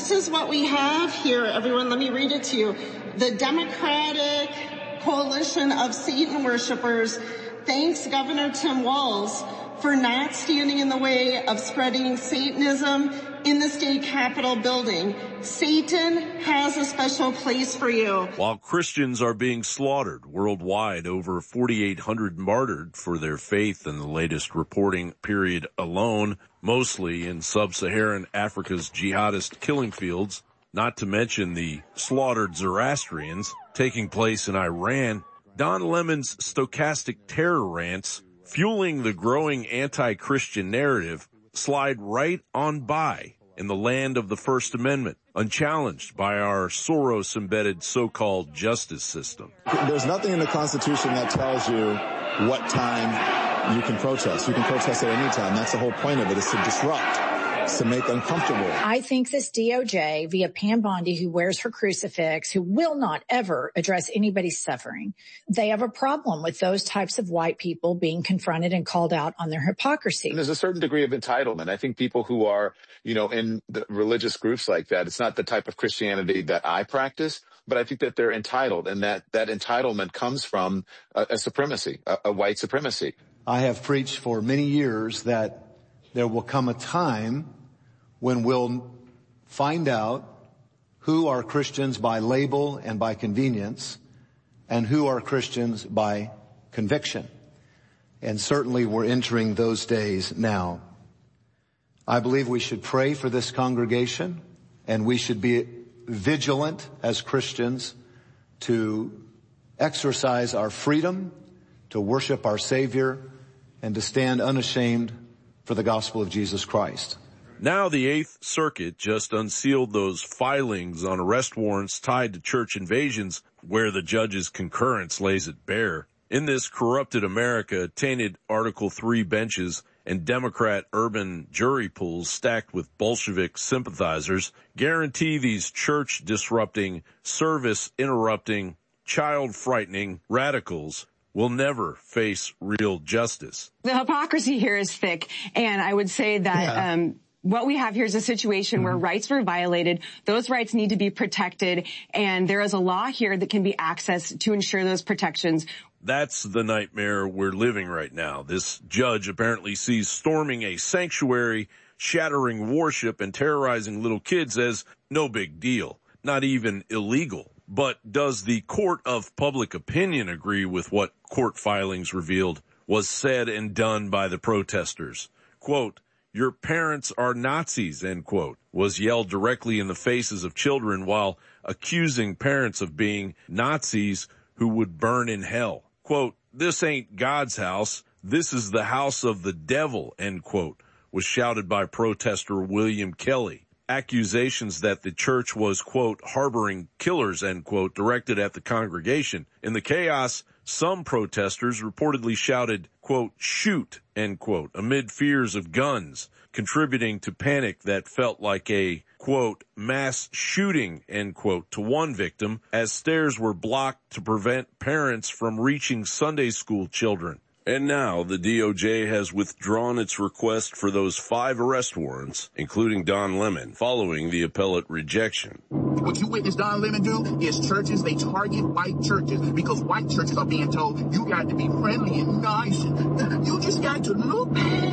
this is what we have here, everyone. Let me read it to you. The Democratic Coalition of Satan Worshipers thanks Governor Tim Walz for not standing in the way of spreading Satanism in the state capitol building. Satan has a special place for you. While Christians are being slaughtered worldwide, over 4,800 martyred for their faith in the latest reporting period alone, mostly in sub-Saharan Africa's jihadist killing fields, not to mention the slaughtered Zoroastrians taking place in Iran. Don Lemon's stochastic terror rants, fueling the growing anti-Christian narrative, slide right on by in the land of the First Amendment, unchallenged by our Soros-embedded so-called justice system. There's nothing in the Constitution that tells you what time you can protest. You can protest at any time. That's the whole point of it, is to disrupt, to make uncomfortable. I think this DOJ, via Pam Bondi, who wears her crucifix, who will not ever address anybody's suffering, they have a problem with those types of white people being confronted and called out on their hypocrisy. And there's a certain degree of entitlement. I think people who are, in the religious groups like that, it's not the type of Christianity that I practice, but I think that they're entitled, and that entitlement comes from a supremacy, a white supremacy. I have preached for many years that there will come a time when we'll find out who are Christians by label and by convenience, and who are Christians by conviction. And certainly we're entering those days now. I believe we should pray for this congregation, and we should be vigilant as Christians to exercise our freedom, to worship our Savior, and to stand unashamed for the gospel of Jesus Christ. Now the Eighth Circuit just unsealed those filings on arrest warrants tied to church invasions, where the judge's concurrence lays it bare. In this corrupted America, tainted Article III benches and Democrat urban jury pools stacked with Bolshevik sympathizers guarantee these church-disrupting, service-interrupting, child-frightening radicals will never face real justice. The hypocrisy here is thick, and I would say that what we have here is a situation where rights were violated. Those rights need to be protected, and there is a law here that can be accessed to ensure those protections. That's the nightmare we're living right now. This judge apparently sees storming a sanctuary, shattering worship, and terrorizing little kids as no big deal, not even illegal. But does the court of public opinion agree with what court filings revealed was said and done by the protesters? Quote, "Your parents are Nazis," end quote, was yelled directly in the faces of children while accusing parents of being Nazis who would burn in hell. Quote, "This ain't God's house. This is the house of the devil," end quote, was shouted by protester William Kelly. Accusations that the church was, quote, "harboring killers," end quote, directed at the congregation. In the chaos, some protesters reportedly shouted, quote, "shoot," end quote, amid fears of guns, contributing to panic that felt like a, quote, "mass shooting," end quote, to one victim, as stairs were blocked to prevent parents from reaching Sunday school children. And now the DOJ has withdrawn its request for those 5 arrest warrants, including Don Lemon, following the appellate rejection. What you witnessed Don Lemon do is churches, they target white churches because white churches are being told you got to be friendly and nice. You just got to look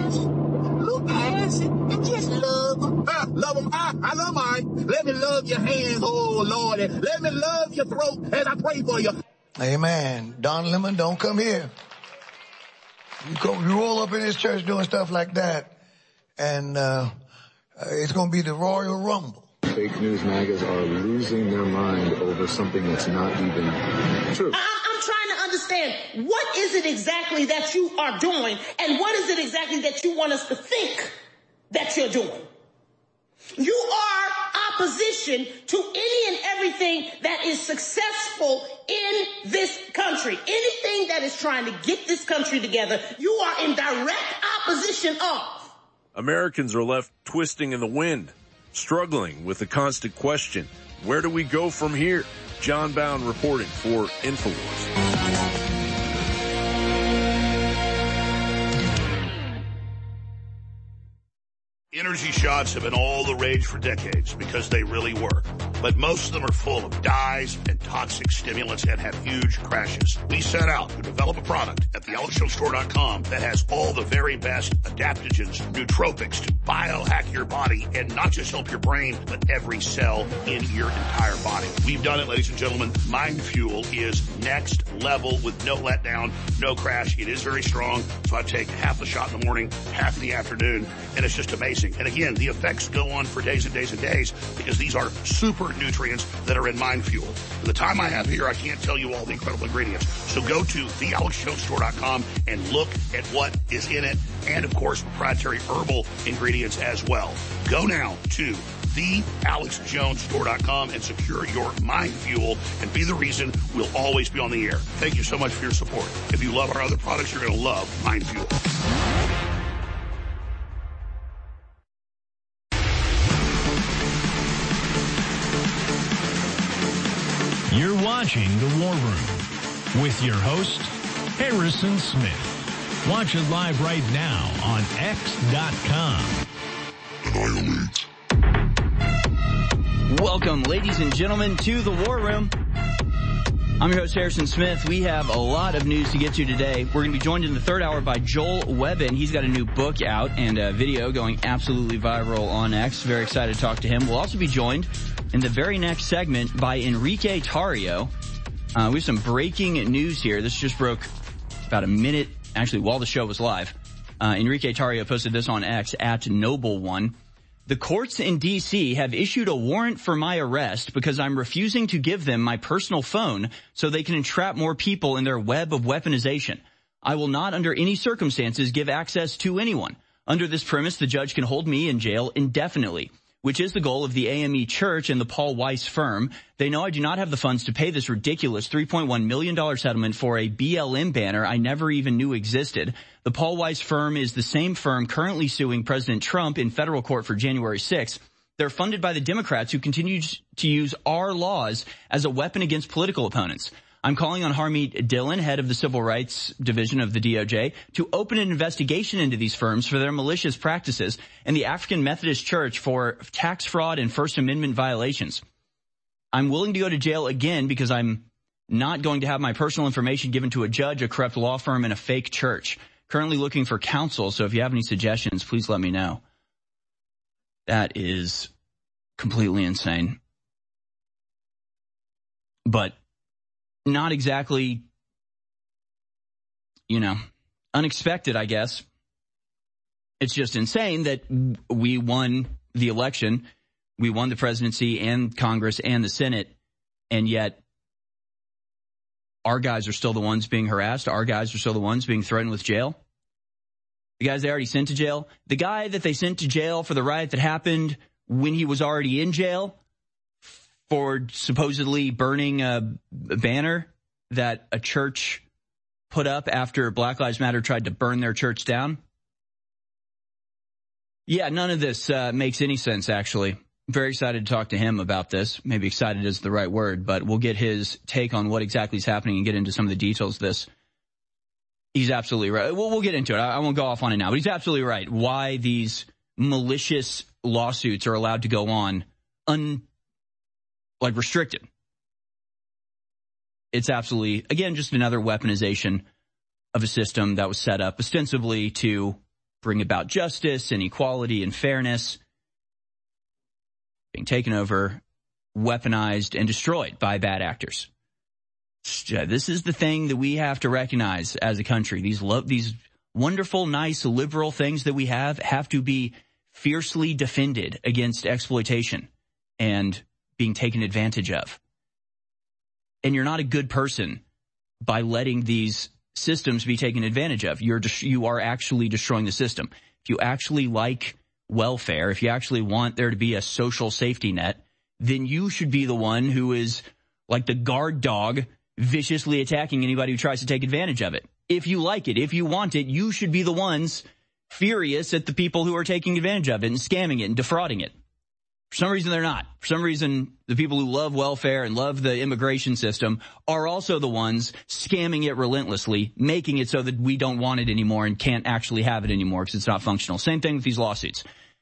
past it and just love them. Love them. I love mine. Let me love your hands, oh Lord. And let me love your throat as I pray for you. Amen. Don Lemon, don't come here. You roll up in this church doing stuff like that, and it's going to be the Royal Rumble. Fake news magas are losing their mind over something that's not even true. I'm trying to understand, what is it exactly that you are doing, and what is it exactly that you want us to think that you're doing? You are opposition to any and everything that is successful in this country. Anything that is trying to get this country together, you are in direct opposition of. Americans are left twisting in the wind, struggling with the constant question, where do we go from here? John Bound reporting for InfoWars. Energy shots have been all the rage for decades because they really work. But most of them are full of dyes and toxic stimulants and have huge crashes. We set out to develop a product at thealexjonestore.com that has all the very best adaptogens, nootropics to biohack your body and not just help your brain, but every cell in your entire body. We've done it, ladies and gentlemen. Mind Fuel is next level with no letdown, no crash. It is very strong, so I take half a shot in the morning, half in the afternoon, and it's just amazing. And again, the effects go on for days and days and days because these are super nutrients that are in Mind Fuel. For the time I have here, I can't tell you all the incredible ingredients. So go to thealexjonestore.com and look at what is in it, and of course, proprietary herbal ingredients as well. Go now to thealexjonestore.com and secure your Mind Fuel and be the reason we'll always be on the air. Thank you so much for your support. If you love our other products, you're going to love Mind Fuel. You're watching The War Room with your host, Harrison Smith. Watch it live right now on X.com. Annihilate. Welcome, ladies and gentlemen, to The War Room. I'm your host, Harrison Smith. We have a lot of news to get to today. We're going to be joined in the third hour by Joel Webbin. He's got a new book out and a video going absolutely viral on X. Very excited to talk to him. We'll also be joined in the very next segment by Enrique Tarrio. We have some breaking news here. This just broke about a minute, actually, while the show was live. Enrique Tarrio posted this on X at Noble One. The courts in D.C. have issued a warrant for my arrest because I'm refusing to give them my personal phone so they can entrap more people in their web of weaponization. I will not under any circumstances give access to anyone. Under this premise, the judge can hold me in jail indefinitely, which is the goal of the AME Church and the Paul Weiss firm. They know I do not have the funds to pay this ridiculous $3.1 million settlement for a BLM banner I never even knew existed. The Paul Weiss firm is the same firm currently suing President Trump in federal court for January 6th. They're funded by the Democrats who continue to use our laws as a weapon against political opponents. I'm calling on Harmeet Dillon, head of the Civil Rights Division of the DOJ, to open an investigation into these firms for their malicious practices and the African Methodist Church for tax fraud and First Amendment violations. I'm willing to go to jail again because I'm not going to have my personal information given to a judge, a corrupt law firm, and a fake church. Currently looking for counsel, so if you have any suggestions, please let me know. That is completely insane. But not exactly, unexpected, I guess. It's just insane that we won the election. We won the presidency and Congress and the Senate, and yet our guys are still the ones being harassed. Our guys are still the ones being threatened with jail. The guys they already sent to jail. The guy that they sent to jail for the riot that happened when he was already in jail for supposedly burning a banner that a church put up after Black Lives Matter tried to burn their church down. Yeah, none of this makes any sense, actually. Very excited to talk to him about this. Maybe excited is the right word, but we'll get his take on what exactly is happening and get into some of the details of this. He's absolutely right. We'll get into it. I won't go off on it now, but he's absolutely right. Why these malicious lawsuits are allowed to go on restricted. It's absolutely, again, just another weaponization of a system that was set up ostensibly to bring about justice and equality and fairness, being taken over, weaponized, and destroyed by bad actors. This is the thing that we have to recognize as a country. These wonderful, nice, liberal things that we have to be fiercely defended against exploitation and being taken advantage of. And you're not a good person by letting these systems be taken advantage of. You are actually destroying the system. If you actually like welfare, if you actually want there to be a social safety net, then you should be the one who is like the guard dog viciously attacking anybody who tries to take advantage of it. If you like it, if you want it, you should be the ones furious at the people who are taking advantage of it and scamming it and defrauding it. For some reason, they're not. For some reason, the people who love welfare and love the immigration system are also the ones scamming it relentlessly, making it so that we don't want it anymore and can't actually have it anymore because it's not functional. Same thing with these lawsuits.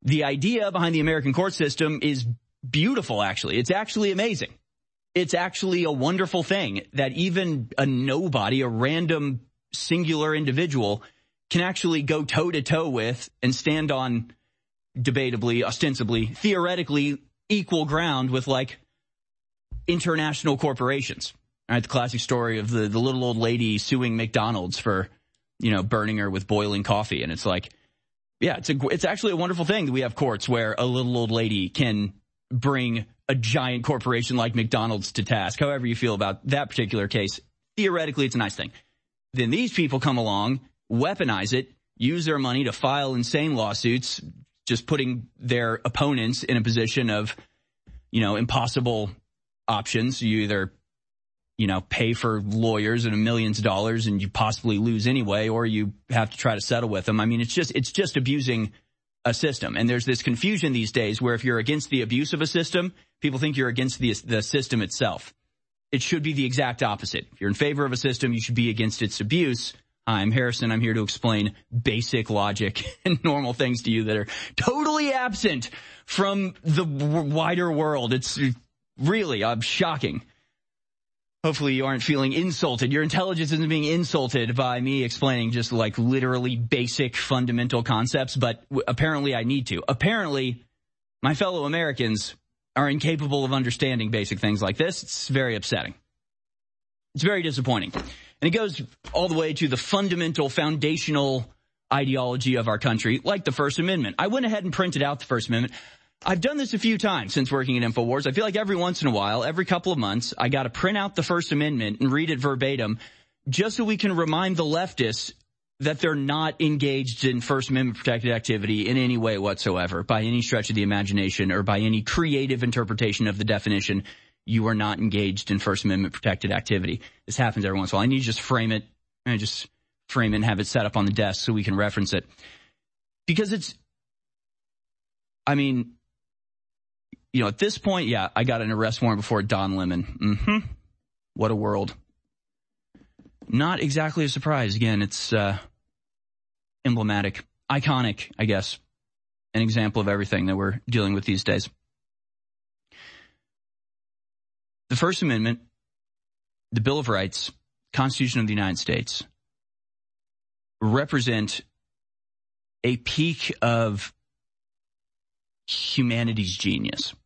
The idea behind the American court system is beautiful, actually. It's actually amazing. It's actually a wonderful thing that even a nobody, a random singular individual, can actually go toe-to-toe with and stand on debatably, ostensibly, theoretically equal ground with, like, international corporations. All right, the classic story of the little old lady suing McDonald's for, burning her with boiling coffee. And it's like, yeah, it's actually a wonderful thing that we have courts where a little old lady can bring a giant corporation like McDonald's to task. However you feel about that particular case, theoretically, it's a nice thing. Then these people come along, weaponize it, use their money to file insane lawsuits, just putting their opponents in a position of, impossible options. You either, pay for lawyers and millions of dollars and you possibly lose anyway, or you have to try to settle with them. I mean, it's just abusing a system. And there's this confusion these days where if you're against the abuse of a system, people think you're against the system itself. It should be the exact opposite. If you're in favor of a system, you should be against its abuse. Hi, I'm Harrison. I'm here to explain basic logic and normal things to you that are totally absent from the wider world. It's really shocking. Hopefully you aren't feeling insulted. Your intelligence isn't being insulted by me explaining just like literally basic fundamental concepts, but apparently I need to. Apparently my fellow Americans are incapable of understanding basic things like this. It's very upsetting. It's very disappointing. And it goes all the way to the fundamental, foundational ideology of our country, like the First Amendment. I went ahead and printed out the First Amendment. I've done this a few times since working at InfoWars. I feel like every once in a while, every couple of months, I got to print out the First Amendment and read it verbatim just so we can remind the leftists that they're not engaged in First Amendment protected activity in any way whatsoever, by any stretch of the imagination or by any creative interpretation of the definition. You are not engaged in First Amendment protected activity. This happens every once in a while. I need to just frame it and have it set up on the desk so we can reference it. Because at this point, yeah, I got an arrest warrant before Don Lemon. What a world. Not exactly a surprise. Again, it's emblematic, iconic, I guess. An example of everything that we're dealing with these days. The First Amendment, the Bill of Rights, Constitution of the United States represent a peak of humanity's genius.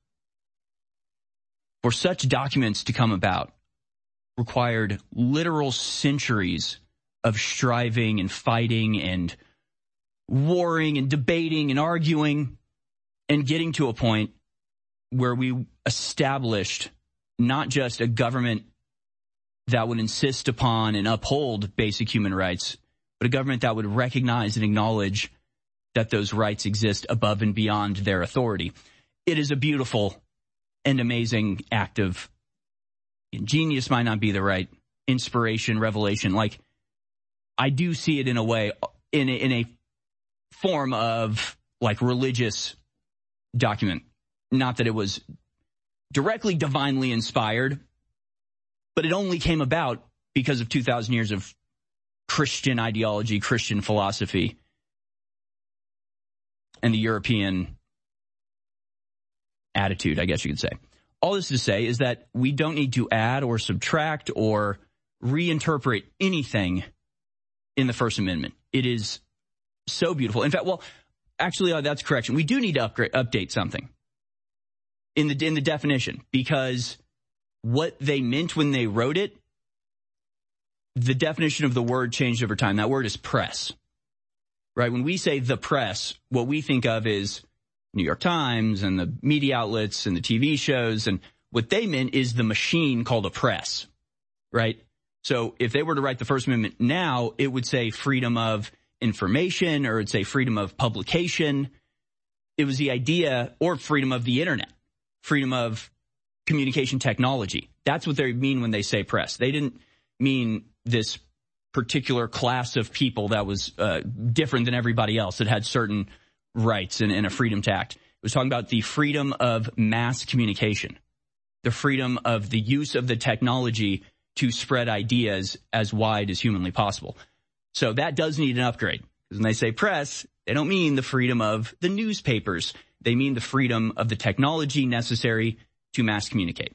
For such documents to come about required literal centuries of striving and fighting and warring and debating and arguing and getting to a point where we established not just a government that would insist upon and uphold basic human rights, but a government that would recognize and acknowledge that those rights exist above and beyond their authority. It is a beautiful and amazing act of genius, might not be the right inspiration, revelation. Like, I do see it in a way, in a form of like religious document. Not that it was directly divinely inspired, but it only came about because of 2,000 years of Christian ideology, Christian philosophy, and the European attitude, I guess you could say. All this to say is that we don't need to add or subtract or reinterpret anything in the First Amendment. It is so beautiful. In fact, actually, that's correction. We do need to update something in the definition, because what they meant when they wrote it, the definition of the word changed over time. That word is press, right? When we say the press, what we think of is New York Times and the media outlets and the TV shows. And what they meant is the machine called a press, right? So if they were to write the First Amendment now, it would say freedom of information, or it'd say freedom of publication. It was the idea, or freedom of the internet, freedom of communication technology. That's what they mean when they say press. They didn't mean this particular class of people that was different than everybody else, that had certain rights and a freedom to act. It was talking about the freedom of mass communication, the freedom of the use of the technology to spread ideas as wide as humanly possible. So that does need an upgrade. Because when they say press, they don't mean the freedom of the newspapers. They mean the freedom of the technology necessary to mass communicate.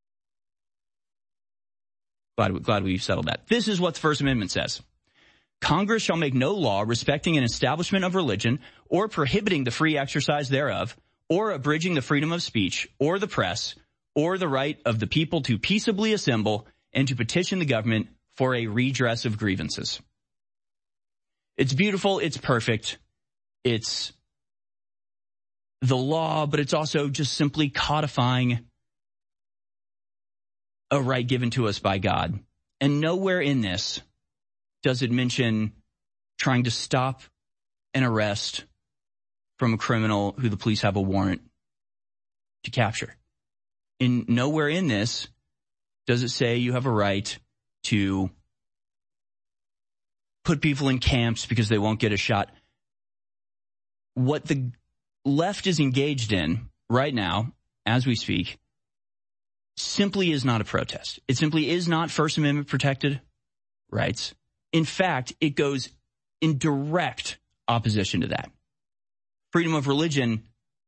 Glad we've settled that. This is what the First Amendment says. Congress shall make no law respecting an establishment of religion or prohibiting the free exercise thereof or abridging the freedom of speech or the press or the right of the people to peaceably assemble and to petition the government for a redress of grievances. It's beautiful. It's perfect. It's the law, but it's also just simply codifying a right given to us by God. And nowhere in this does it mention trying to stop an arrest from a criminal who the police have a warrant to capture. And nowhere in this does it say you have a right to put people in camps because they won't get a shot. What the left is engaged in right now, as we speak, simply is not a protest. It simply is not First Amendment protected rights. In fact, it goes in direct opposition to that. Freedom of religion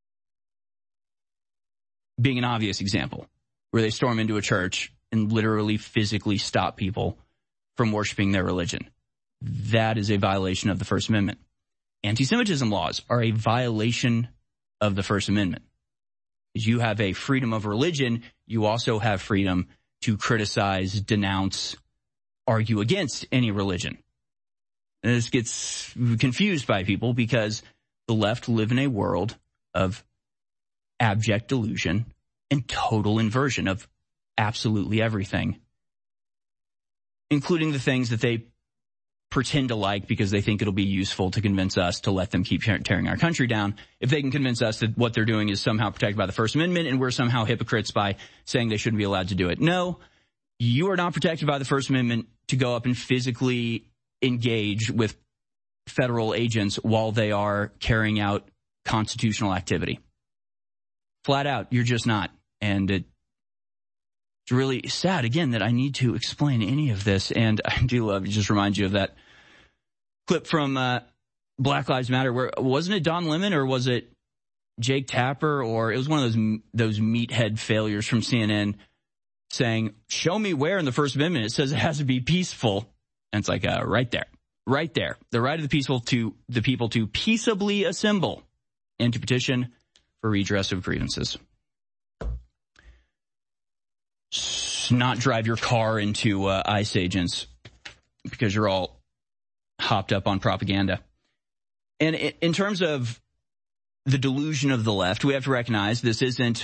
being an obvious example, where they storm into a church and literally physically stop people from worshiping their religion. That is a violation of the First Amendment. Anti-Semitism laws are a violation of the First Amendment. You have a freedom of religion. You also have freedom to criticize, denounce, argue against any religion. And this gets confused by people because the left live in a world of abject delusion and total inversion of absolutely everything, including the things that they pretend to like because they think it'll be useful to convince us to let them keep tearing our country down. If they can convince us that what they're doing is somehow protected by the First Amendment and we're somehow hypocrites by saying they shouldn't be allowed to do it. No, you are not protected by the First Amendment to go up and physically engage with federal agents while they are carrying out constitutional activity. Flat out, you're just not. And it's really sad, again, that I need to explain any of this. And I do love to just remind you of that clip from Black Lives Matter, where wasn't it Don Lemon or was it Jake Tapper, or it was one of those meathead failures from CNN saying, show me where in the First Amendment it says it has to be peaceful. And it's like, right there. The right of the people to peaceably assemble and to petition for redress of grievances. Not drive your car into ICE agents because you're all hopped up on propaganda. And in terms of the delusion of the left, we have to recognize this isn't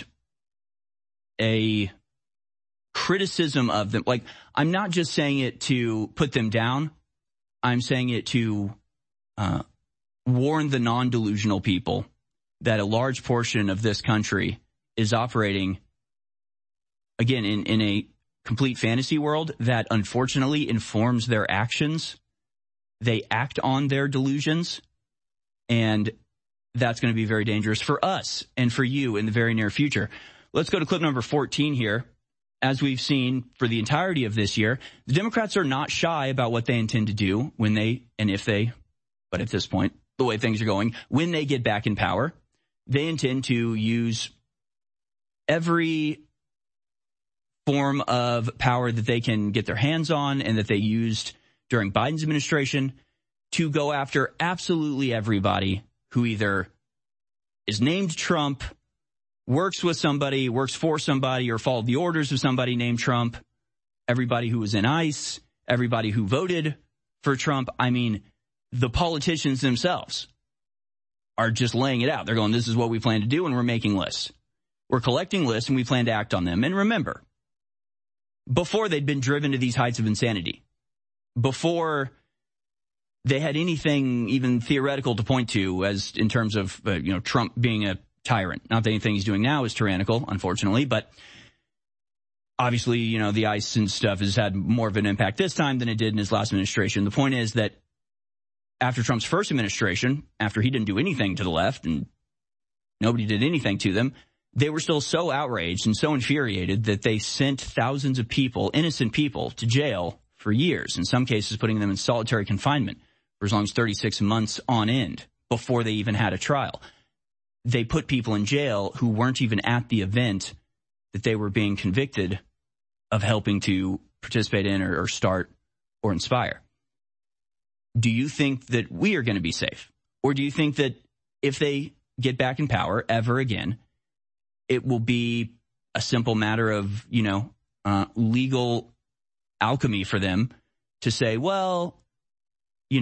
a criticism of them. Like, I'm not just saying it to put them down. I'm saying it to warn the non-delusional people that a large portion of this country is operating, again, in a complete fantasy world that unfortunately informs their actions. They act on their delusions, and that's going to be very dangerous for us and for you in the very near future. Let's go to clip number 14 here. As we've seen for the entirety of this year, the Democrats are not shy about what they intend to do when they, and if they, but at this point, the way things are going, when they get back in power, they intend to use every form of power that they can get their hands on and that they used during Biden's administration to go after absolutely everybody who either is named Trump, works with somebody, works for somebody, or followed the orders of somebody named Trump, everybody who was in ICE, everybody who voted for Trump. I mean, the politicians themselves are just laying it out. They're going, this is what we plan to do, and we're making lists. We're collecting lists, and we plan to act on them. And remember, before they'd been driven to these heights of insanity, before they had anything even theoretical to point to as in terms of, Trump being a tyrant. Not that anything he's doing now is tyrannical, unfortunately, but obviously, the ICE and stuff has had more of an impact this time than it did in his last administration. The point is that after Trump's first administration, after he didn't do anything to the left and nobody did anything to them, they were still so outraged and so infuriated that they sent thousands of people, innocent people, to jail for years, in some cases putting them in solitary confinement for as long as 36 months on end before they even had a trial. They put people in jail who weren't even at the event that they were being convicted of helping to participate in or start or inspire. Do you think that we are going to be safe? Or do you think that if they get back in power ever again, it will be a simple matter of, legal alchemy for them to say, well, he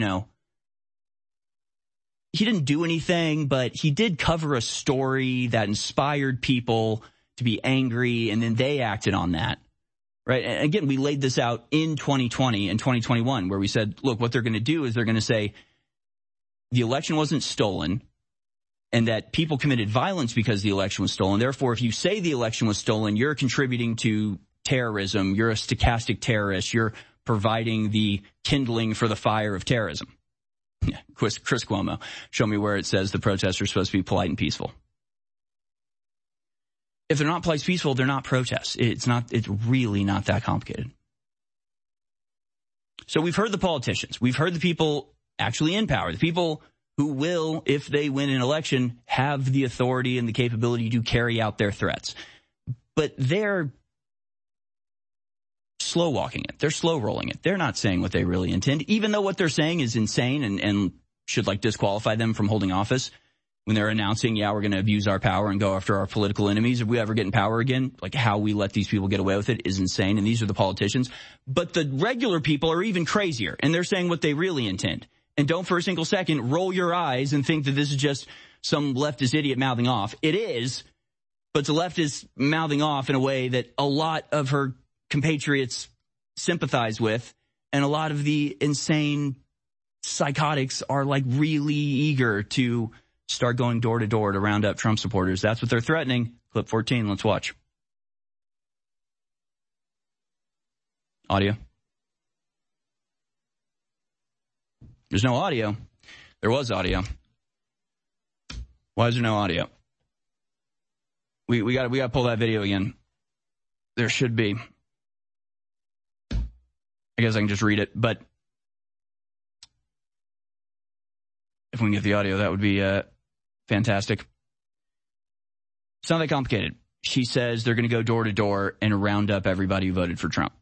didn't do anything, but he did cover a story that inspired people to be angry, and then they acted on that, right? And again, we laid this out in 2020 and 2021, where we said, look, what they're going to do is they're going to say the election wasn't stolen and that people committed violence because the election was stolen. Therefore, if you say the election was stolen, you're contributing to terrorism. You're a stochastic terrorist. You're providing the kindling for the fire of terrorism. Yeah, Chris Cuomo, show me where it says the protests are supposed to be polite and peaceful. If they're not polite and peaceful, they're not protests. It's really not that complicated. So we've heard the politicians. We've heard the people actually in power, the people who will, if they win an election, have the authority and the capability to carry out their threats. But they're slow walking it. They're slow rolling it. They're not saying what they really intend, even though what they're saying is insane and should disqualify them from holding office. When they're announcing, we're going to abuse our power and go after our political enemies. If we ever get in power again, how we let these people get away with it is insane. And these are the politicians. But the regular people are even crazier, and they're saying what they really intend. And don't for a single second roll your eyes and think that this is just some leftist idiot mouthing off. It is, but the left is mouthing off in a way that a lot of her compatriots sympathize with, and a lot of the insane psychotics are really eager to start going door to door to round up Trump supporters. That's what they're threatening. Clip 14, let's watch. Audio. There's no audio. There was audio. Why is there no audio? We got to pull that video again. There should be. I guess I can just read it, but if we can get the audio, that would be fantastic. It's not that complicated. She says they're going to go door to door and round up everybody who voted for Trump.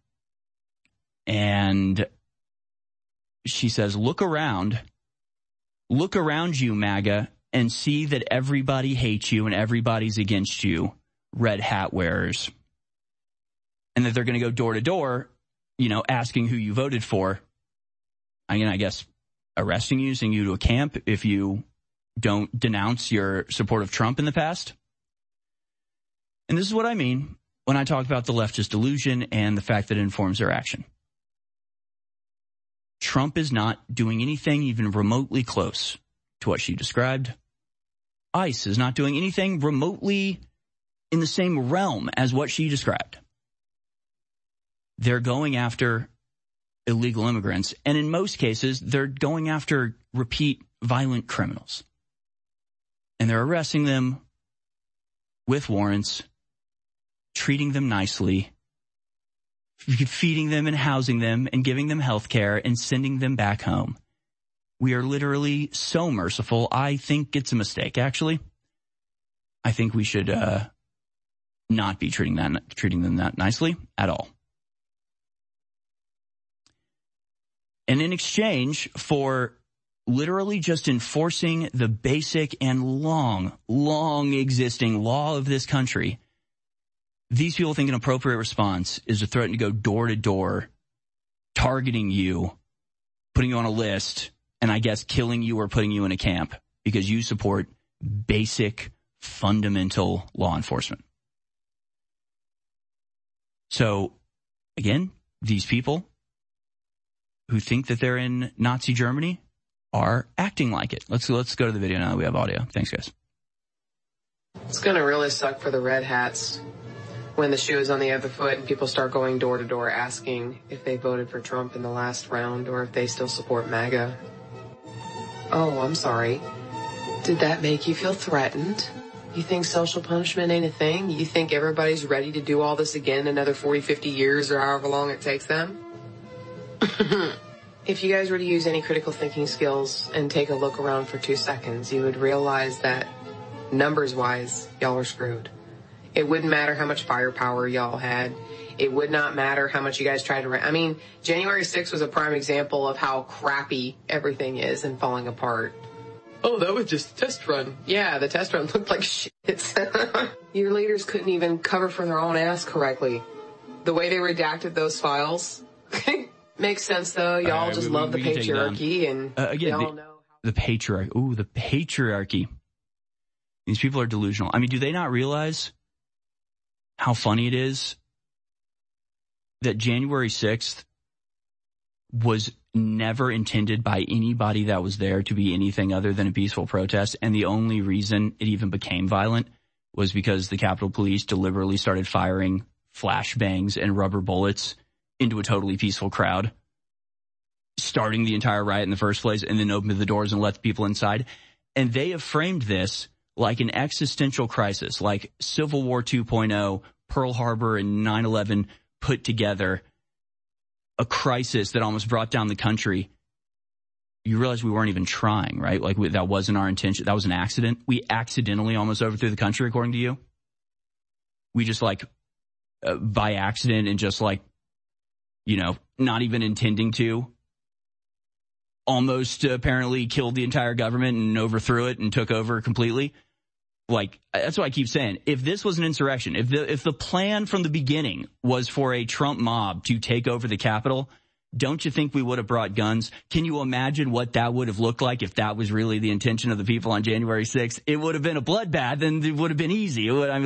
And she says, look around you, MAGA, and see that everybody hates you and everybody's against you, red hat wearers. And that they're going to go door to door, asking who you voted for. I guess arresting you, sending you to a camp if you don't denounce your support of Trump in the past. And this is what I mean when I talk about the leftist delusion and the fact that it informs their action. Trump is not doing anything even remotely close to what she described. ICE is not doing anything remotely in the same realm as what she described. They're going after illegal immigrants, and in most cases, they're going after repeat violent criminals. And they're arresting them with warrants, treating them nicely, feeding them and housing them and giving them health care and sending them back home. We are literally so merciful. I think it's a mistake, actually. I think we should not be treating them that nicely at all. And in exchange for literally just enforcing the basic and long existing law of this country, these people think an appropriate response is to threaten to go door to door, targeting you, putting you on a list, and I guess killing you or putting you in a camp because you support basic, fundamental law enforcement. So, again, these people who think that they're in Nazi Germany are acting like it. Let's go to the video now that we have audio. Thanks, guys. It's going to really suck for the red hats when the shoe is on the other foot and people start going door to door asking if they voted for Trump in the last round or if they still support MAGA. Oh, I'm sorry. Did that make you feel threatened? You think social punishment ain't a thing? You think everybody's ready to do all this again another 40, 50 years or however long it takes them? If you guys were to use any critical thinking skills and take a look around for 2 seconds, you would realize that numbers-wise, y'all are screwed. It wouldn't matter how much firepower y'all had. It would not matter how much you guys tried to... I mean, January 6th was a prime example of how crappy everything is and falling apart. Oh, that was just a test run. Yeah, the test run looked like shit. Your leaders couldn't even cover for their own ass correctly. The way they redacted those files... Makes sense, though. Y'all just love the patriarchy, and again, y'all know the patriarchy. Ooh, the patriarchy. These people are delusional. I mean, do they not realize how funny it is that January 6th was never intended by anybody that was there to be anything other than a peaceful protest, and the only reason it even became violent was because the Capitol Police deliberately started firing flashbangs and rubber bullets into a totally peaceful crowd, starting the entire riot in the first place, and then opened the doors and let the people inside. And they have framed this like an existential crisis, like Civil War 2.0, Pearl Harbor and 9/11 put together, a crisis that almost brought down the country. You realize we weren't even trying, right? Like that wasn't our intention. That was an accident. We accidentally almost overthrew the country, according to you. We just by accident and just not even intending to, almost apparently killed the entire government and overthrew it and took over completely. That's what I keep saying. If this was an insurrection, if the plan from the beginning was for a Trump mob to take over the Capitol, don't you think we would have brought guns? Can you imagine what that would have looked like if that was really the intention of the people on January 6th? It would have been a bloodbath, and it would have been easy.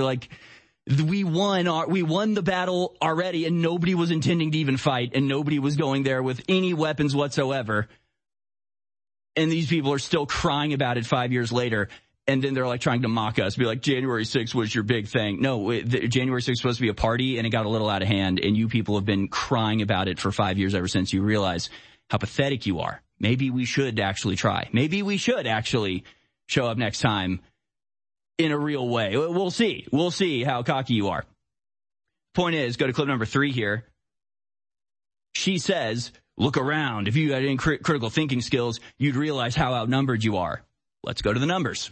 We won the battle already, and nobody was intending to even fight, and nobody was going there with any weapons whatsoever. And these people are still crying about it 5 years later, and then they're trying to mock us, be like, January 6th was your big thing. No, January 6th was supposed to be a party, and it got a little out of hand, and you people have been crying about it for 5 years ever since you realize how pathetic you are. Maybe we should actually try. Maybe we should actually show up next time in a real way. We'll see. We'll see how cocky you are. Point is, go to clip number 3 here. She says, look around. If you had any critical thinking skills, you'd realize how outnumbered you are. Let's go to the numbers.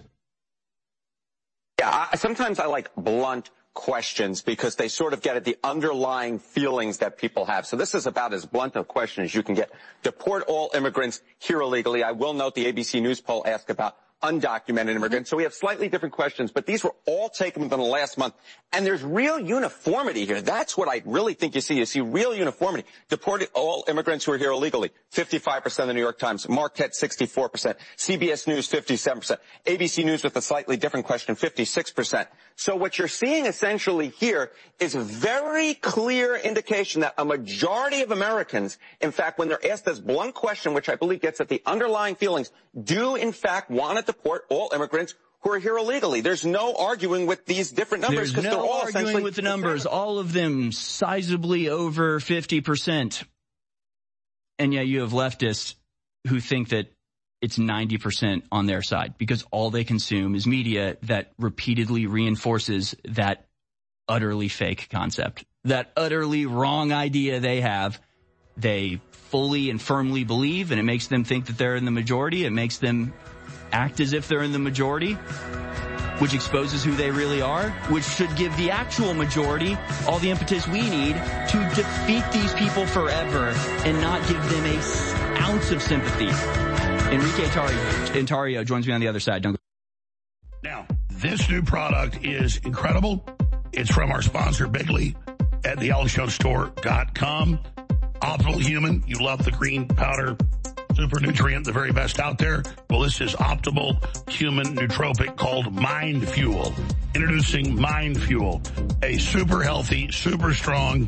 Yeah, sometimes I like blunt questions because they sort of get at the underlying feelings that people have. So this is about as blunt a question as you can get. Deport all immigrants here illegally. I will note the ABC News poll asked about undocumented immigrants. So we have slightly different questions, but these were all taken within the last month. And there's real uniformity here. That's what I really think you see. You see real uniformity. Deport all immigrants who are here illegally. 55% of the New York Times. Marquette, 64%. CBS News, 57%. ABC News with a slightly different question, 56%. So what you're seeing essentially here is a very clear indication that a majority of Americans, in fact, when they're asked this blunt question, which I believe gets at the underlying feelings, do in fact want to deport all immigrants who are here illegally. There's no arguing with these different numbers because they're all essentially... arguing with the numbers. All of them sizably over 50%. And yet you have leftists who think that it's 90% on their side because all they consume is media that repeatedly reinforces that utterly fake concept, that utterly wrong idea they have. They fully and firmly believe, and it makes them think that they're in the majority. It makes them act as if they're in the majority, which exposes who they really are, which should give the actual majority all the impetus we need to defeat these people forever and not give them an ounce of sympathy. Enrique Tarrio joins me on the other side. Don't go. Now, this new product is incredible. It's from our sponsor, Bigley, at thealexjonesstore.com. Optimal Human. You love the green powder super nutrient, the very best out there. Well, this is Optimal Human Nootropic called Mind Fuel. Introducing Mind Fuel, a super healthy, super strong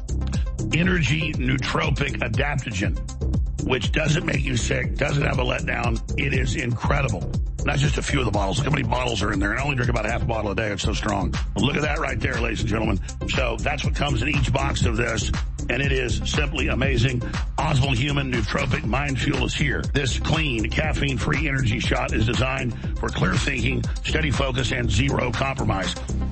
energy nootropic adaptogen, which doesn't make you sick, doesn't have a letdown. It is incredible. Not just a few of the bottles. Look how many bottles are in there. And I only drink about half a bottle a day. It's so strong. Well, look at that right there, ladies and gentlemen. So that's what comes in each box of this. And it is simply amazing. Optimal Human Nootropic Mind Fuel is here. This clean, caffeine-free energy shot is designed for clear thinking, steady focus, and zero compromise.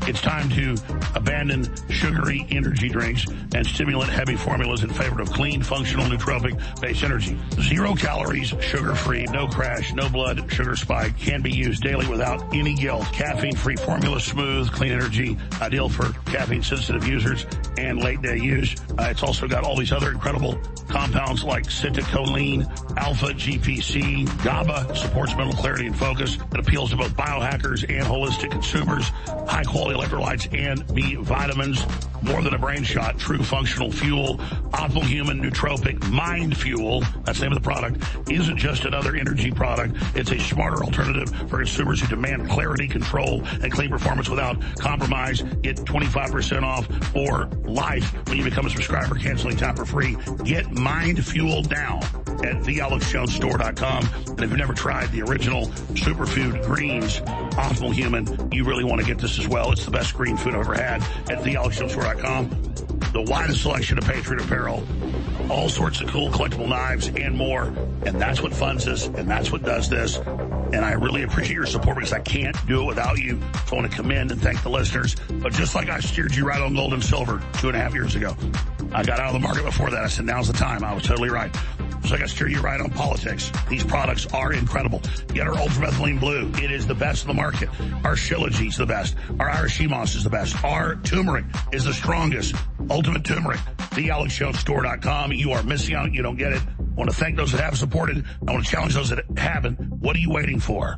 It's time to abandon sugary energy drinks and stimulant-heavy formulas in favor of clean, functional, nootropic-based energy. 0 calories, sugar-free, no crash, no blood sugar spike, can be used daily without any guilt. Caffeine-free formula, smooth, clean energy, ideal for caffeine-sensitive users and late-day use. It's also got all these other incredible compounds like citicoline, alpha GPC, GABA, supports mental clarity and focus. It appeals to both biohackers and holistic consumers. High-quality electrolytes and B vitamins. More than a brain shot, true functional fuel. Optimal Human Nootropic Mind Fuel, that's the name of the product, isn't just another energy product. It's a smarter alternative for consumers who demand clarity, control, and clean performance without compromise. Get 25% off for life when you become a subscriber. Canceling time for free. Get Mind Fuel now at thealexjonesstore.com. And if you've never tried the original superfood greens, Optimal Human, you really want to get this as well. It's the best green food I've ever had at thealexjonesstore.com. The widest selection of Patriot apparel, all sorts of cool collectible knives and more. And that's what funds us, and that's what does this. And I really appreciate your support because I can't do it without you. So I want to commend and thank the listeners. But just like I steered you right on gold and silver 2.5 years ago, I got out of the market before that. I said, now's the time. I was totally right. Just like I steered you right on politics. These products are incredible. Get our Ultramethylene Blue. It is the best in the market. Our Shilajit is the best. Our Irish Moss is the best. Our turmeric is the strongest. Ultimate Turmeric. TheAlexJonesStore.com. You are missing out. You don't get it. I want to thank those that have supported. I want to challenge those that haven't. What are you waiting for?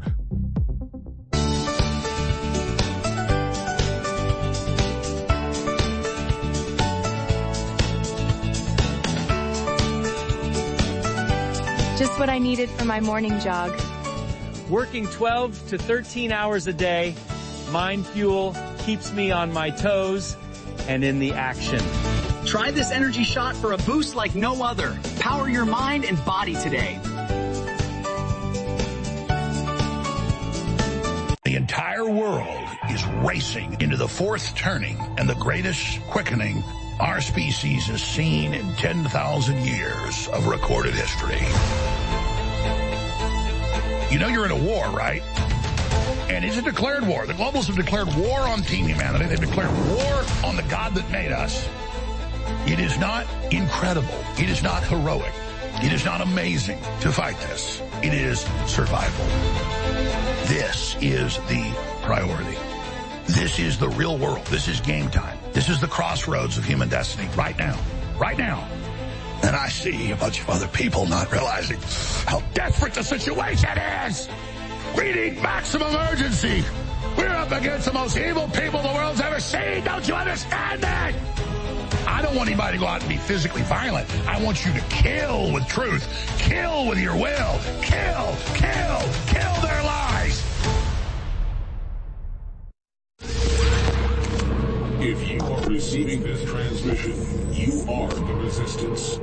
Just what I needed for my morning jog. Working 12 to 13 hours a day, Mind Fuel keeps me on my toes and in the action. Try this energy shot for a boost like no other. Power your mind and body today. The entire world is racing into the fourth turning and the greatest quickening our species has seen in 10,000 years of recorded history. You know you're in a war, right? And it's a declared war. The globalists have declared war on Team Humanity. They've declared war on the God that made us. It is not incredible. It is not heroic. It is not amazing to fight this. It is survival. This is the priority. This is the real world. This is game time. This is the crossroads of human destiny right now. Right now. And I see a bunch of other people not realizing how desperate the situation is. We need maximum urgency. We're up against the most evil people the world's ever seen. Don't you understand that? I don't want anybody to go out and be physically violent. I want you to kill with truth. Kill with your will. Kill their lies. If you are receiving this transmission, you are the resistance.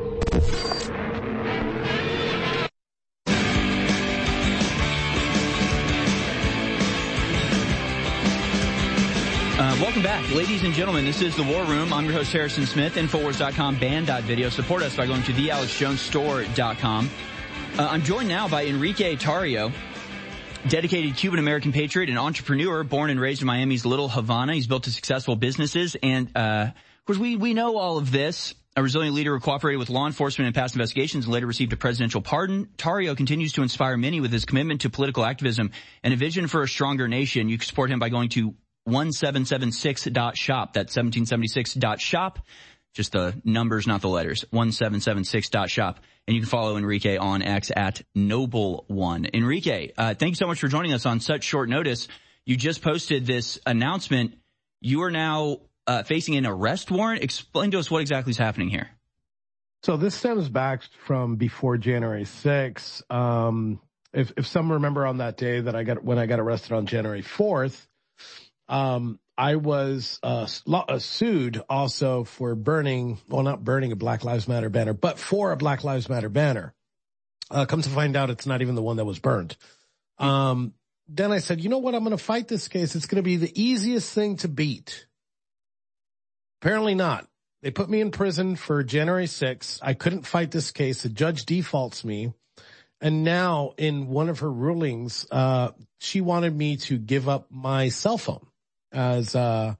Welcome back. Ladies and gentlemen, this is The War Room. I'm your host, Harrison Smith. Infowars.com, band.video. Support us by going to thealexjonesstore.com. I'm joined now by Enrique Tarrio, dedicated Cuban-American patriot and entrepreneur, born and raised in Miami's Little Havana. He's built successful businesses. And, of course, we know all of this. A resilient leader who cooperated with law enforcement in past investigations and later received a presidential pardon. Tarrio continues to inspire many with his commitment to political activism and a vision for a stronger nation. You can support him by going to 1776.shop. That's 1776.shop. Just the numbers, not the letters. 1776.shop. And you can follow Enrique on X at Noble1. Enrique, thank you so much for joining us on such short notice. You just posted this announcement. You are now facing an arrest warrant. Explain to us what exactly is happening here. So this stems back from before January 6th. If some remember on that day that when I got arrested on January 4th, I was sued also for not burning a Black Lives Matter banner, but for a Black Lives Matter banner. Come to find out, it's not even the one that was burned. Then I said, you know what? I'm going to fight this case. It's going to be the easiest thing to beat. Apparently not. They put me in prison for January 6th. I couldn't fight this case. The judge defaults me. And now in one of her rulings, she wanted me to give up my cell phone. as, in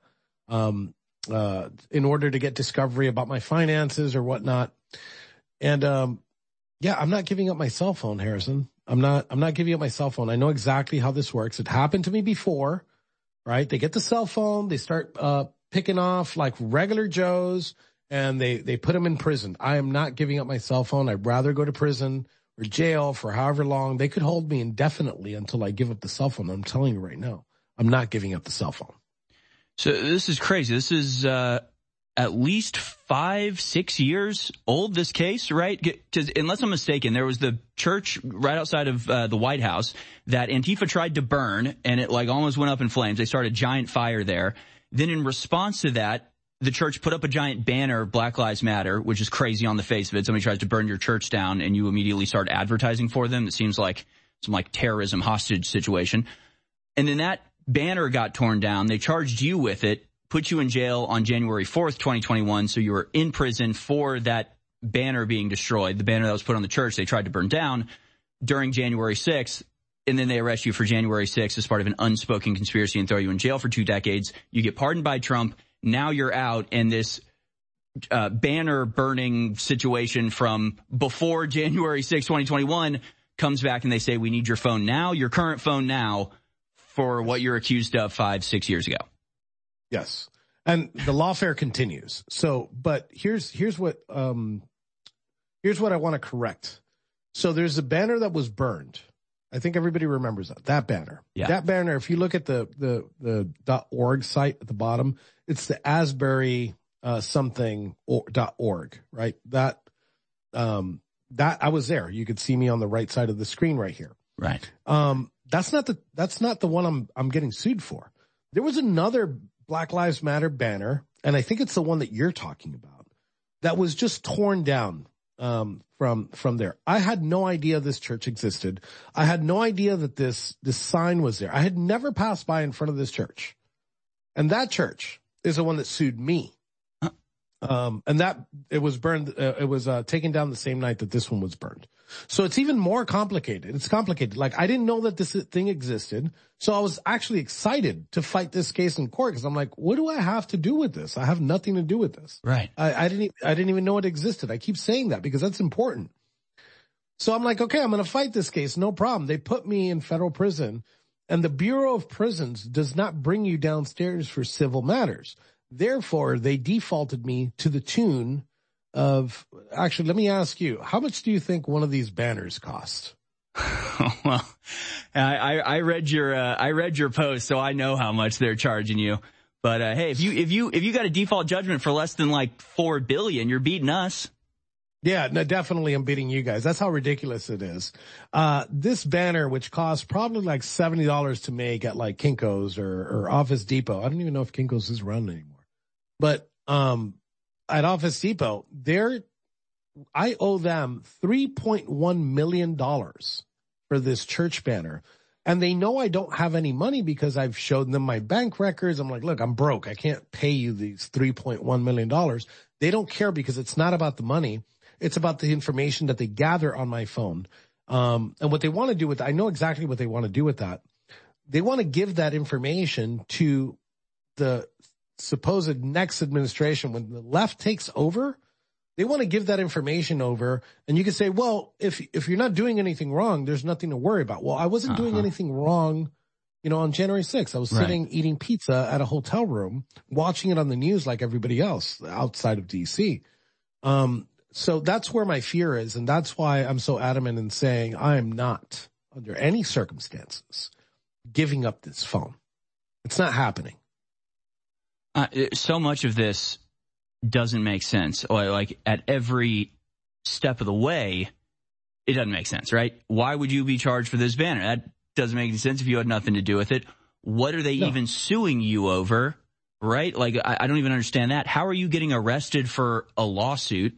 order to get discovery about my finances or whatnot. And, yeah, I'm not giving up my cell phone, Harrison. I'm not giving up my cell phone. I know exactly how this works. It happened to me before, right? They get the cell phone, they start, picking off like regular Joes, and they put them in prison. I am not giving up my cell phone. I'd rather go to prison or jail for however long. They could hold me indefinitely until I give up the cell phone. I'm telling you right now, I'm not giving up the cell phone. So this is crazy. This is, at least 5-6 years old, this case, right? 'Cause unless I'm mistaken, there was the church right outside of the White House that Antifa tried to burn, and it like almost went up in flames. They started a giant fire there. Then in response to that, the church put up a giant banner, Black Lives Matter, which is crazy on the face of it. Somebody tries to burn your church down, and you immediately start advertising for them. It seems like some like terrorism hostage situation. And then that banner got torn down. They charged you with it, put you in jail on January 4th, 2021. So you were in prison for that banner being destroyed. The banner that was put on the church, they tried to burn down during January 6th. And then they arrest you for January 6th as part of an unspoken conspiracy and throw you in jail for 2 decades. You get pardoned by Trump. Now you're out, and this banner burning situation from before January 6th, 2021 comes back, and they say, we need your phone now, your current phone now, for what you're accused of 5-6 years ago. Yes. And the lawfare continues. So, but here's what I want to correct. So there's a banner that was burned. I think everybody remembers that banner. Yeah. That banner, if you look at the .org site at the bottom, it's the Asbury .org, right? That I was there. You could see me on the right side of the screen right here. Right. That's not the one I'm getting sued for. There was another Black Lives Matter banner, and I think it's the one that you're talking about, that was just torn down from there. I had no idea this church existed. I had no idea that this sign was there. I had never passed by in front of this church. And that church is the one that sued me. And that it was burned, it was taken down the same night that this one was burned. So it's even more complicated. It's complicated. Like, I didn't know that this thing existed. So I was actually excited to fight this case in court, because I'm like, what do I have to do with this? I have nothing to do with this. Right. I didn't even know it existed. I keep saying that because that's important. So I'm like, okay, I'm going to fight this case. No problem. They put me in federal prison, and the Bureau of Prisons does not bring you downstairs for civil matters. Therefore, they defaulted me to the tune of, actually, let me ask you, how much do you think one of these banners cost? Well, I read your post, so I know how much they're charging you. But hey, if you got a default judgment for less than like $4 billion, you're beating us. Yeah, no, definitely I'm beating you guys. That's how ridiculous it is. This banner, which costs probably like $70 to make at like Kinko's or Office Depot. I don't even know if Kinko's is around anymore. But at Office Depot, I owe them $3.1 million for this church banner. And they know I don't have any money because I've showed them my bank records. I'm like, look, I'm broke. I can't pay you these $3.1 million. They don't care because it's not about the money. It's about the information that they gather on my phone. And what they want to do with, I know exactly what they want to do with that. They want to give that information to the supposed next administration. When the left takes over, they want to give that information over. And you can say, well, if you're not doing anything wrong, there's nothing to worry about. Well, I wasn't doing anything wrong. You know, on January 6th, I was sitting eating pizza at a hotel room, watching it on the news like everybody else outside of DC. So that's where my fear is. And that's why I'm so adamant in saying I am not, under any circumstances, giving up this phone. It's not happening. So much of this doesn't make sense. Like, at every step of the way, it doesn't make sense, right? Why would you be charged for this banner? That doesn't make any sense if you had nothing to do with it. What are they even suing you over, right? Like, I don't even understand that. How are you getting arrested for a lawsuit?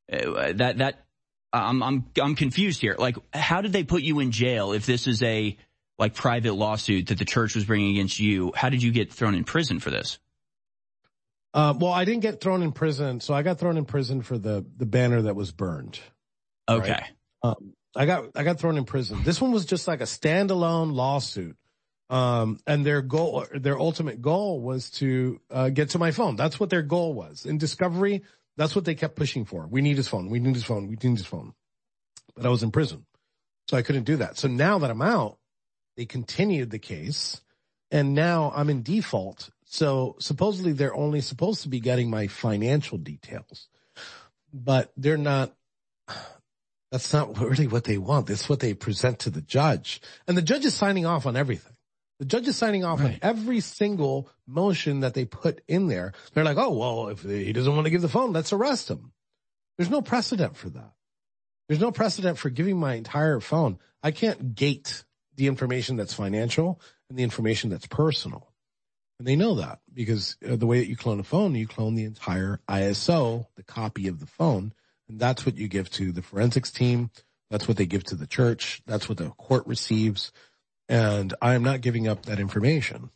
I'm confused here. Like, how did they put you in jail if this is a like private lawsuit that the church was bringing against you? How did you get thrown in prison for this? Well, I didn't get thrown in prison. So I got thrown in prison for the banner that was burned. Okay. Right? I got thrown in prison. This one was just like a standalone lawsuit And their ultimate goal was to get to my phone. That's what their goal was. In discovery, that's what they kept pushing for. We need his phone. We need his phone. We need his phone. But I was in prison, so I couldn't do that. So now that I'm out, they continued the case, and now I'm in default. So supposedly they're only supposed to be getting my financial details, but they're not. That's not really what they want. That's what they present to the judge. And the judge is signing off on everything. The judge is signing off on every single motion that they put in there. They're like, oh, well, if he doesn't want to give the phone, let's arrest him. There's no precedent for that. There's no precedent for giving my entire phone. I can't gate the information that's financial and the information that's personal. And they know that because the way that you clone a phone, you clone the entire ISO, the copy of the phone. And that's what you give to the forensics team. That's what they give to the church. That's what the court receives. And I am not giving up that information.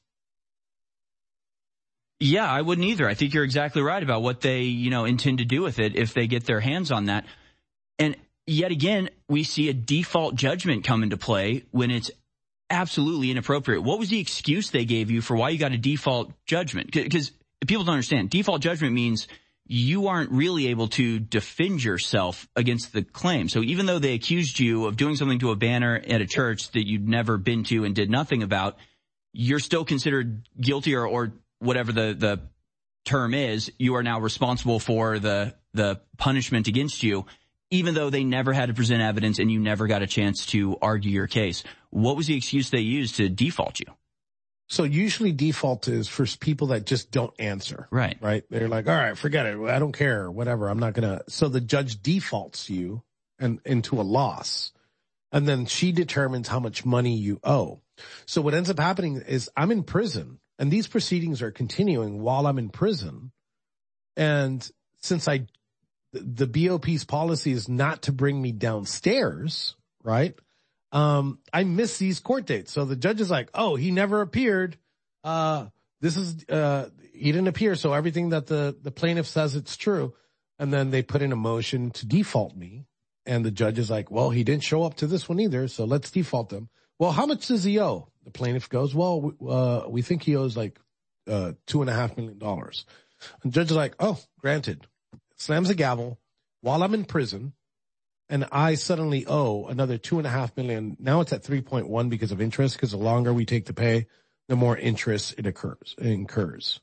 Yeah, I wouldn't either. I think you're exactly right about what they, intend to do with it if they get their hands on that. And yet again, we see a default judgment come into play when it's absolutely inappropriate. What was the excuse they gave you for why you got a default judgment? Because people don't understand. Default judgment means you aren't really able to defend yourself against the claim. So even though they accused you of doing something to a banner at a church that you'd never been to and did nothing about, you're still considered guilty or whatever the term is. You are now responsible for the punishment against you, even though they never had to present evidence and you never got a chance to argue your case. What was the excuse they used to default you? So usually default is for people that just don't answer. Right. They're like, all right, forget it. I don't care. Whatever. I'm not going to. So the judge defaults you into a loss. And then she determines how much money you owe. So what ends up happening is I'm in prison and these proceedings are continuing while I'm in prison. And since the BOP's policy is not to bring me downstairs, right? I miss these court dates. So the judge is like, oh, he never appeared. He didn't appear. So everything that the plaintiff says, it's true. And then they put in a motion to default me. And the judge is like, well, he didn't show up to this one either. So let's default him. Well, how much does he owe? The plaintiff goes, well, we think he owes like, $2.5 million. And the judge is like, oh, granted. Slams the gavel while I'm in prison. And I suddenly owe another $2.5 million. Now it's at 3.1 because of interest, because the longer we take to pay, the more interest it incurs.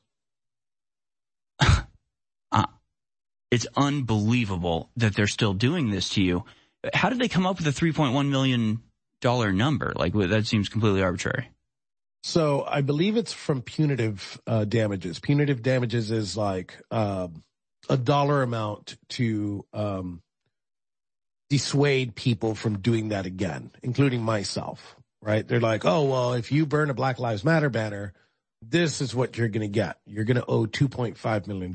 It's unbelievable that they're still doing this to you. How did they come up with a $3.1 million number? Like, that seems completely arbitrary. So I believe it's from punitive damages. Punitive damages is like a dollar amount to dissuade people from doing that again, including myself, right? They're like, oh, well, if you burn a Black Lives Matter banner, this is what you're going to get. You're going to owe $2.5 million.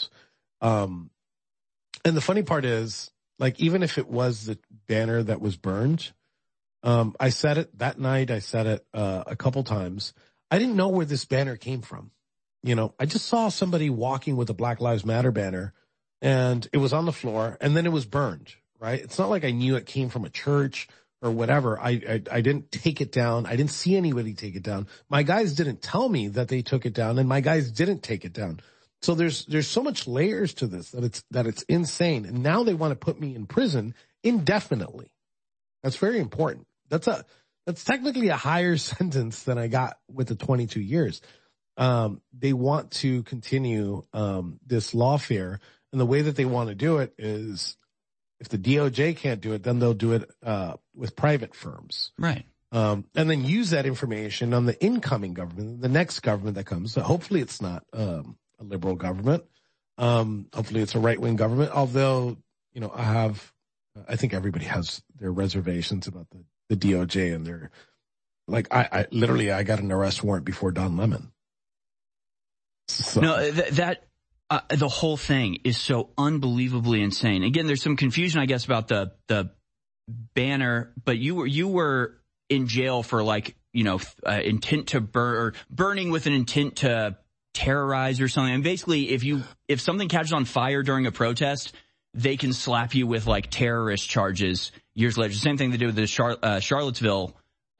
And the funny part is, like, even if it was the banner that was burned, I said it that night. I said it a couple times. I didn't know where this banner came from. I just saw somebody walking with a Black Lives Matter banner and it was on the floor and then it was burned. Right? It's not like I knew it came from a church or whatever. I didn't take it down. I didn't see anybody take it down. My guys didn't tell me that they took it down, and my guys didn't take it down. So there's so much layers to this that it's insane. And now they want to put me in prison indefinitely. That's very important. That's technically a higher sentence than I got with the 22 years. They want to continue this lawfare, and the way that they want to do it is, if the DOJ can't do it, then they'll do it with private firms. Right. And then use that information on the incoming government, the next government that comes. So hopefully it's not a liberal government. Hopefully it's a right-wing government. Although, I think everybody has their reservations about the DOJ and their, like, I got an arrest warrant before Don Lemon. So. No, the whole thing is so unbelievably insane. Again, there's some confusion, I guess, about the banner, but you were in jail for intent to burn or burning with an intent to terrorize or something. And basically, if something catches on fire during a protest, they can slap you with like terrorist charges years later. Same thing they did with the Charlottesville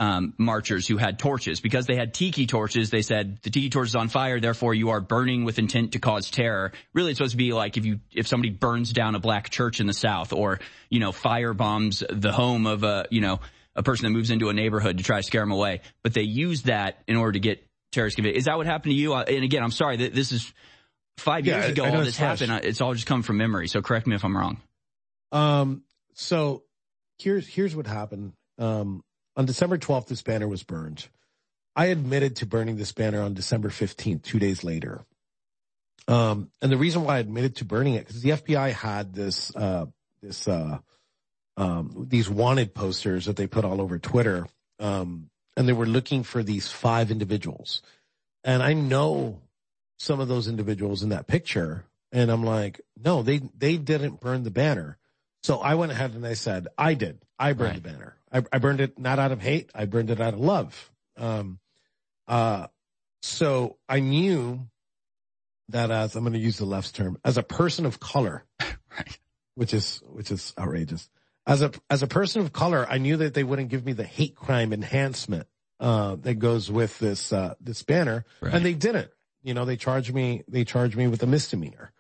marchers who had torches. Because they had tiki torches, they said the tiki torch is on fire, therefore you are burning with intent to cause terror. Really, it's supposed to be like if somebody burns down a black church in the South, or, firebombs the home of a person that moves into a neighborhood to try to scare them away. But they use that in order to get terrorists convicted. Is that what happened to you? And again, I'm sorry, this is 5 years ago all this happened. It's all just come from memory, so correct me if I'm wrong. So here's what happened. On December 12th, this banner was burned. I admitted to burning this banner on December 15th, 2 days later. And the reason why I admitted to burning it, because the FBI had these wanted posters that they put all over Twitter. And they were looking for these 5 individuals. And I know some of those individuals in that picture. And I'm like, no, they didn't burn the banner. So I went ahead and I said, I did. I burned the banner. I burned it not out of hate. I burned it out of love. So I knew that as, I'm going to use the left's term, as a person of color, right, which is outrageous. As a person of color, I knew that they wouldn't give me the hate crime enhancement that goes with this banner, right. And they didn't. They charged me with a misdemeanor.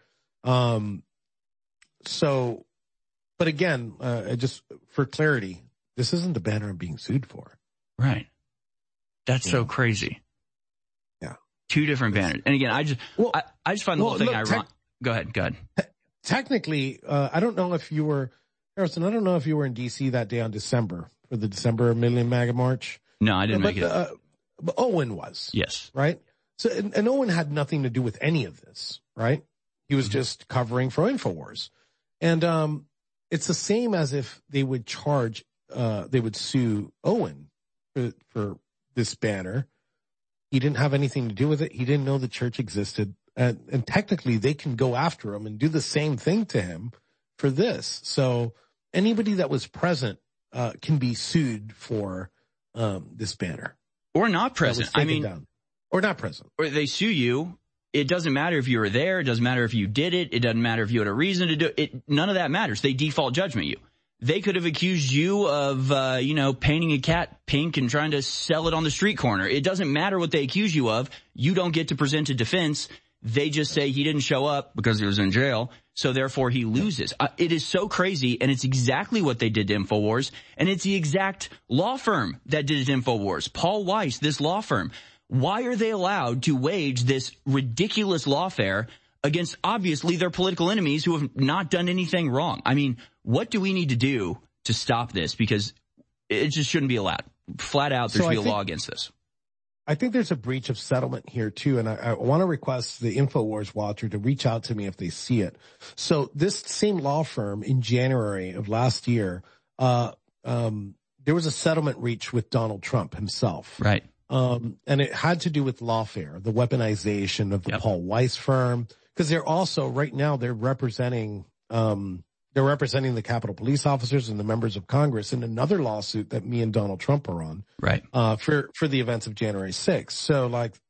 So, but again, just for clarity, this isn't the banner I'm being sued for. Right. That's so crazy. Yeah. 2 different banners. And again, I just find the whole thing ironic. Go ahead. Technically, I don't know if you were, Harrison, I don't know if you were in D.C. that day on December, for the December Million MAGA March. No, I didn't make it. But Owen was. Yes. Right? So, and Owen had nothing to do with any of this, right? He was just covering for InfoWars. And it's the same as if they would they would sue Owen for this banner. He didn't have anything to do with it. He didn't know the church existed. And technically they can go after him and do the same thing to him for this. So anybody that was present can be sued for this banner. Or not present. Or not present. Or they sue you. It doesn't matter if you were there. It doesn't matter if you did it. It doesn't matter if you had a reason to do it. None of that matters. They default judgment you. They could have accused you of, painting a cat pink and trying to sell it on the street corner. It doesn't matter what they accuse you of. You don't get to present a defense. They just say he didn't show up because he was in jail, so therefore he loses. It is so crazy, and it's exactly what they did to InfoWars, and it's the exact law firm that did it to InfoWars. Paul Weiss, this law firm. Why are they allowed to wage this ridiculous lawfare against obviously their political enemies who have not done anything wrong? I mean, what do we need to do to stop this? Because it just shouldn't be allowed. Flat out, there should be a law against this. I think there's a breach of settlement here too, and I want to request the InfoWars Watcher to reach out to me if they see it. So this same law firm in January of last year, there was a settlement reached with Donald Trump himself. Right. And it had to do with lawfare, the weaponization of the Paul Weiss firm, because they're also right now they're representing the Capitol Police officers and the members of Congress in another lawsuit that me and Donald Trump are on, right? For the events of January 6th. So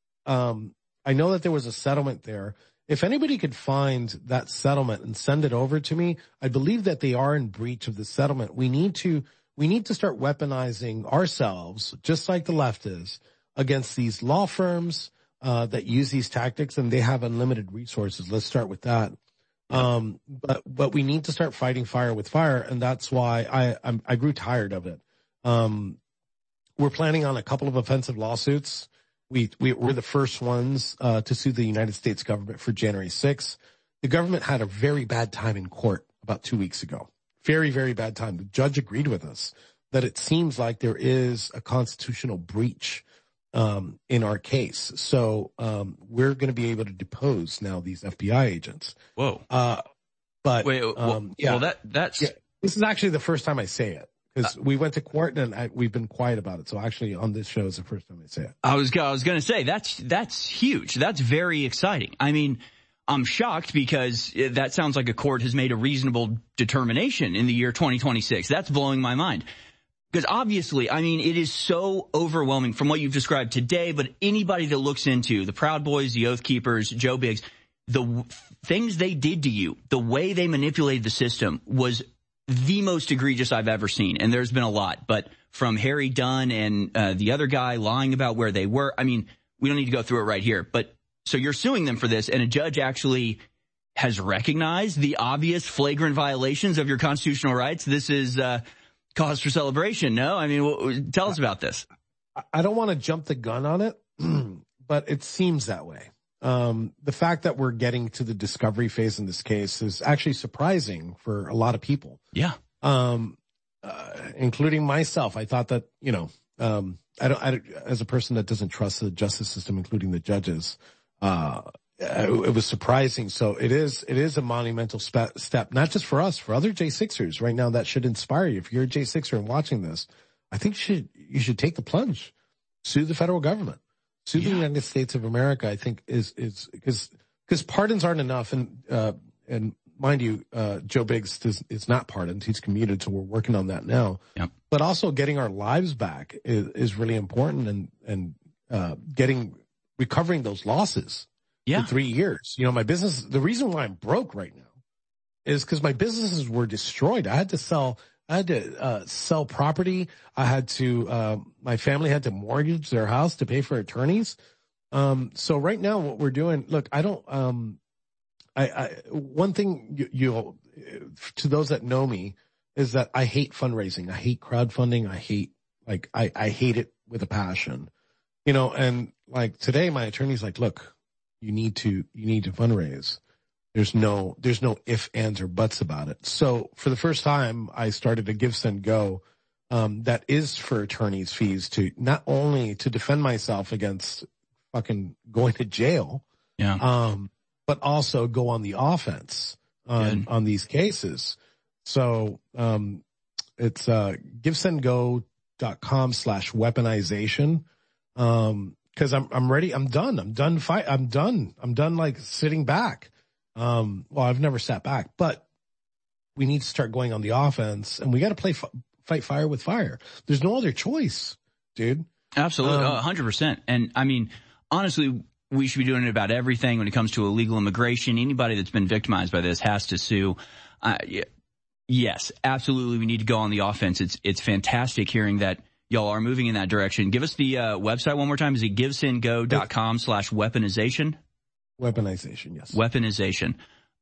I know that there was a settlement there. If anybody could find that settlement and send it over to me, I believe that they are in breach of the settlement. We need to start weaponizing ourselves, just like the left is, against these law firms that use these tactics, and they have unlimited resources. Let's start with that. But we need to start fighting fire with fire, and that's why I grew tired of it. We're planning on a couple of offensive lawsuits. We're the first ones to sue the United States government for January 6th. The government had a very bad time in court about 2 weeks ago. Very, very bad time. The judge agreed with us that it seems like there is a constitutional breach in our case. So we're going to be able to depose now these FBI agents. Whoa. But that's this is actually the first time I say it, because we went to court and we've been quiet about it. So actually on this show is the first time I say it. I was going to say that's huge. That's very exciting. I mean, I'm shocked because that sounds like a court has made a reasonable determination in the year 2026. That's blowing my mind. Because obviously, I mean, it is so overwhelming from what you've described today, but anybody that looks into the Proud Boys, the Oath Keepers, Joe Biggs, the things they did to you, the way they manipulated the system was the most egregious I've ever seen. And there's been a lot. But from Harry Dunn and the other guy lying about where they were. I mean, we don't need to go through it right here. But so you're suing them for this, and a judge actually has recognized the obvious flagrant violations of your constitutional rights. This is cause for celebration, no? I mean, tell us about this. I don't want to jump the gun on it, but it seems that way. The fact that we're getting to the discovery phase in this case is actually surprising for a lot of people. Yeah. Including myself. I thought that, I as a person that doesn't trust the justice system, including the judges, it was surprising. So it is a monumental step, not just for us, for other J6ers right now. That should inspire you. If you're a J6er and watching this, I think you should take the plunge, sue the federal government. Sue the United States of America, I think, is because pardons aren't enough. And mind you, Joe Biggs is not pardoned. He's commuted, so we're working on that now. Yep. But also getting our lives back is really important, and recovering those losses for 3 years. My business, the reason why I'm broke right now is because my businesses were destroyed. I had to sell property. My family had to mortgage their house to pay for attorneys. So right now what we're doing, look, one thing to those that know me is that I hate fundraising. I hate crowdfunding. I hate it with a passion, and like today my attorney's like, look, you need to fundraise. There's no ifs, ands, or buts about it. So for the first time, I started a Give, Send, Go, that is for attorneys' fees to not only to defend myself against fucking going to jail, but also go on the offense on these cases. So, it's, givesendgo.com/weaponization. Cause I'm ready. I'm done. I'm done like sitting back. Well, I've never sat back, but we need to start going on the offense, and we got to fight fire with fire. There's no other choice, dude. Absolutely. 100%. And I mean, honestly, we should be doing it about everything when it comes to illegal immigration. Anybody that's been victimized by this has to sue. Yes, absolutely. We need to go on the offense. It's fantastic hearing that y'all are moving in that direction. Give us the website one more time. Is it givesendgo.com/weaponization? Weaponization, yes. Weaponization.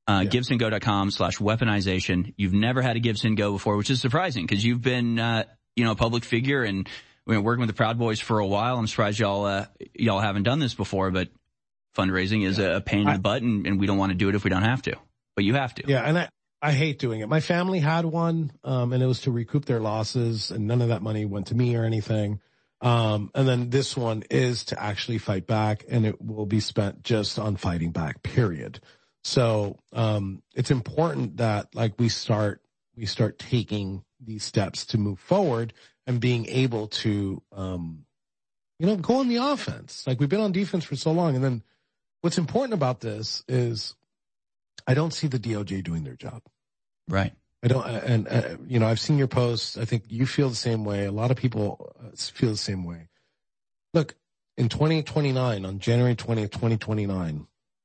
Givesendgo.com/weaponization. You've never had a Give, Send, Go before, which is surprising because you've been, a public figure and we've been working with the Proud Boys for a while. I'm surprised y'all haven't done this before, but fundraising is a pain in the butt, and we don't want to do it if we don't have to. But you have to. Yeah, and I hate doing it. My family had one, and it was to recoup their losses, and none of that money went to me or anything. And then this one is to actually fight back, and it will be spent just on fighting back, period. So, it's important that we start taking these steps to move forward and being able to, go on the offense. Like we've been on defense for so long. And then what's important about this is I don't see the DOJ doing their job. Right. I don't, and I've seen your posts. I think you feel the same way. A lot of people feel the same way. Look, in 2029, on January 20th, 2029,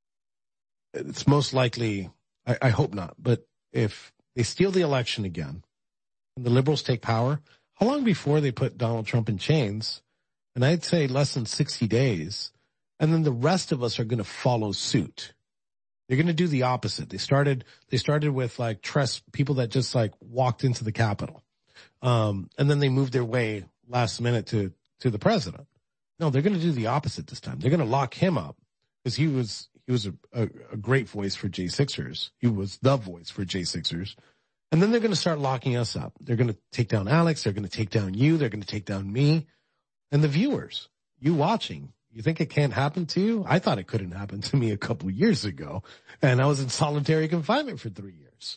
it's most likely, I hope not, but if they steal the election again and the liberals take power, how long before they put Donald Trump in chains? And I'd say less than 60 days. And then the rest of us are going to follow suit. They're going to do the opposite. They started with people that just walked into the Capitol. And then they moved their way last minute to the president. No, they're going to do the opposite this time. They're going to lock him up because he was a great voice for J6ers. He was the voice for J6ers. And then they're going to start locking us up. They're going to take down Alex. They're going to take down you. They're going to take down me and the viewers, you watching. You think it can't happen to you? I thought it couldn't happen to me a couple years ago, and I was in solitary confinement for 3 years.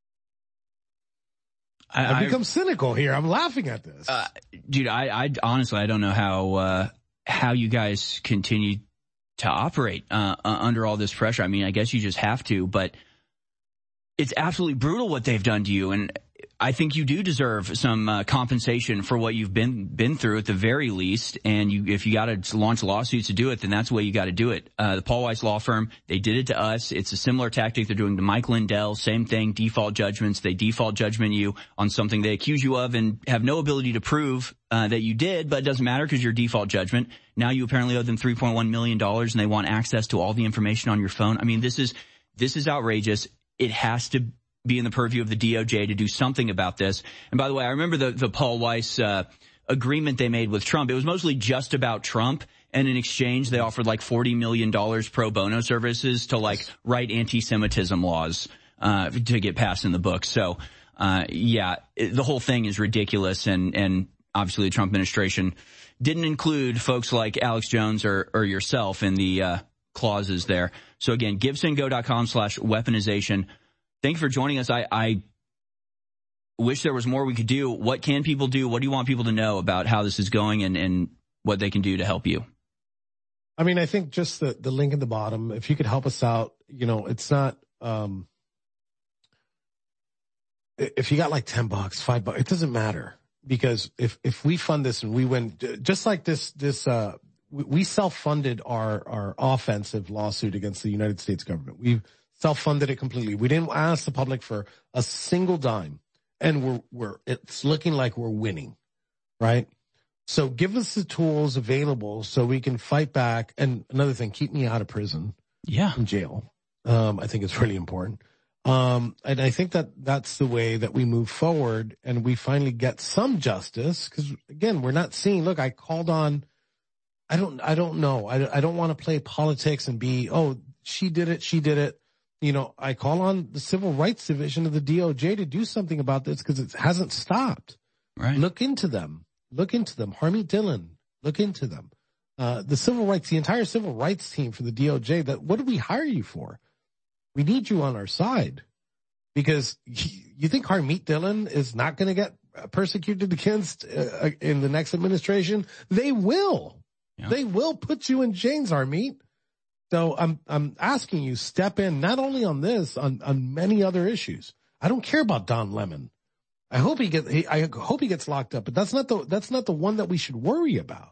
I've become cynical here. I'm laughing at this. Dude, I honestly, I don't know how you guys continue to operate under all this pressure. I mean, I guess you just have to, but it's absolutely brutal what they've done to you. And I think you do deserve some compensation for what you've been through at the very least. And if you got to launch lawsuits to do it, then that's the way you got to do it. The Paul Weiss law firm, they did it to us. It's a similar tactic they're doing to Mike Lindell. Same thing, default judgments. They default judgment you on something they accuse you of and have no ability to prove that you did, but it doesn't matter because your default judgment. Now you apparently owe them $3.1 million and they want access to all the information on your phone. I mean, this is outrageous. It has to be in the purview of the DOJ to do something about this. And by the way, I remember the Paul Weiss agreement they made with Trump. It was mostly just about Trump, and in exchange they offered like $40 million pro bono services to like write anti-Semitism laws to get passed in the book. So the whole thing is ridiculous, and obviously the Trump administration didn't include folks like Alex Jones or yourself in the clauses there. So again, GibsonGo.com/weaponization. Thank you for joining us. I wish there was more we could do. What can people do? What do you want people to know about how this is going and what they can do to help you? I mean, I think just the link in the bottom, if you could help us out, it's not, if you got like $10, $5, it doesn't matter, because if we fund this and we win, just like we self-funded our offensive lawsuit against the United States government. We've self-funded it completely. We didn't ask the public for a single dime, and it's looking like we're winning, right? So give us the tools available so we can fight back. And another thing, keep me out of prison. Yeah. In jail. I think it's really important. And I think that's the way that we move forward and we finally get some justice. Cause again, we're not seeing, look, I called on, I don't know. I don't want to play politics and be, she did it. I call on the Civil Rights Division of the DOJ to do something about this because it hasn't stopped. Right. Look into them. Harmeet Dillon, look into them. The entire civil rights team for the DOJ, what did we hire you for? We need you on our side, because you think Harmeet Dillon is not going to get persecuted against in the next administration? They will. Yeah. They will put you in chains, Harmeet. So I'm asking you, step in, not only on this, on many other issues. I don't care about Don Lemon. I hope he gets locked up, but that's not the one that we should worry about.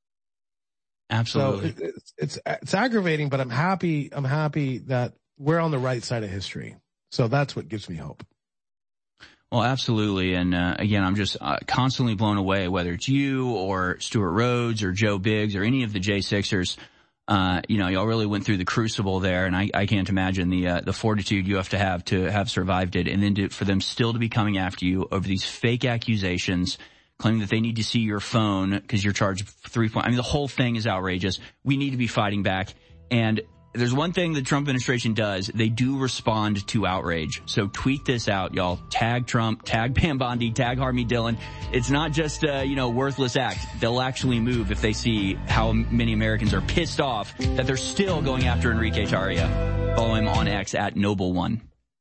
Absolutely. So it's aggravating, but I'm happy that we're on the right side of history. So that's what gives me hope. Well, absolutely. And again, I'm just constantly blown away, whether it's you or Stuart Rhodes or Joe Biggs or any of the J6ers. Y'all really went through the crucible there, and I can't imagine the fortitude you have to have survived it, and then for them still to be coming after you over these fake accusations, claiming that they need to see your phone because you're charged the whole thing is outrageous. We need to be fighting back. And there's one thing the Trump administration does. They do respond to outrage. So tweet this out, y'all. Tag Trump, tag Pam Bondi, tag Harmeet Dillon. It's not just worthless act. They'll actually move if they see how many Americans are pissed off that they're still going after Enrique Tarria. Follow him on X at Noble1.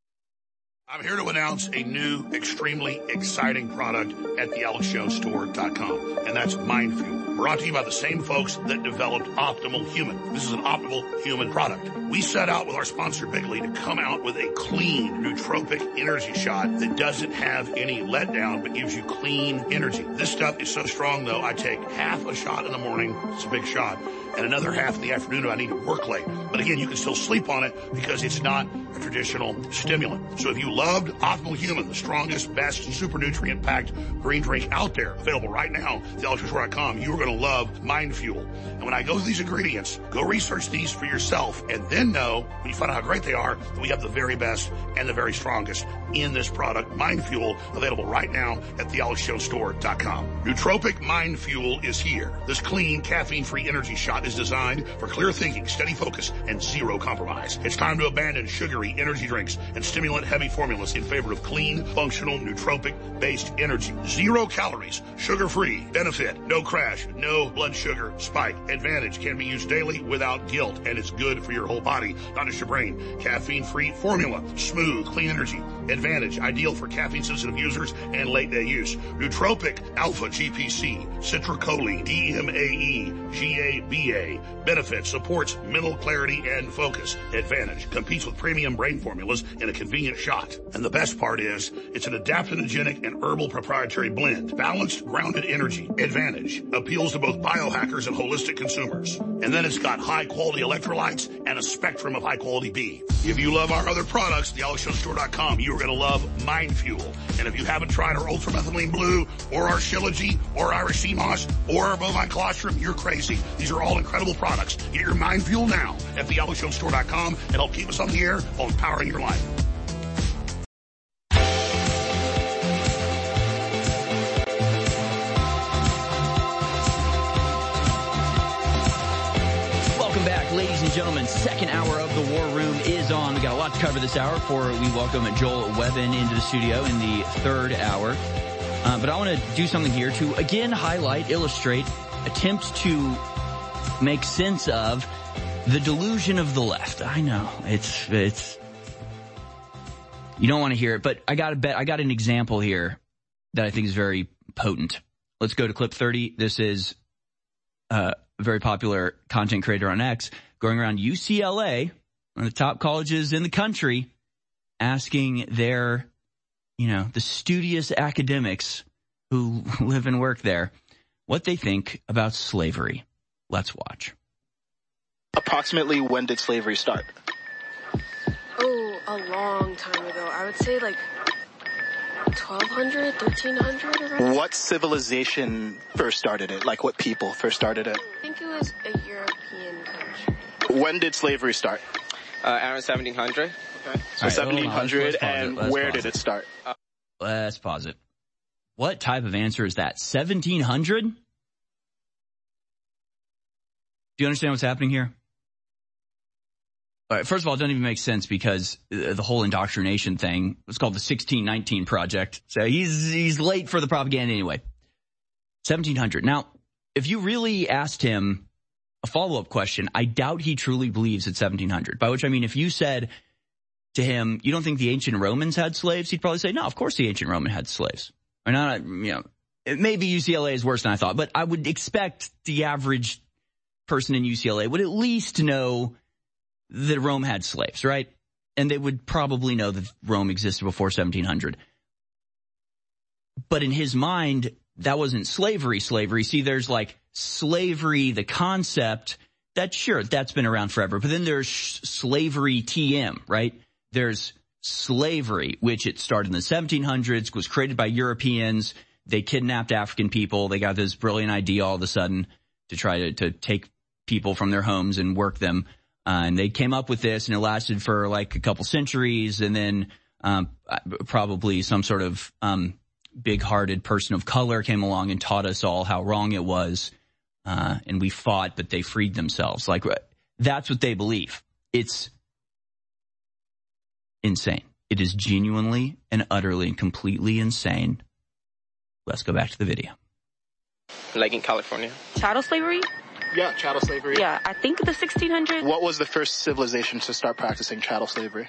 I'm here to announce a new, extremely exciting product at thealexjonesstore.com, and that's Mind Fuel. Brought to you by the same folks that developed Optimal Human. This is an Optimal Human product. We set out with our sponsor, Bigley, to come out with a clean, nootropic energy shot that doesn't have any letdown, but gives you clean energy. This stuff is so strong, though, I take half a shot in the morning. It's a big shot. And another half in the afternoon if I need to work late. But again, you can still sleep on it because it's not a traditional stimulant. So if you loved Optimal Human, the strongest, best, super nutrient-packed green drink out there, available right now at thealexjonesstore.com, you are going to love Mind Fuel. And when I go through these ingredients, go research these for yourself and then know, when you find out how great they are, that we have the very best and the very strongest in this product, Mind Fuel, available right now at thealexjonesstore.com. Nootropic Mind Fuel is here. This clean, caffeine-free energy shot is designed for clear thinking, steady focus, and zero compromise. It's time to abandon sugary energy drinks and stimulant-heavy formulas in favor of clean, functional, nootropic-based energy. 0 calories, sugar-free, benefit, no crash, no blood sugar spike. Advantage can be used daily without guilt, and it's good for your whole body, not just your brain. Caffeine-free formula, smooth, clean energy. Advantage, ideal for caffeine-sensitive users and late-day use. Nootropic, alpha GPC, citrullocholine, DMAE, GABA, EPA. Benefits, supports mental clarity and focus. Advantage, competes with premium brain formulas in a convenient shot. And the best part is, it's an adaptogenic and herbal proprietary blend. Balanced, grounded energy. Advantage, appeals to both biohackers and holistic consumers. And then it's got high-quality electrolytes and a spectrum of high-quality B. If you love our other products, thealexjonesstore.com, you are going to love Mind Fuel. And if you haven't tried our Ultramethylene Blue or our Shilajit or Irish Sea Moss or our Bovine Colostrum, you're crazy. These are all incredible products. Get your Mind Fuel now at thealexjonesstore.com and help keep us on the air on Powering Your Life. Ladies and gentlemen, second hour of the War Room is on. We got a lot to cover this hour before we welcome Joel Webbin into the studio in the third hour. But I want to do something here to again highlight, illustrate, attempt to make sense of the delusion of the left. I know it's you don't want to hear it, but I got an example here that I think is very potent. Let's go to clip 30. This is very popular content creator on X, going around UCLA, one of the top colleges in the country, asking their, the studious academics who live and work there, what they think about slavery. Let's watch. Approximately when did slavery start? Oh, a long time ago. I would say like 1200, 1300 around. What civilization first started it? Like what people first started it? I think it was a European country. When did slavery start? Around 1700. Okay. So right, 1700, and where did it start? Let's pause it. What type of answer is that? 1700? Do you understand what's happening here? All right, first of all, it doesn't even make sense because the whole indoctrination thing was called the 1619 Project. So he's late for the propaganda anyway. 1700. Now, if you really asked him a follow-up question, I doubt he truly believes it's 1700. By which I mean, if you said to him, you don't think the ancient Romans had slaves? He'd probably say, no, of course the ancient Roman had slaves. Or not, maybe UCLA is worse than I thought, but I would expect the average person in UCLA would at least know that Rome had slaves, right? And they would probably know that Rome existed before 1700. But in his mind, that wasn't slavery. See, there's like slavery, the concept, that's been around forever. But then there's slavery TM, right? There's slavery, which it started in the 1700s, was created by Europeans. They kidnapped African people. They got this brilliant idea all of a sudden to try to take people from their homes and work them. And they came up with this, and it lasted for like a couple centuries, and then probably some sort of big-hearted person of color came along and taught us all how wrong it was, and we fought, but they freed themselves. Like, that's what they believe. It's insane. It is genuinely and utterly and completely insane. Let's go back to the video. Like in California. Chattel slavery? Yeah, chattel slavery. Yeah, I think the 1600s. What was the first civilization to start practicing chattel slavery?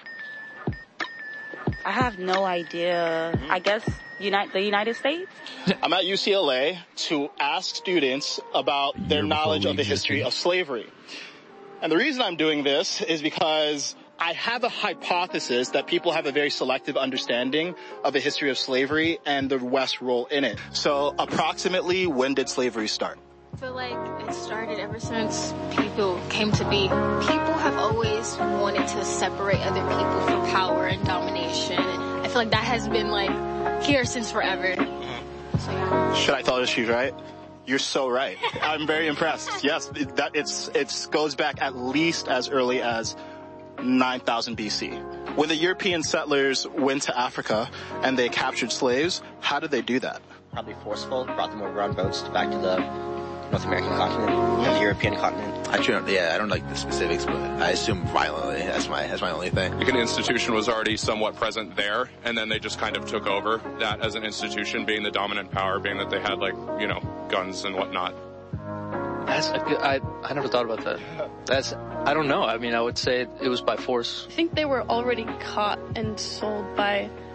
I have no idea. I guess the United States? I'm at UCLA to ask students about their knowledge of the history of slavery. And the reason I'm doing this is because I have a hypothesis that people have a very selective understanding of the history of slavery and the West's role in it. So approximately when did slavery start? I feel like it started ever since people came to be. People have always wanted to separate other people for power and domination. I feel like that has been like here since forever. So yeah. Should I tell the truth, right? You're so right. I'm very impressed. Yes, it goes back at least as early as 9,000 BC. When the European settlers went to Africa and they captured slaves, how did they do that? Probably forceful, brought them over on boats back to the North American continent and the European continent. I don't like the specifics, but I assume violently. That's my only thing. Like an institution was already somewhat present there, and then they just kind of took over that as an institution, being the dominant power, being that they had guns and whatnot. That's a good, I never thought about that. I don't know. I mean, I would say it was by force. I think they were already caught and sold by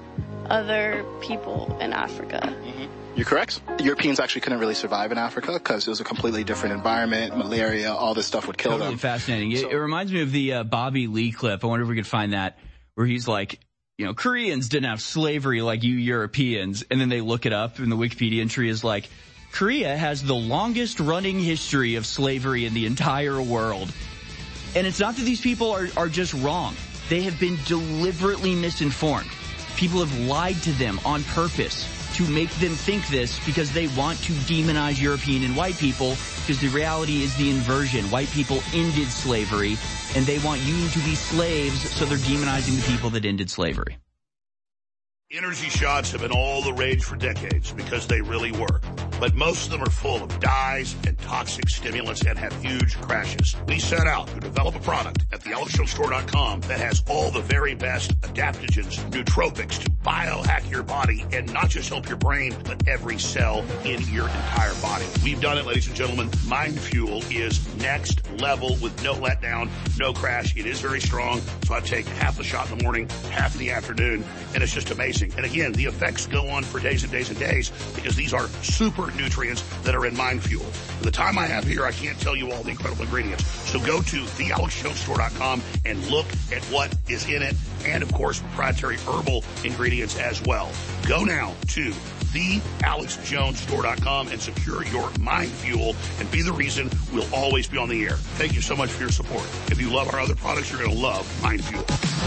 other people in Africa. You're correct. Europeans actually couldn't really survive in Africa because it was a completely different environment. Malaria, all this stuff would kill them. Totally fascinating. It reminds me of the Bobby Lee clip. I wonder if we could find that, where he's like, you know, Koreans didn't have slavery like you Europeans. And then they look it up and the Wikipedia entry is like, Korea has the longest running history of slavery in the entire world. And it's not that these people are just wrong. They have been deliberately misinformed. People have lied to them on purpose to make them think this because they want to demonize European and white people, because the reality is the inversion. White people ended slavery, and they want you to be slaves, so they're demonizing the people that ended slavery. Energy shots have been all the rage for decades because they really work. But most of them are full of dyes and toxic stimulants and have huge crashes. We set out to develop a product at thealexstone.com that has all the very best adaptogens, nootropics to biohack your body and not just help your brain, but every cell in your entire body. We've done it, ladies and gentlemen. Mind Fuel is next level with no letdown, no crash. It is very strong, so I take half a shot in the morning, half in the afternoon, and it's just amazing. And again, the effects go on for days and days and days because these are super nutrients that are in Mind Fuel. For the time I have here, I can't tell you all the incredible ingredients. So go to thealexjonestore.com and look at what is in it, and of course, proprietary herbal ingredients as well. Go now to thealexjonestore.com and secure your Mind Fuel and be the reason we'll always be on the air. Thank you so much for your support. If you love our other products, you're going to love Mind Fuel.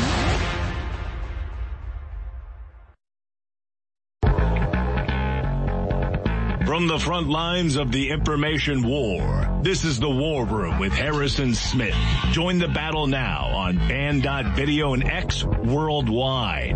From the front lines of the information war, this is the War Room with Harrison Smith. Join the battle now on Band.video and X worldwide.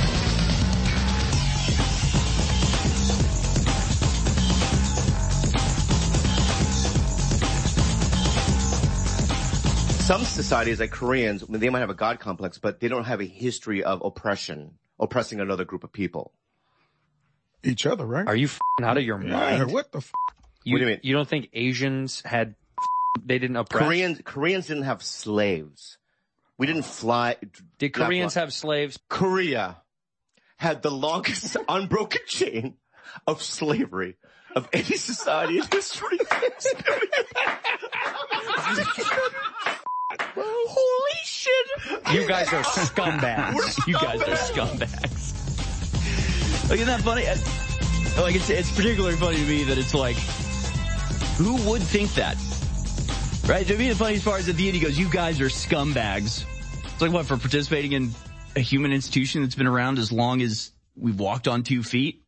Some societies, like Koreans, they might have a God complex, but they don't have a history of oppressing another group of people. Each other, right? Are you out of your mind? Yeah, what the what do you mean? You don't think Asians they didn't oppress? Koreans didn't have slaves. We didn't fly. Did Koreans have slaves? Korea had the longest unbroken chain of slavery of any society in history. Holy shit! You guys are scumbags. You guys are scumbags. Like, isn't that funny? Like, it's particularly funny to me that it's like, who would think that? Right? To me, the funniest part is at the end he goes, you guys are scumbags. It's like, what, for participating in a human institution that's been around as long as we've walked on 2 feet?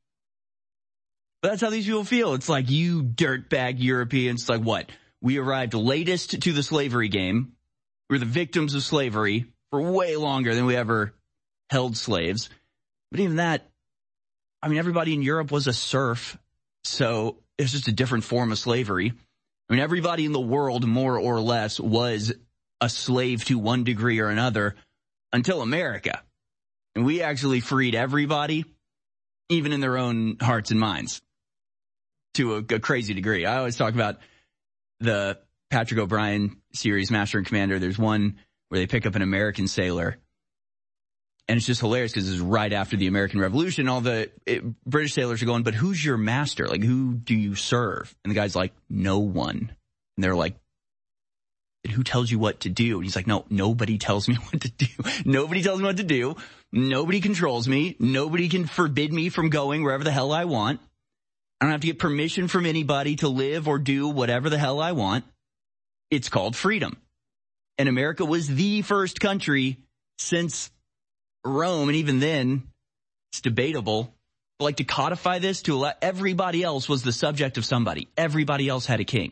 But that's how these people feel. It's like, you dirtbag Europeans. It's like, what? We arrived latest to the slavery game. We're the victims of slavery for way longer than we ever held slaves. But even that, I mean, everybody in Europe was a serf, so it's just a different form of slavery. I mean, everybody in the world, more or less, was a slave to one degree or another until America. And we actually freed everybody, even in their own hearts and minds, to a crazy degree. I always talk about the Patrick O'Brien series, Master and Commander. There's one where they pick up an American sailor. And it's just hilarious because it's right after the American Revolution. All the British sailors are going, but who's your master? Like, who do you serve? And the guy's like, no one. And they're like, who tells you what to do? And he's like, no, nobody tells me what to do. Nobody tells me what to do. Nobody controls me. Nobody can forbid me from going wherever the hell I want. I don't have to get permission from anybody to live or do whatever the hell I want. It's called freedom. And America was the first country since Rome, and even then, it's debatable, but like to codify this to allow everybody else was the subject of somebody. Everybody else had a king.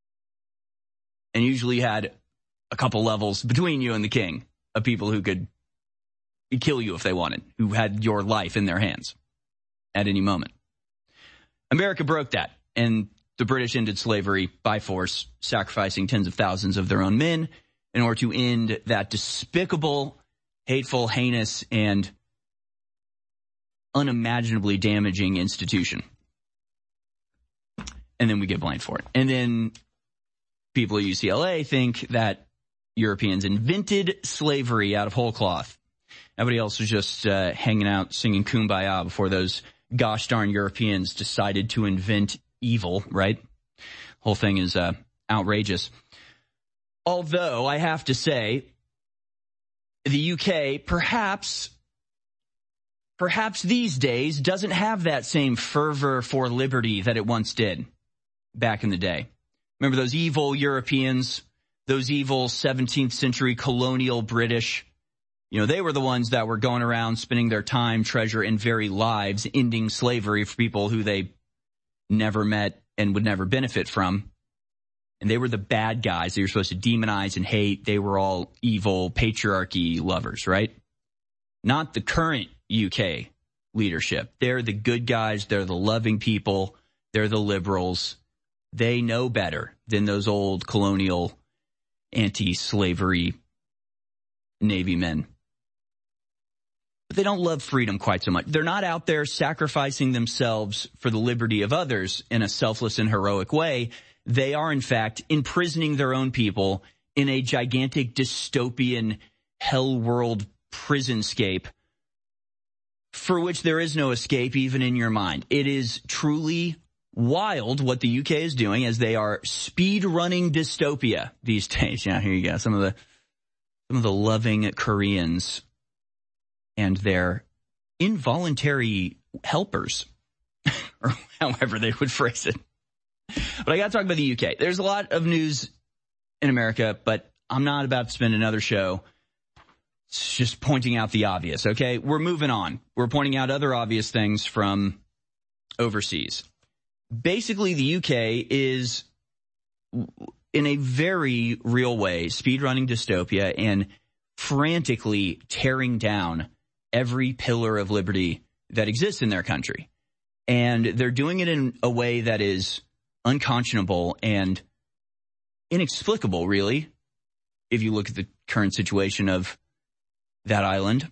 And usually you had a couple levels between you and the king of people who could kill you if they wanted, who had your life in their hands at any moment. America broke that, and the British ended slavery by force, sacrificing tens of thousands of their own men in order to end that despicable, hateful, heinous, and unimaginably damaging institution. And then we get blamed for it. And then people at UCLA think that Europeans invented slavery out of whole cloth. Everybody else was just hanging out, singing Kumbaya before those gosh darn Europeans decided to invent evil, right? Whole thing is outrageous. Although, I have to say, the UK perhaps these days doesn't have that same fervor for liberty that it once did back in the day. Remember those evil Europeans, those evil 17th century colonial British? You know, they were the ones that were going around spending their time, treasure, and very lives ending slavery for people who they never met and would never benefit from. And they were the bad guys that you're supposed to demonize and hate. They were all evil patriarchy lovers, right? Not the current UK leadership. They're the good guys. They're the loving people. They're the liberals. They know better than those old colonial anti-slavery Navy men. But they don't love freedom quite so much. They're not out there sacrificing themselves for the liberty of others in a selfless and heroic way. They are, in fact, imprisoning their own people in a gigantic dystopian hell world prisonscape for which there is no escape even in your mind. It is truly wild what the UK is doing as they are speed running dystopia these days. Yeah, here you go. Some of the loving Koreans and their involuntary helpers, or however they would phrase it. But I got to talk about the UK. There's a lot of news in America, but I'm not about to spend another show just pointing out the obvious, okay? We're moving on. We're pointing out other obvious things from overseas. Basically, the UK is, in a very real way, speedrunning dystopia and frantically tearing down every pillar of liberty that exists in their country. And they're doing it in a way that is unconscionable and inexplicable, really, if you look at the current situation of that island.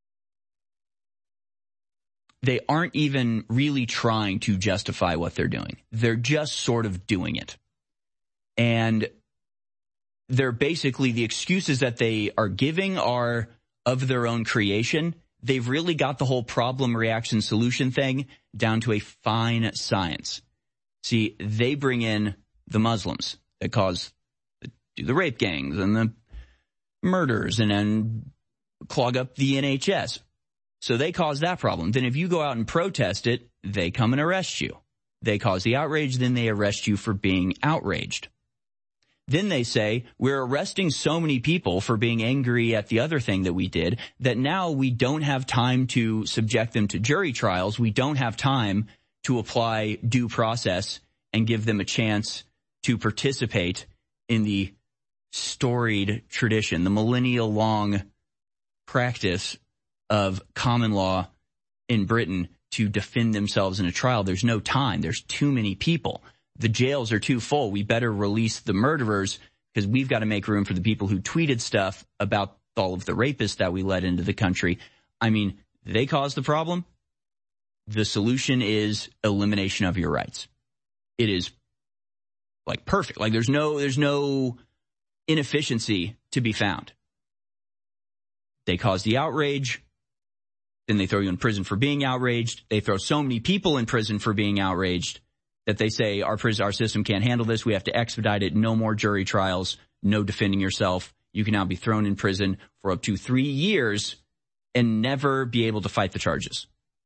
They aren't even really trying to justify what they're doing. They're just sort of doing it. And they're basically, the excuses that they are giving are of their own creation. They've really got the whole problem, reaction, solution thing down to a fine science. See, they bring in the Muslims that do the rape gangs and the murders and then clog up the NHS. So they cause that problem. Then if you go out and protest it, they come and arrest you. They cause the outrage, then they arrest you for being outraged. Then they say, we're arresting so many people for being angry at the other thing that we did that now we don't have time to subject them to jury trials. We don't have time to apply due process and give them a chance to participate in the storied tradition, the millennial-long practice of common law in Britain to defend themselves in a trial. There's no time. There's too many people. The jails are too full. We better release the murderers because we've got to make room for the people who tweeted stuff about all of the rapists that we let into the country. I mean, they caused the problem. The solution is elimination of your rights. It is like perfect. Like there's no inefficiency to be found. They cause the outrage. Then they throw you in prison for being outraged. They throw so many people in prison for being outraged that they say our system can't handle this. We have to expedite it. No more jury trials. No defending yourself. You can now be thrown in prison for up to 3 years and never be able to fight the charges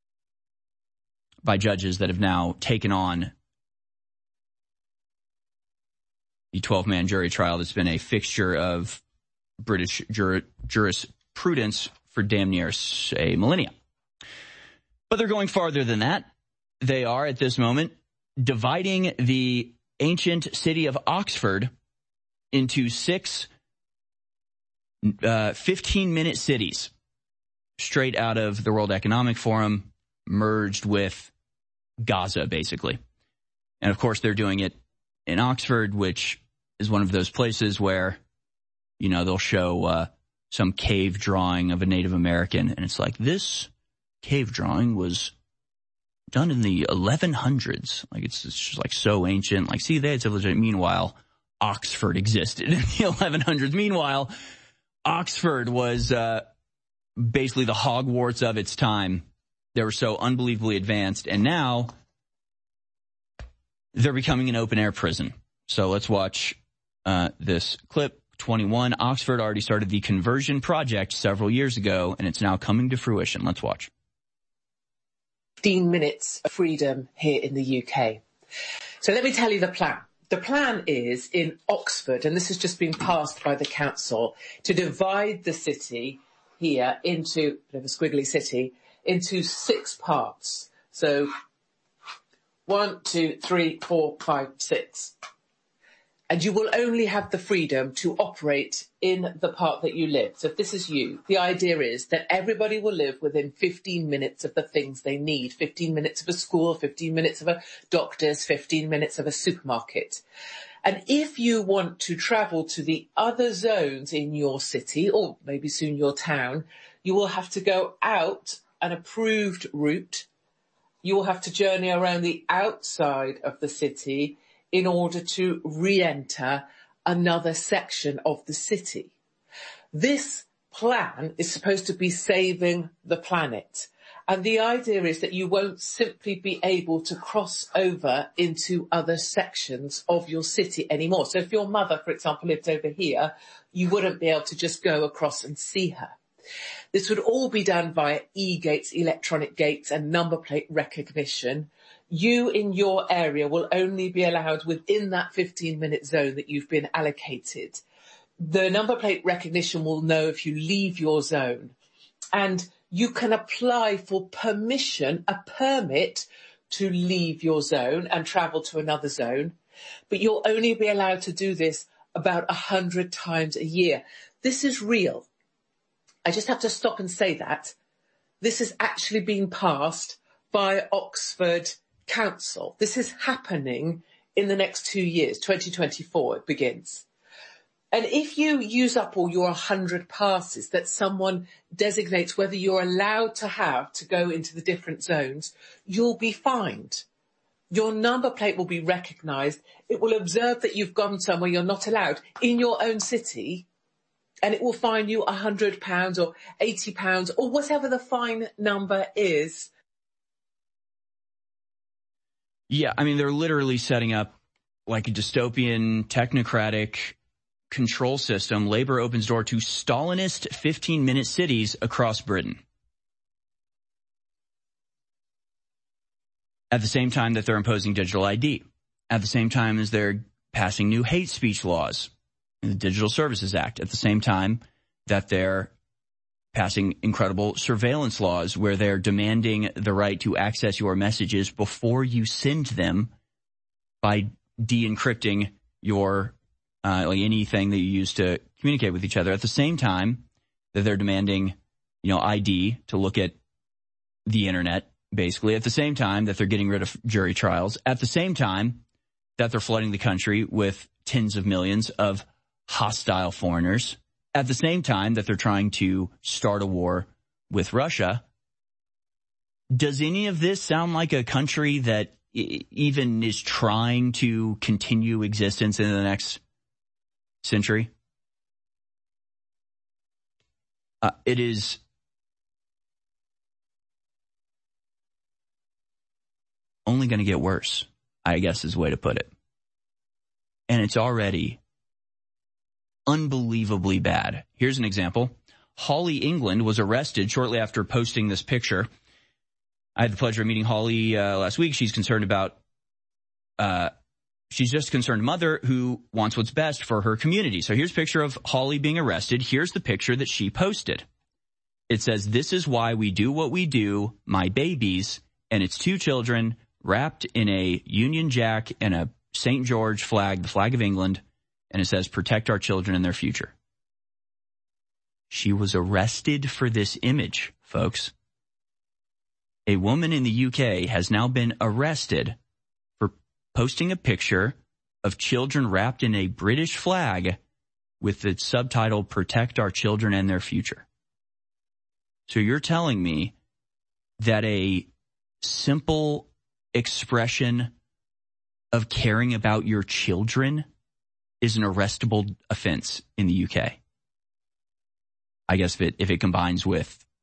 by judges that have now taken on the 12-man jury trial that's been a fixture of British jurisprudence for damn near a millennia. But they're going farther than that. They are, at this moment, dividing the ancient city of Oxford into 6 15-minute cities straight out of the World Economic Forum, merged with Gaza, basically. And, of course, they're doing it in Oxford, which is one of those places where, you know, they'll show some cave drawing of a Native American, and it's like, this cave drawing was done in the 1100s. Like, it's just like so ancient. Like, see, they had civilization. Meanwhile, Oxford existed in the 1100s. Meanwhile, Oxford was basically the Hogwarts of its time. They were so unbelievably advanced, and now they're becoming an open-air prison. So let's watch this clip. 21, Oxford already started the conversion project several years ago, and it's now coming to fruition. Let's watch. 15 minutes of freedom here in the UK. So let me tell you the plan. The plan is in Oxford, and this has just been passed by the council, to divide the city here into, a bit of a squiggly city, into 6 parts. So 1, 2, 3, 4, 5, 6. And you will only have the freedom to operate in the part that you live. So if this is you, the idea is that everybody will live within 15 minutes of the things they need. 15 minutes of a school, 15 minutes of a doctor's, 15 minutes of a supermarket. And if you want to travel to the other zones in your city, or maybe soon your town, you will have to go out an approved route. You will have to journey around the outside of the city in order to re-enter another section of the city. This plan is supposed to be saving the planet. And the idea is that you won't simply be able to cross over into other sections of your city anymore. So if your mother, for example, lived over here, you wouldn't be able to just go across and see her. This would all be done via e-gates, electronic gates and number plate recognition. You in your area will only be allowed within that 15-minute zone that you've been allocated. The number plate recognition will know if you leave your zone. And you can apply for permission, a permit to leave your zone and travel to another zone. But you'll only be allowed to do this about 100 times a year. This is real. I just have to stop and say that. This is actually being passed by Oxford Council. This is happening in the next 2 years, 2024 it begins. And if you use up all your 100 passes that someone designates whether you're allowed to have to go into the different zones, you'll be fined. Your number plate will be recognised. It will observe that you've gone somewhere you're not allowed in your own city, and it will fine you £100 or £80 or whatever the fine number is. Yeah, I mean, they're literally setting up like a dystopian, technocratic control system. Labour opens door to Stalinist 15-minute cities across Britain. At the same time that they're imposing digital ID. At the same time as they're passing new hate speech laws in the Digital Services Act. At the same time that they're passing incredible surveillance laws where they're demanding the right to access your messages before you send them by de-encrypting your like anything that you use to communicate with each other. At the same time that they're demanding, ID to look at the internet, basically. At the same time that they're getting rid of jury trials. At the same time that they're flooding the country with tens of millions of hostile foreigners. At the same time that they're trying to start a war with Russia. Does any of this sound like a country that even is trying to continue existence in the next century? It is only going to get worse, I guess is the way to put it. And it's already unbelievably bad. Here's an example. Holly England was arrested shortly after posting this picture. I had the pleasure of meeting Holly last week. She's concerned about, she's just a concerned mother who wants what's best for her community. So here's a picture of Holly being arrested. Here's the picture that she posted. It says, "This is why we do what we do, my babies," and it's 2 children wrapped in a Union Jack and a St. George flag, the flag of England, and it says, "Protect our children and their future." She was arrested for this image, folks. A woman in the UK has now been arrested for posting a picture of children wrapped in a British flag with the subtitle, "Protect our children and their future." So you're telling me that a simple expression of caring about your children is an arrestable offense in the UK. I guess if it combines with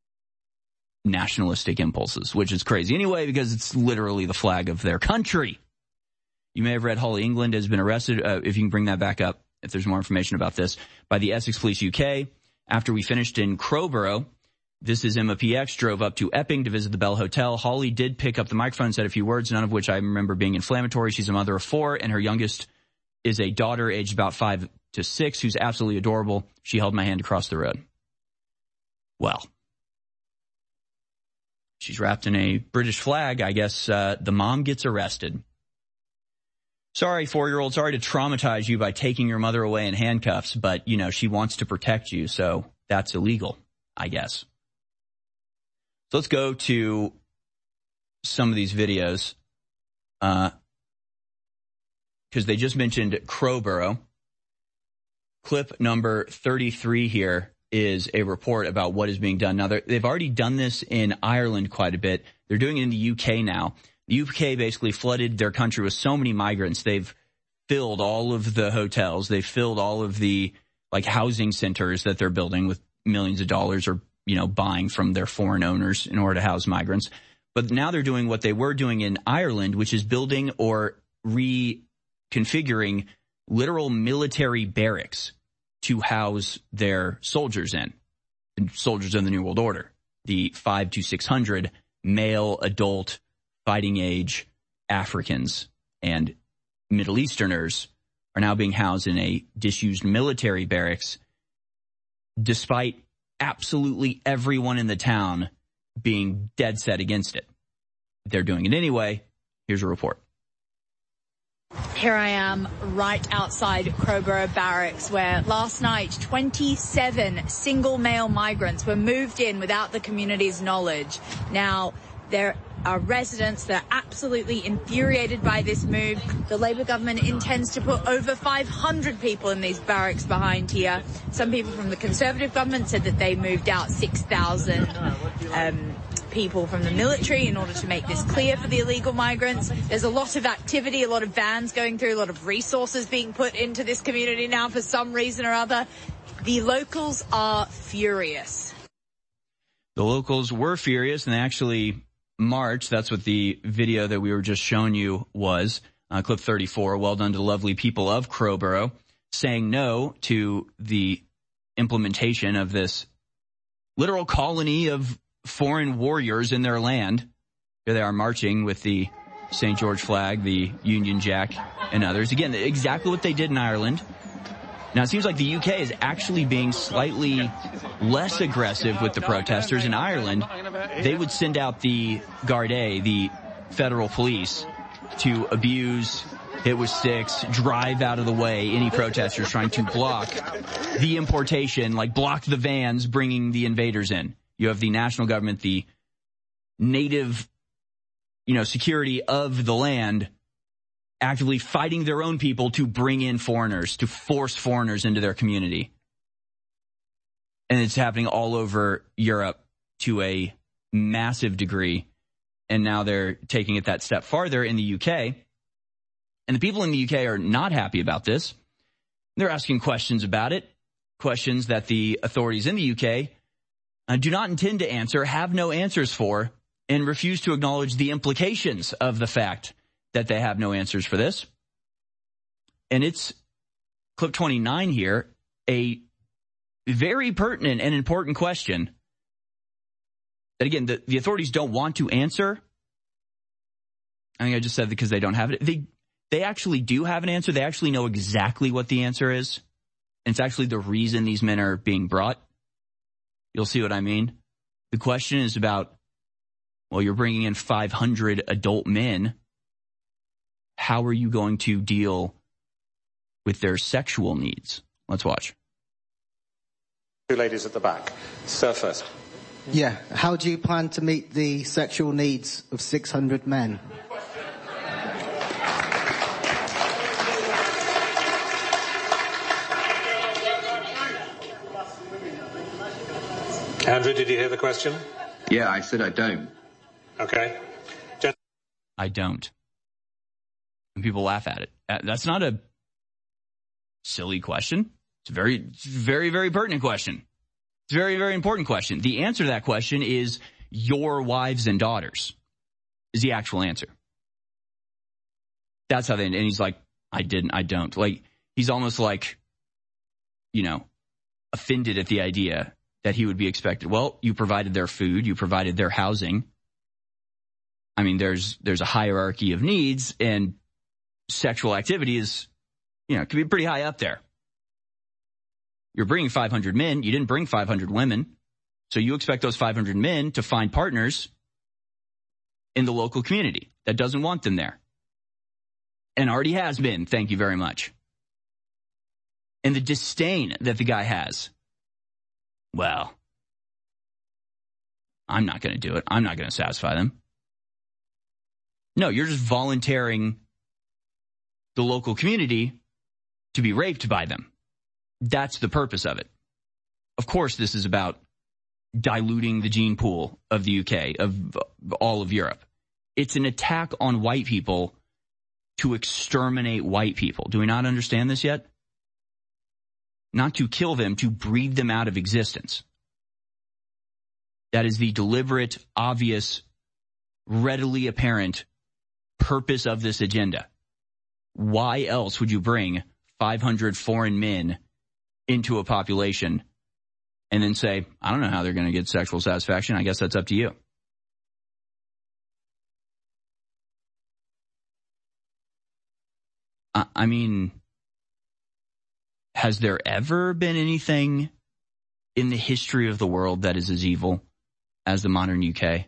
nationalistic impulses, which is crazy anyway because it's literally the flag of their country. You may have read Holly England has been arrested, if you can bring that back up, if there's more information about this, by the Essex Police UK. After we finished in Crowborough, This Is Emma PX drove up to Epping to visit the Bell Hotel. Holly did pick up the microphone and said a few words, none of which I remember being inflammatory. She's a mother of 4, and her youngest is a daughter aged about 5 to 6 who's absolutely adorable. She held my hand across the road. Well, she's wrapped in a British flag. I guess the mom gets arrested. Sorry, 4-year-old, sorry to traumatize you by taking your mother away in handcuffs, but, you know, she wants to protect you, so that's illegal, I guess. So let's go to some of these videos, because they just mentioned Crowborough. Clip number 33 here is a report about what is being done. Now, they've already done this in Ireland quite a bit. They're doing it in the UK now. The UK basically flooded their country with so many migrants. They've filled all of the hotels. They've filled all of the housing centers that they're building with millions of dollars or, buying from their foreign owners in order to house migrants. But now they're doing what they were doing in Ireland, which is building or reconfiguring literal military barracks to house their soldiers in, soldiers in the New World Order, the 500 to 600 male adult fighting age Africans and Middle Easterners are now being housed in a disused military barracks, despite absolutely everyone in the town being dead set against it. They're doing it anyway. Here's a report. Here I am right outside Crowborough Barracks, where last night 27 single male migrants were moved in without the community's knowledge. Now, there are residents that are absolutely infuriated by this move. The Labour government intends to put over 500 people in these barracks behind here. Some people from the Conservative government said that they moved out 6,000 people from the military in order to make this clear for the illegal migrants. There's a lot of activity, a lot of vans going through, a lot of resources being put into this community now for some reason or other. The locals are furious. The locals were furious, and they actually marched. That's what the video that we were just showing you was. Clip 34, well done to the lovely people of Crowborough, saying no to the implementation of this literal colony of foreign warriors in their land. Here they are marching with the St. George flag, the Union Jack, and others. Again, exactly what they did in Ireland. Now, it seems like the UK is actually being slightly less aggressive with the protesters. In Ireland, they would send out the Gardaí, the federal police, to abuse, hit with sticks, drive out of the way any protesters trying to block the importation, block the vans bringing the invaders in. You have the national government, the native, security of the land, actively fighting their own people to bring in foreigners, to force foreigners into their community. And it's happening all over Europe to a massive degree. And now they're taking it that step farther in the UK. And the people in the UK are not happy about this. They're asking questions about it, questions that the authorities in the UK do not intend to answer, have no answers for, and refuse to acknowledge the implications of the fact that they have no answers for this. And it's clip 29 here, a very pertinent and important question that, again, the authorities don't want to answer. I think I just said because they don't have it. They actually do have an answer. They actually know exactly what the answer is. And it's actually the reason these men are being brought. You'll see what I mean. The question is about, well, you're bringing in 500 adult men. How are you going to deal with their sexual needs? Let's watch. Two ladies at the back. Sir first. Yeah. How do you plan to meet the sexual needs of 600 men? Andrew, did you hear the question? Yeah, I said I don't. Okay. I don't. And people laugh at it. That's not a silly question. It's a very, very, very pertinent question. It's a very, very important question. The answer to that question is your wives and daughters, is the actual answer. That's how and he's like, I don't. Like, he's almost like, offended at the idea that he would be expected. Well, you provided their food, you provided their housing. I mean, there's a hierarchy of needs, and sexual activity is, can be pretty high up there. You're bringing 500 men. You didn't bring 500 women. So you expect those 500 men to find partners in the local community that doesn't want them there. And already has been, thank you very much. And the disdain that the guy has. Well, I'm not going to do it. I'm not going to satisfy them. No, you're just volunteering the local community to be raped by them. That's the purpose of it. Of course, this is about diluting the gene pool of the UK, of all of Europe. It's an attack on white people to exterminate white people. Do we not understand this yet? Not to kill them, to breed them out of existence. That is the deliberate, obvious, readily apparent purpose of this agenda. Why else would you bring 500 foreign men into a population and then say, I don't know how they're going to get sexual satisfaction. I guess that's up to you. I mean, has there ever been anything in the history of the world that is as evil as the modern UK?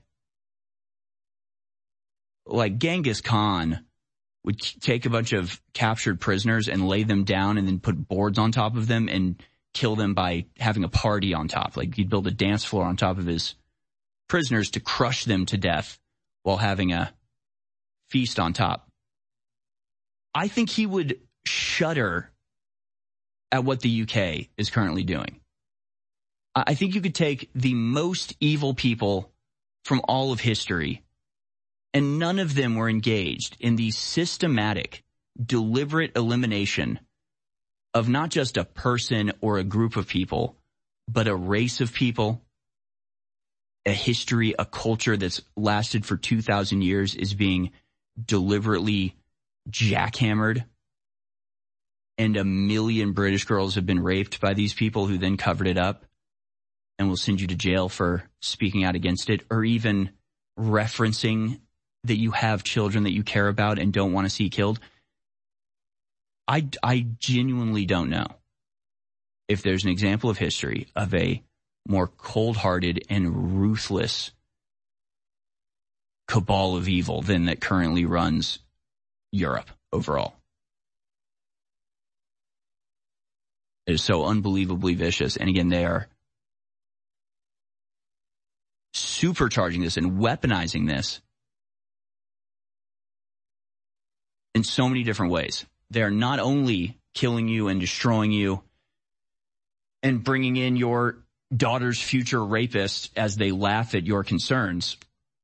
Like Genghis Khan would take a bunch of captured prisoners and lay them down and then put boards on top of them and kill them by having a party on top. Like he'd build a dance floor on top of his prisoners to crush them to death while having a feast on top. I think he would shudder at what the UK is currently doing. I think you could take the most evil people from all of history, and none of them were engaged in the systematic, deliberate elimination of not just a person or a group of people, but a race of people, a history, a culture that's lasted for 2,000 years is being deliberately jackhammered. And 1 million British girls have been raped by these people who then covered it up and will send you to jail for speaking out against it, or even referencing that you have children that you care about and don't want to see killed. I genuinely don't know if there's an example of history of a more cold-hearted and ruthless cabal of evil than that currently runs Europe overall. It is so unbelievably vicious. And again, they are supercharging this and weaponizing this in so many different ways. They are not only killing you and destroying you and bringing in your daughter's future rapist as they laugh at your concerns.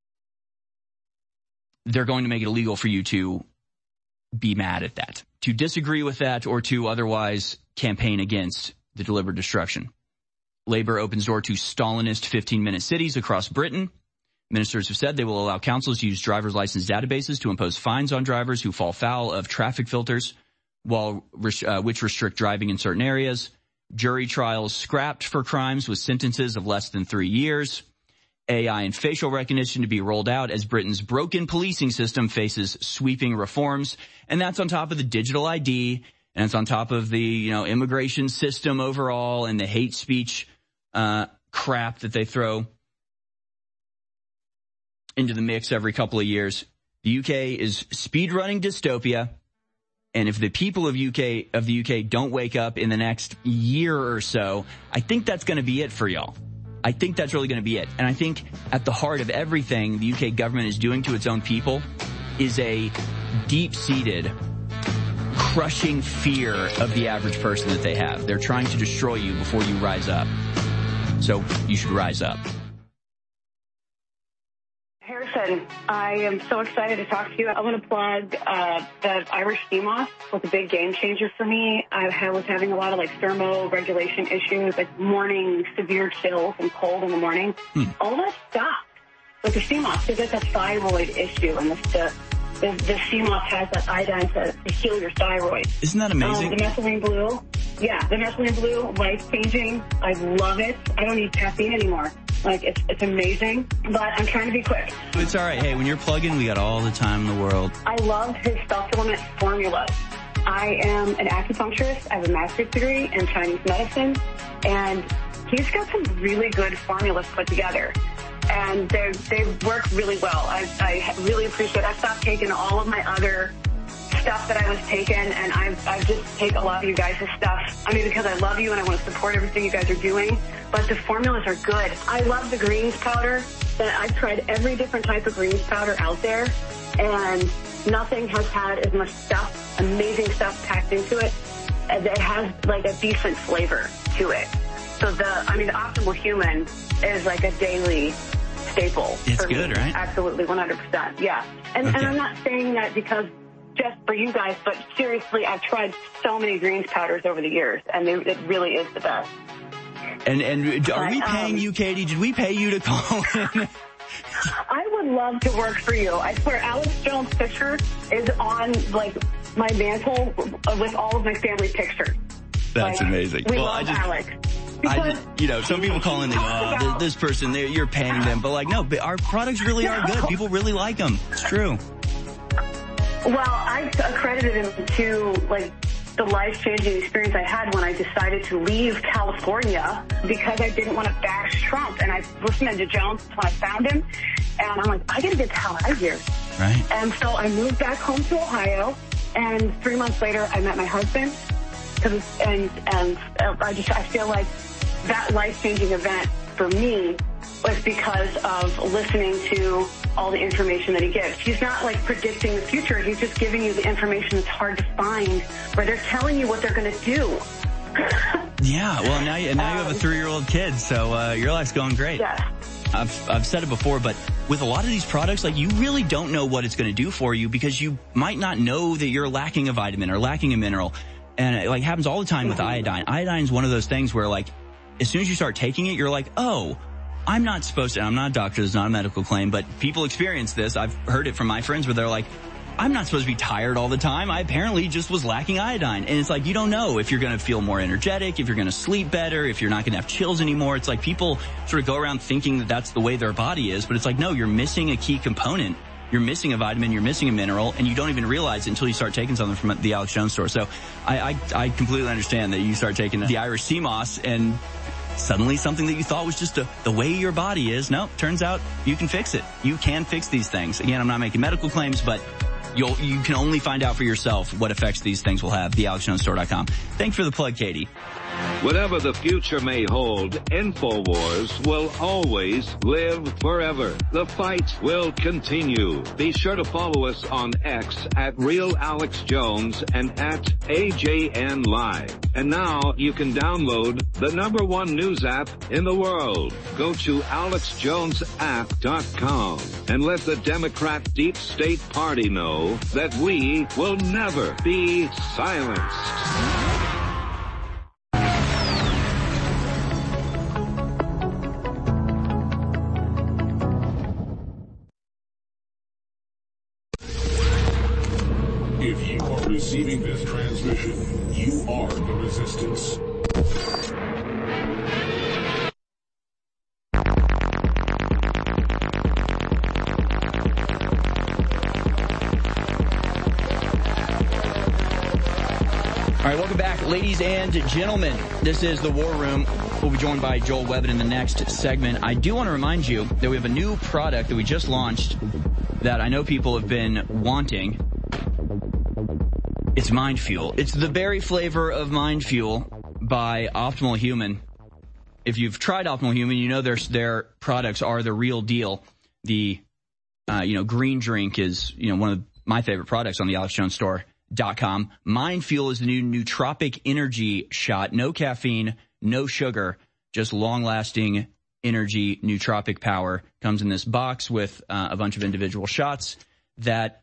They're going to make it illegal for you to be mad at that, to disagree with that, or to otherwise campaign against the deliberate destruction. Labour opens door to Stalinist 15-minute cities across Britain. Ministers have said they will allow councils to use driver's license databases to impose fines on drivers who fall foul of traffic filters, which restrict driving in certain areas. Jury trials scrapped for crimes with sentences of less than 3 years. AI and facial recognition to be rolled out as Britain's broken policing system faces sweeping reforms. And that's on top of the digital ID, and it's on top of the, immigration system overall and the hate speech crap that they throw into the mix every couple of years. The UK is speedrunning dystopia. And if the people of the UK don't wake up in the next year or so, I think that's going to be it for y'all. I think that's really going to be it. And I think at the heart of everything the UK government is doing to its own people is a deep-seated, crushing fear of the average person that they have. They're trying to destroy you before you rise up. So you should rise up. Harrison, I am so excited to talk to you. I want to plug the Irish Sea-Moss was a big game changer for me. I was having a lot of thermoregulation issues, like morning severe chills and cold in the morning. All that stopped. with the CMOS, because it's a thyroid issue, and the CMOS has that iodine to heal your thyroid. Isn't that amazing? The methylene blue, the methylene blue, life-changing. I love it. I don't need caffeine anymore. Like, it's amazing, but I'm trying to be quick. It's all right. Hey, when you're plugging, we got all the time in the world. I love his supplement formula. I am an acupuncturist. I have a master's degree in Chinese medicine, and he's got some really good formulas put together, and they work really well. I really appreciate it. I stopped taking all of my other stuff that I was taking, and I just take a lot of you guys' stuff. I mean, because I love you and I want to support everything you guys are doing, but the formulas are good. I love the greens powder. I've tried every different type of greens powder out there, and nothing has had as much stuff, amazing stuff packed into it, that has like a decent flavor to it. So the Optimal Human is like a daily staple. It's good, right? Absolutely, 100%. Yeah. And I'm not saying that because just for you guys, but seriously, I've tried so many greens powders over the years, and it really is the best. And are we paying you, Katie? Did we pay you to call in? I would love to work for you. I swear, Alex Jones' picture is on like my mantle with all of my family pictures. That's amazing. We love Alex. Some people call in, this person, you're paying them, but no, our products really are good. People really like them. It's true. Well, I accredited him to the life-changing experience I had when I decided to leave California because I didn't want to bash Trump. And I listened to Jones when I found him, and I'm like, I got to get the hell out of here. Right. And so I moved back home to Ohio, and 3 months later, I met my husband. And I feel like that life-changing event for me was because of listening to all the information that he gives. He's not predicting the future. He's just giving you the information that's hard to find, where they're telling you what they're going to do. Yeah, well, now you have a 3-year-old kid, so your life's going great. Yeah. I've said it before, but with a lot of these products, you really don't know what it's going to do for you because you might not know that you're lacking a vitamin or lacking a mineral. And it happens all the time with iodine. Iodine is one of those things where as soon as you start taking it, you're oh, I'm not supposed to, and I'm not a doctor, it's not a medical claim, but people experience this. I've heard it from my friends where they're I'm not supposed to be tired all the time. I apparently just was lacking iodine. And it's you don't know if you're going to feel more energetic, if you're going to sleep better, if you're not going to have chills anymore. It's people sort of go around thinking that that's the way their body is, but it's no, you're missing a key component. You're missing a vitamin, you're missing a mineral, and you don't even realize it until you start taking something from the Alex Jones store. So I completely understand that you start taking the Irish sea moss and suddenly something that you thought was just the way your body is. No, turns out you can fix it. You can fix these things. Again, I'm not making medical claims, but you can only find out for yourself what effects these things will have. TheAlexJonesStore.com. Thanks for the plug, Katie. Whatever the future may hold, InfoWars will always live forever. The fight will continue. Be sure to follow us on X at RealAlexJones and at AJN Live. And now you can download the #1 news app in the world. Go to AlexJonesApp.com and let the Democrat Deep State Party know that we will never be silenced. If you are receiving this transmission, you are the resistance. All right, welcome back, ladies and gentlemen. This is the War Room. We'll be joined by Joel Webbin in the next segment. I do want to remind you that we have a new product that we just launched that I know people have been wanting. It's Mind Fuel. It's the berry flavor of Mind Fuel by Optimal Human. If you've tried Optimal Human, you know their products are the real deal. The green drink is one of my favorite products on the AlexJonesStore.com. Mind Fuel is the new nootropic energy shot. No caffeine, no sugar, just long-lasting energy, nootropic power. Comes in this box with a bunch of individual shots that,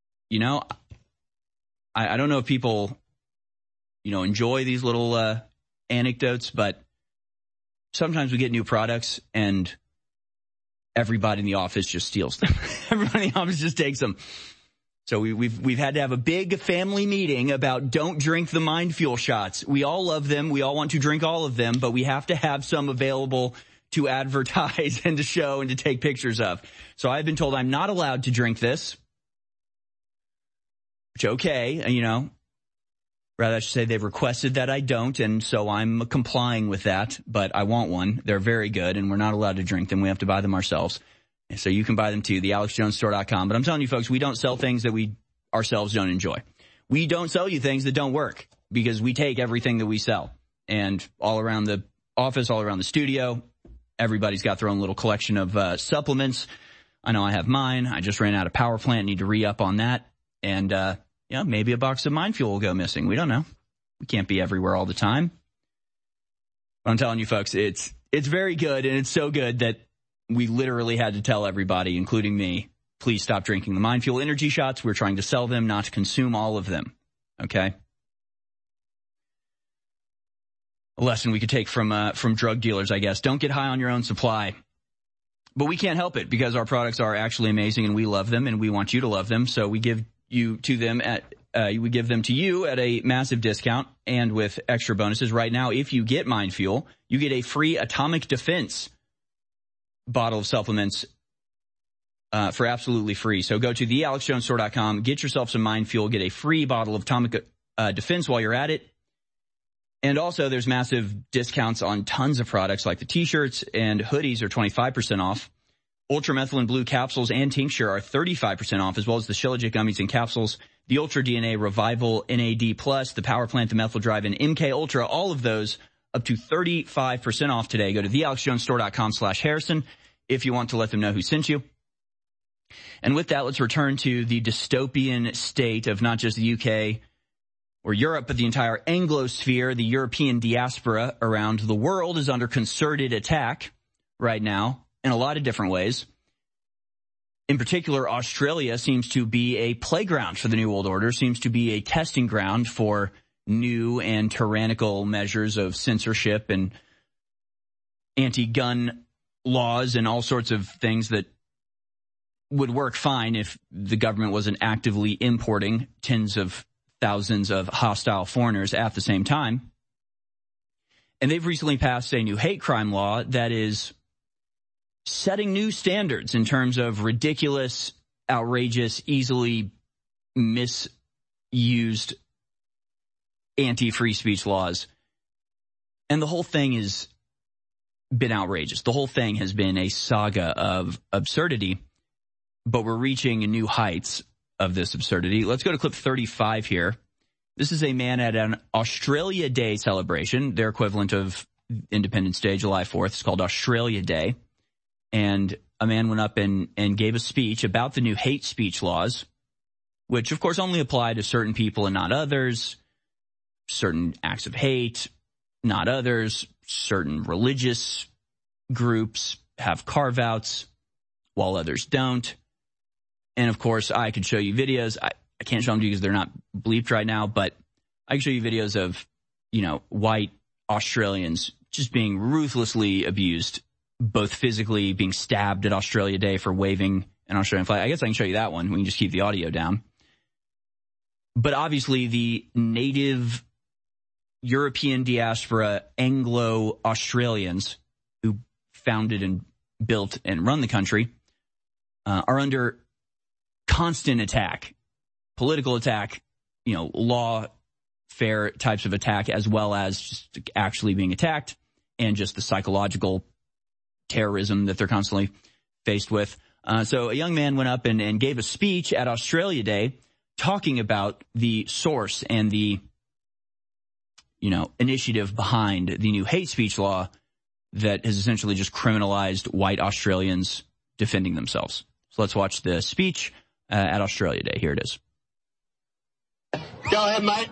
I don't know if people, enjoy these little anecdotes, but sometimes we get new products and everybody in the office just steals them. Everybody in the office just takes them. So we've had to have a big family meeting about don't drink the Mind Fuel shots. We all love them. We all want to drink all of them, but we have to have some available to advertise and to show and to take pictures of. So I've been told I'm not allowed to drink this. Which, okay, you know, rather I should say they've requested that I don't, and so I'm complying with that, but I want one. They're very good, and we're not allowed to drink them. We have to buy them ourselves. And so you can buy them too, thealexjonesstore.com. But I'm telling you, folks, we don't sell things that we ourselves don't enjoy. We don't sell you things that don't work because we take everything that we sell. And all around the office, all around the studio, everybody's got their own little collection of supplements. I know I have mine. I just ran out of Power Plant, need to re-up on that. And, yeah, maybe a box of Mind Fuel will go missing. We don't know. We can't be everywhere all the time. But I'm telling you, folks, it's very good, and it's so good that we literally had to tell everybody, including me, please stop drinking the Mind Fuel energy shots. We're trying to sell them, not to consume all of them. Okay? A lesson we could take from drug dealers, I guess. Don't get high on your own supply. But we can't help it because our products are actually amazing and we love them and we want you to love them. So we give we give them to you at a massive discount and with extra bonuses. Right now, if you get Mind Fuel, you get a free Atomic Defense bottle of supplements for absolutely free. So go to thealexjonesstore.com, get yourself some Mind Fuel, get a free bottle of Atomic Defense while you're at it. And also there's massive discounts on tons of products like the t-shirts and hoodies are 25% off. Ultra Methylene Blue capsules and tincture are 35% off, as well as the Shilajit gummies and capsules, the Ultra DNA Revival NAD+, the Power Plant, the Methyl Drive, and MK Ultra, all of those up to 35% off today. Go to thealexjonesstore.com/Harrison if you want to let them know who sent you. And with that, let's return to the dystopian state of not just the UK or Europe, but the entire Anglosphere. The European diaspora around the world is under concerted attack right now in a lot of different ways. In particular, Australia seems to be a playground for the New World Order, seems to be a testing ground for new and tyrannical measures of censorship and anti-gun laws and all sorts of things that would work fine if the government wasn't actively importing tens of thousands of hostile foreigners at the same time. And they've recently passed a new hate crime law that is setting new standards in terms of ridiculous, outrageous, easily misused anti-free speech laws. And the whole thing has been outrageous. The whole thing has been a saga of absurdity, but we're reaching new heights of this absurdity. Let's go to clip 35 here. This is a man at an Australia Day celebration, their equivalent of Independence Day, July 4th. It's called Australia Day. And a man went up and gave a speech about the new hate speech laws, which of course only apply to certain people and not others, certain acts of hate, not others, certain religious groups have carve-outs while others don't. And of course, I could show you videos. I can't show them to you because they're not bleeped right now, but I can show you videos of, white Australians just being ruthlessly abused, both physically being stabbed at Australia Day for waving an Australian flag. I guess I can show you that one. We can just keep the audio down. But obviously the native European diaspora Anglo-Australians who founded and built and run the country are under constant attack, political attack, lawfare types of attack, as well as just actually being attacked and just the psychological terrorism that they're constantly faced with. So a young man went up and gave a speech at Australia Day talking about the source and the, initiative behind the new hate speech law that has essentially just criminalized white Australians defending themselves. So let's watch the speech at Australia Day. Here it is. Go ahead, mate.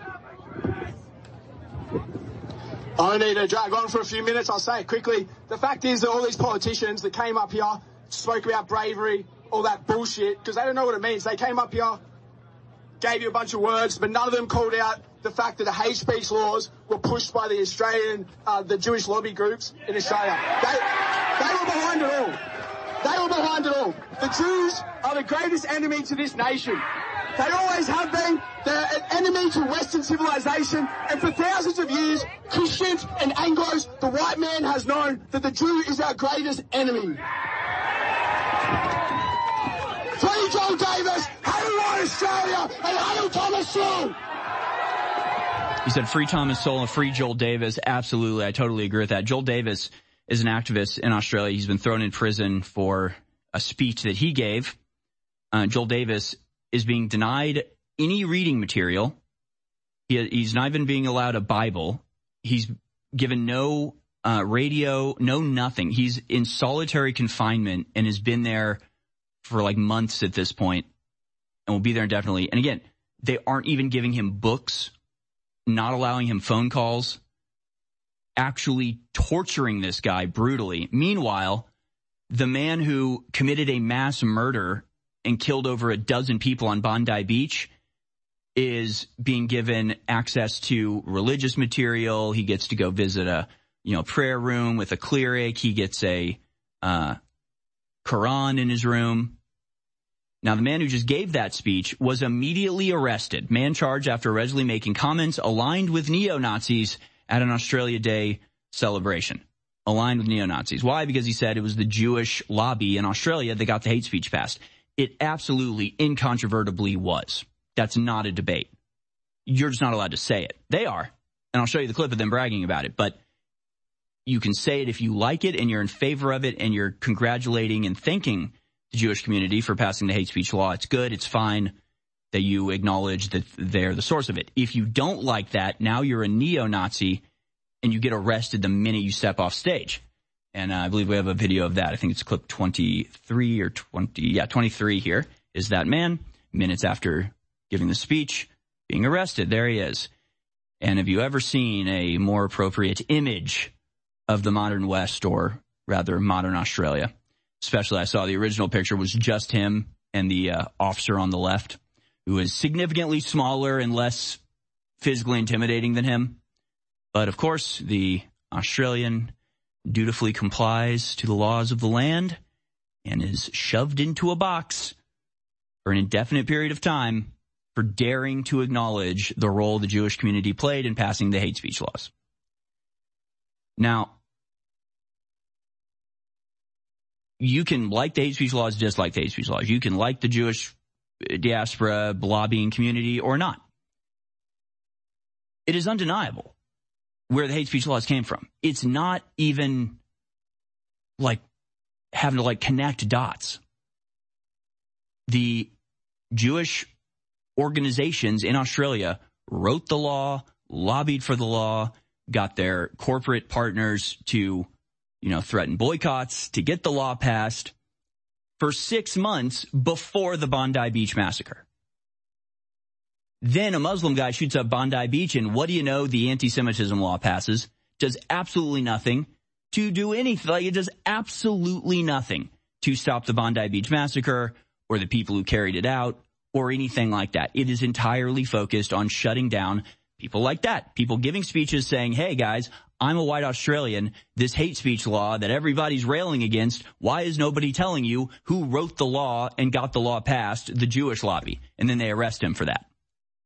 I don't need to drag on for a few minutes. I'll say it quickly. The fact is that all these politicians that came up here spoke about bravery, all that bullshit, because they don't know what it means. They came up here, gave you a bunch of words, but none of them called out the fact that the hate speech laws were pushed by the Australian, the Jewish lobby groups in Australia. They were behind it all. They were behind it all. The Jews are the greatest enemy to this nation. They always have been. They're an enemy to Western civilization. And for thousands of years, Christians and Anglos, the white man has known that the Jew is our greatest enemy. Free Joel Davis, hail White Australia, and hail Thomas Sowell. He said free Thomas Sowell and free Joel Davis. Absolutely, I totally agree with that. Joel Davis is an activist in Australia. He's been thrown in prison for a speech that he gave. Joel Davis is being denied any reading material. He's not even being allowed a Bible. He's given no radio, no nothing. He's in solitary confinement and has been there for like months at this point and will be there indefinitely. And again, they aren't even giving him books, not allowing him phone calls, actually torturing this guy brutally. Meanwhile, the man who committed a mass murder and killed over a dozen people on Bondi Beach is being given access to religious material. He gets to go visit a, prayer room with a cleric. He gets a Quran in his room. Now, the man who just gave that speech was immediately arrested. Man charged after allegedly making comments aligned with neo-Nazis at an Australia Day celebration. Aligned with neo-Nazis. Why? Because he said it was the Jewish lobby in Australia that got the hate speech passed. It absolutely, incontrovertibly was. That's not a debate. You're just not allowed to say it. They are. And I'll show you the clip of them bragging about it. But you can say it if you like it and you're in favor of it and you're congratulating and thanking the Jewish community for passing the hate speech law. It's good. It's fine that you acknowledge that they're the source of it. If you don't like that, now you're a neo-Nazi and you get arrested the minute you step off stage. And I believe we have a video of that. I think it's clip 23 or 20. Yeah, 23 here is that man, minutes after giving the speech, being arrested. There he is. And have you ever seen a more appropriate image of the modern West, or rather modern Australia? Especially, I saw the original picture was just him and the officer on the left, who is significantly smaller and less physically intimidating than him. But of course, the Australian dutifully complies to the laws of the land and is shoved into a box for an indefinite period of time for daring to acknowledge the role the Jewish community played in passing the hate speech laws. Now, you can like the hate speech laws, dislike the hate speech laws. You can like the Jewish diaspora lobbying community or not. It is undeniable where the hate speech laws came from. It's not even like having to like connect dots. The Jewish organizations in Australia wrote the law, lobbied for the law, got their corporate partners to, threaten boycotts to get the law passed for 6 months before the Bondi Beach massacre. Then a Muslim guy shoots up Bondi Beach, and what do you know? The anti-Semitism law passes. Does absolutely nothing to do anything. Like, it does absolutely nothing to stop the Bondi Beach massacre or the people who carried it out or anything like that. It is entirely focused on shutting down people like that. People giving speeches saying, hey, guys, I'm a white Australian. This hate speech law that everybody's railing against, why is nobody telling you who wrote the law and got the law passed? The Jewish lobby. And then they arrest him for that.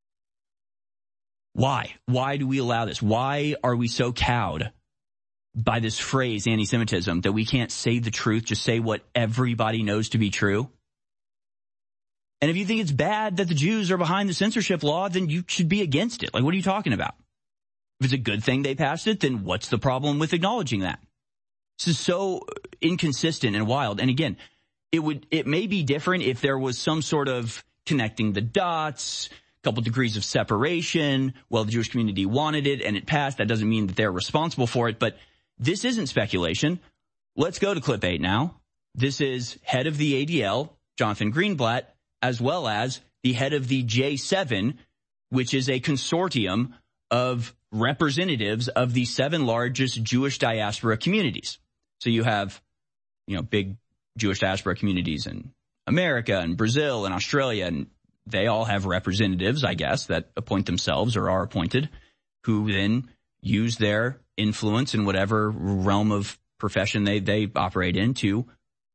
Why? Why do we allow this? Why are we so cowed by this phrase, anti-Semitism, that we can't say the truth, just say what everybody knows to be true? And if you think it's bad that the Jews are behind the censorship law, then you should be against it. Like, what are you talking about? If it's a good thing they passed it, then what's the problem with acknowledging that? This is so inconsistent and wild. And again, it may be different if there was some sort of connecting the dots, a couple degrees of separation. Well, the Jewish community wanted it and it passed. That doesn't mean that they're responsible for it. But this isn't speculation. Let's go to clip 8 now. This is head of the ADL, Jonathan Greenblatt, as well as the head of the J7, which is a consortium of representatives of the 7 largest Jewish diaspora communities. So you have, big Jewish diaspora communities in America and Brazil and Australia, and they all have representatives, I guess, that appoint themselves or are appointed, who then use their influence in whatever realm of profession they operate in to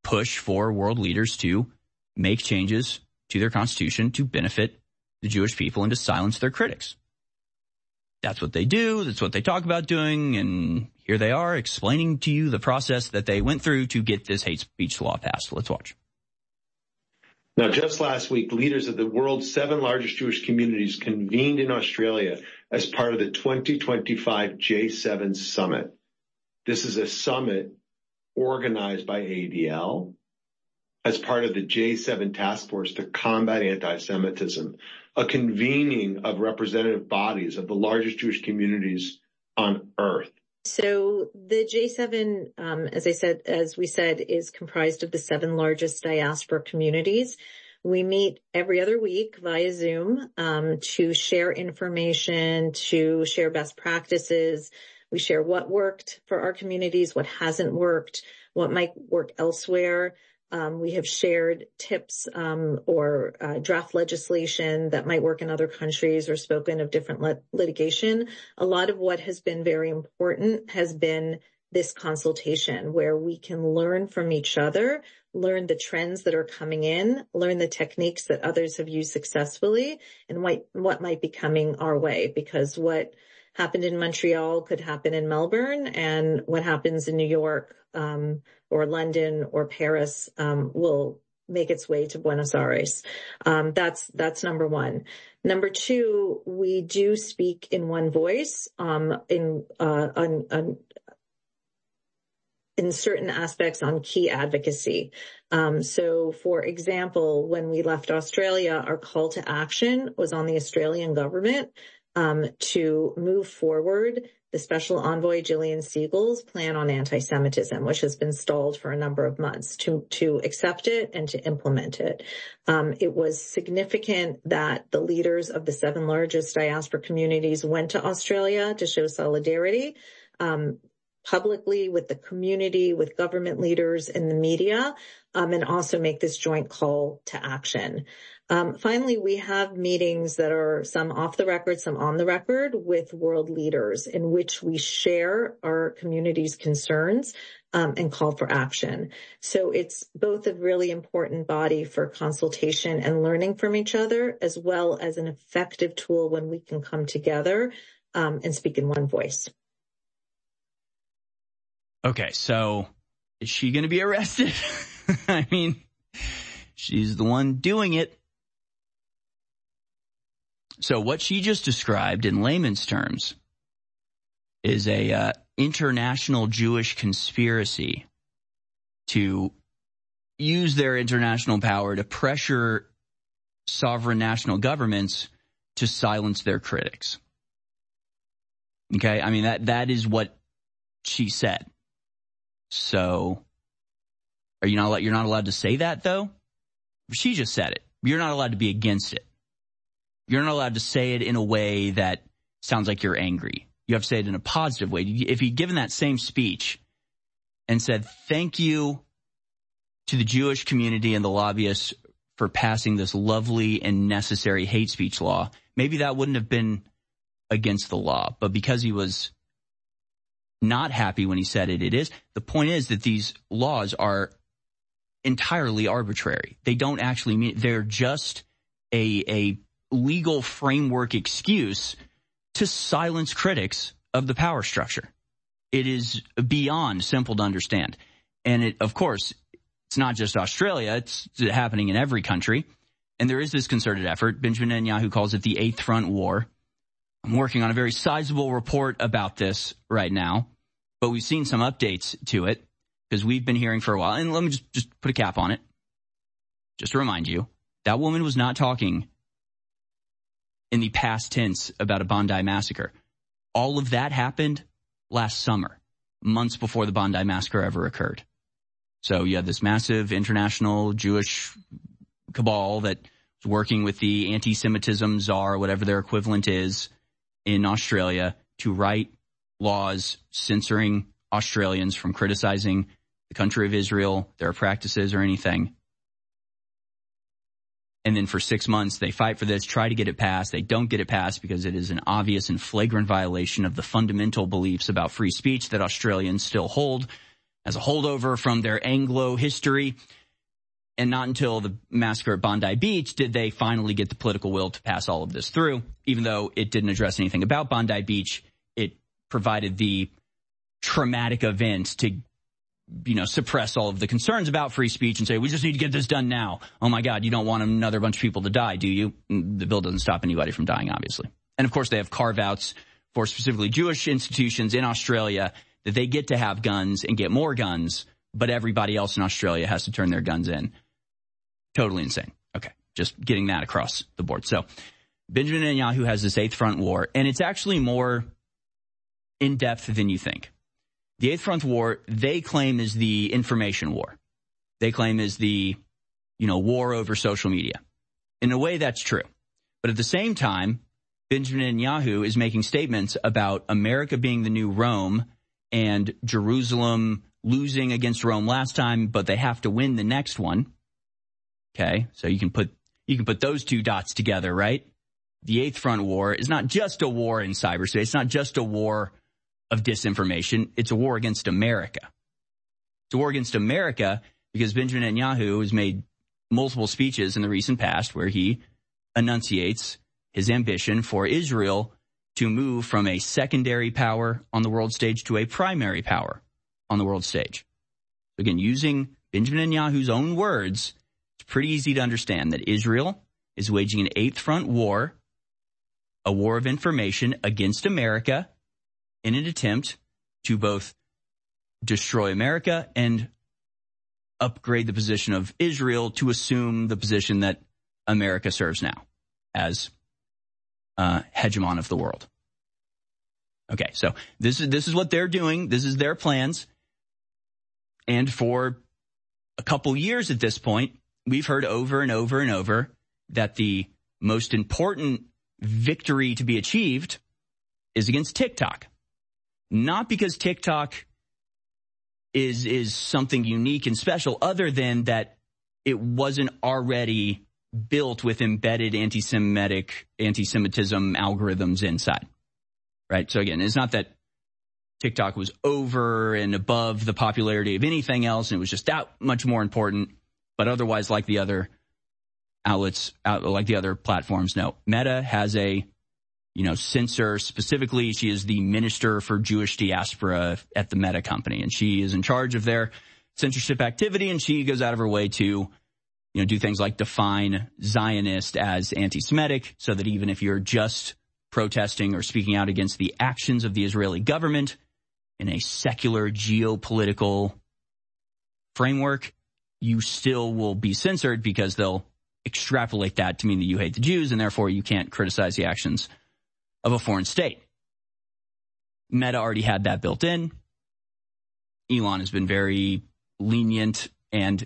push for world leaders to make changes to their constitution to benefit the Jewish people and to silence their critics. That's what they do. That's what they talk about doing. And here they are explaining to you the process that they went through to get this hate speech law passed. Let's watch. Now, just last week, leaders of the world's 7 largest Jewish communities convened in Australia as part of the 2025 J7 Summit. This is a summit organized by ADL as part of the J7 Task Force to combat anti-Semitism, a convening of representative bodies of the largest Jewish communities on earth. So the J7, as we said, is comprised of the 7 largest diaspora communities. We meet every other week via Zoom to share information, to share best practices. We share what worked for our communities, what hasn't worked, what might work elsewhere. We have shared tips or draft legislation that might work in other countries or spoken of different litigation. A lot of what has been very important has been this consultation where we can learn from each other, learn the trends that are coming in, learn the techniques that others have used successfully, and what might be coming our way. Because what happened in Montreal could happen in Melbourne, and what happens in New York or London or Paris will make its way to Buenos Aires. That's number one. Number two, we do speak in one voice in certain aspects on key advocacy. So, for example, when we left Australia, our call to action was on the Australian government to move forward the Special Envoy Gillian Siegel's plan on anti-Semitism, which has been stalled for a number of months, to accept it and to implement it. It was significant that the leaders of the 7 largest diaspora communities went to Australia to show solidarity publicly with the community, with government leaders in the media, and also make this joint call to action. Finally, we have meetings that are some off the record, some on the record with world leaders in which we share our community's concerns and call for action. So it's both a really important body for consultation and learning from each other, as well as an effective tool when we can come together and speak in one voice. Okay, so is she going to be arrested? I mean, she's the one doing it. So what she just described in layman's terms is a international Jewish conspiracy to use their international power to pressure sovereign national governments to silence their critics. Okay, I mean, that is what she said. So, you're not allowed to say that, though? She just said it. You're not allowed to be against it. You're not allowed to say it in a way that sounds like you're angry. You have to say it in a positive way. If he'd given that same speech and said, thank you to the Jewish community and the lobbyists for passing this lovely and necessary hate speech law, maybe that wouldn't have been against the law. But because he was not happy when he said it, it is. The point is that these laws are entirely arbitrary. They don't actually mean, they're just a legal framework excuse to silence critics of the power structure. It is beyond simple to understand. And it, of course, it's not just Australia. It's happening in every country. And there is this concerted effort. Benjamin Netanyahu calls it the Eighth Front War. I'm working on a very sizable report about this right now, but we've seen some updates to it because we've been hearing for a while. And let me just put a cap on it. Just to remind you, that woman was not talking in the past tense about a Bondi massacre. All of that happened last summer, months before the Bondi massacre ever occurred. So you had this massive international Jewish cabal that was working with the anti-Semitism czar, whatever their equivalent is, in Australia to write laws censoring Australians from criticizing the country of Israel, their practices, or anything. And then for 6 months, they fight for this, try to get it passed. They don't get it passed because it is an obvious and flagrant violation of the fundamental beliefs about free speech that Australians still hold. as a holdover from their Anglo history. And not until the massacre at Bondi Beach did they finally get the political will to pass all of this through. Even though it didn't address anything about Bondi Beach, it provided the traumatic event to, suppress all of the concerns about free speech and say, we just need to get this done now. Oh my God, you don't want another bunch of people to die, do you? The bill doesn't stop anybody from dying, obviously. And of course, they have carve-outs for specifically Jewish institutions in Australia that they get to have guns and get more guns, but everybody else in Australia has to turn their guns in. Totally insane. Okay, just getting that across the board. So Benjamin Netanyahu has this Eighth Front War, and it's actually more in-depth than you think. The Eighth Front War, they claim, is the information war. They claim is the, war over social media. In a way, that's true. But at the same time, Benjamin Netanyahu is making statements about America being the new Rome and Jerusalem losing against Rome last time, but they have to win the next one. Okay, so you can put those two dots together, right? The Eighth Front War is not just a war in cyberspace. It's not just a war of disinformation. It's a war against America. It's a war against America because Benjamin Netanyahu has made multiple speeches in the recent past where he enunciates his ambition for Israel to move from a secondary power on the world stage to a primary power on the world stage. Again, using Benjamin Netanyahu's own words, it's pretty easy to understand that Israel is waging an Eighth Front War, a war of information against America in an attempt to both destroy America and upgrade the position of Israel to assume the position that America serves now as hegemon of the world. Okay, so this is what they're doing. This is their plans. And for a couple years at this point, we've heard over and over and over that the most important victory to be achieved is against TikTok. Not because TikTok is something unique and special, other than that it wasn't already built with embedded anti-Semitism algorithms inside. Right? So again, it's not that TikTok was over and above the popularity of anything else, and it was just that much more important. But otherwise, like the other outlets, like the other platforms, no. Meta has a, censor. Specifically, she is the minister for Jewish diaspora at the Meta company, and she is in charge of their censorship activity, and she goes out of her way to, do things like define Zionist as anti-Semitic, so that even if you're just protesting or speaking out against the actions of the Israeli government in a secular geopolitical framework, you still will be censored because they'll extrapolate that to mean that you hate the Jews, and therefore you can't criticize the actions of a foreign state. Meta already had that built in. Elon has been very lenient and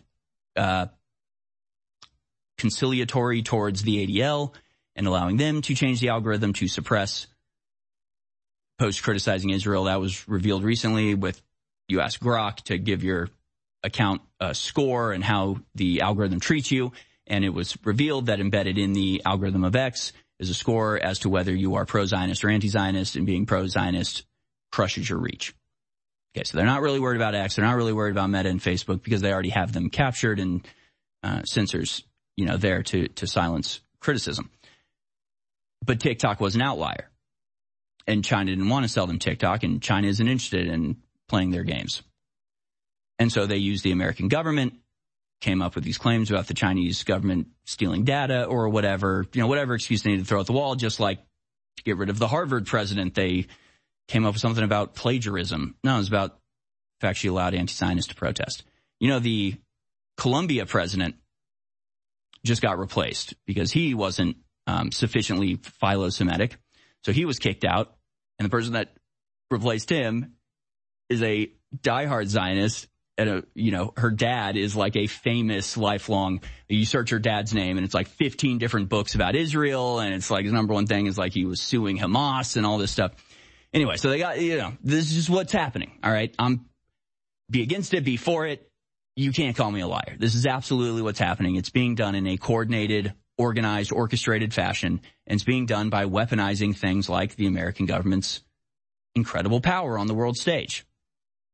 conciliatory towards the ADL and allowing them to change the algorithm to suppress posts criticizing Israel. That was revealed recently with you ask Grok to give your account a score and how the algorithm treats you. And it was revealed that embedded in the algorithm of X is a score as to whether you are pro-Zionist or anti-Zionist, and being pro-Zionist crushes your reach. Okay, so they're not really worried about X. They're not really worried about Meta and Facebook because they already have them captured and censors, there to silence criticism. But TikTok was an outlier. And China didn't want to sell them TikTok, and China isn't interested in playing their games. And so they used the American government, came up with these claims about the Chinese government stealing data or whatever, whatever excuse they needed to throw at the wall, just like to get rid of the Harvard president. They came up with something about plagiarism. No, it was about the fact she allowed anti-Zionists to protest. The Colombia president just got replaced because he wasn't sufficiently philo-Semitic. So he was kicked out, and the person that replaced him is a diehard Zionist. And, her dad is like a famous lifelong, you search her dad's name and it's like 15 different books about Israel. And it's like his number one thing is like he was suing Hamas and all this stuff. Anyway, so they got, this is just what's happening. All right. Be against it, be for it. You can't call me a liar. This is absolutely what's happening. It's being done in a coordinated, organized, orchestrated fashion. And it's being done by weaponizing things like the American government's incredible power on the world stage.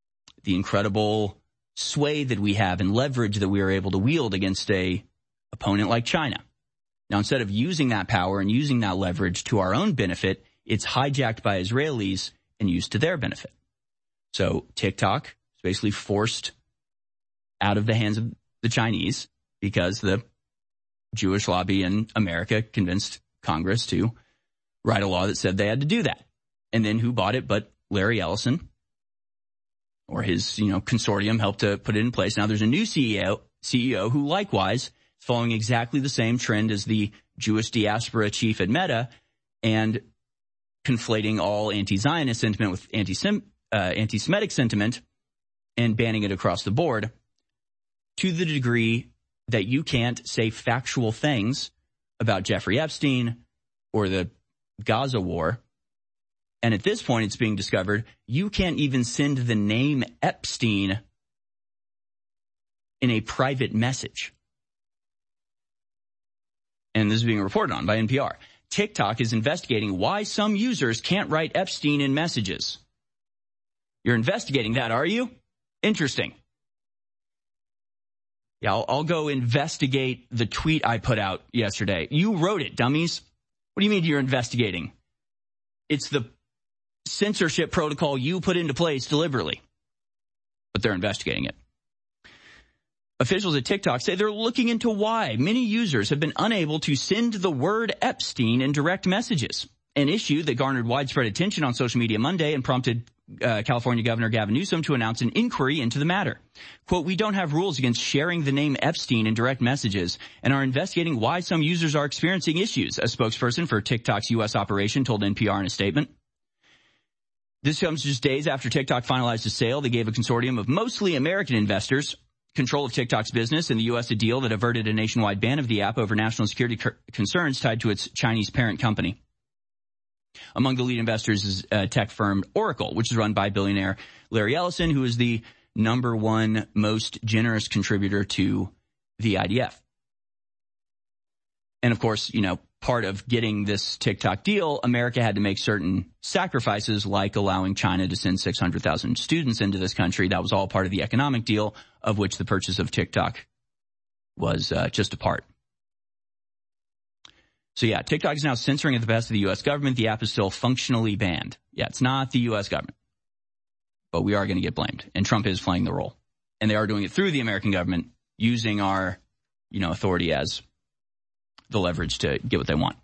the incredible sway that we have and leverage that we are able to wield against a opponent like China. Now, instead of using that power and using that leverage to our own benefit, it's hijacked by Israelis and used to their benefit. So TikTok is basically forced out of the hands of the Chinese because the Jewish lobby in America convinced Congress to write a law that said they had to do that. And then who bought it but Larry Ellison, or his, consortium helped to put it in place. Now there's a new CEO who likewise is following exactly the same trend as the Jewish diaspora chief at Meta and conflating all anti-Zionist sentiment with anti-Semitic sentiment and banning it across the board to the degree that you can't say factual things about Jeffrey Epstein or the Gaza war. And at this point, it's being discovered you can't even send the name Epstein in a private message. And this is being reported on by NPR. TikTok is investigating why some users can't write Epstein in messages. You're investigating that, are you? Interesting. Yeah, I'll go investigate the tweet I put out yesterday. You wrote it, dummies. What do you mean you're investigating? It's the censorship protocol you put into place deliberately. But they're investigating it. Officials at TikTok say they're looking into why many users have been unable to send the word Epstein in direct messages, an issue that garnered widespread attention on social media Monday and prompted California Governor Gavin Newsom to announce an inquiry into the matter. Quote, "We don't have rules against sharing the name Epstein in direct messages and are investigating why some users are experiencing issues," a spokesperson for TikTok's U.S. operation told NPR in a statement. This comes just days after TikTok finalized a sale. They gave a consortium of mostly American investors control of TikTok's business in the U.S., a deal that averted a nationwide ban of the app over national security concerns tied to its Chinese parent company. Among the lead investors is tech firm Oracle, which is run by billionaire Larry Ellison, who is the number one most generous contributor to the IDF. And of course, part of getting this TikTok deal, America had to make certain sacrifices, like allowing China to send 600,000 students into this country. That was all part of the economic deal, of which the purchase of TikTok was just a part. So yeah, TikTok is now censoring at the behest of the U.S. government. The app is still functionally banned. Yeah, it's not the U.S. government. But we are going to get blamed. And Trump is playing the role. And they are doing it through the American government, using our, authority as the leverage to get what they want.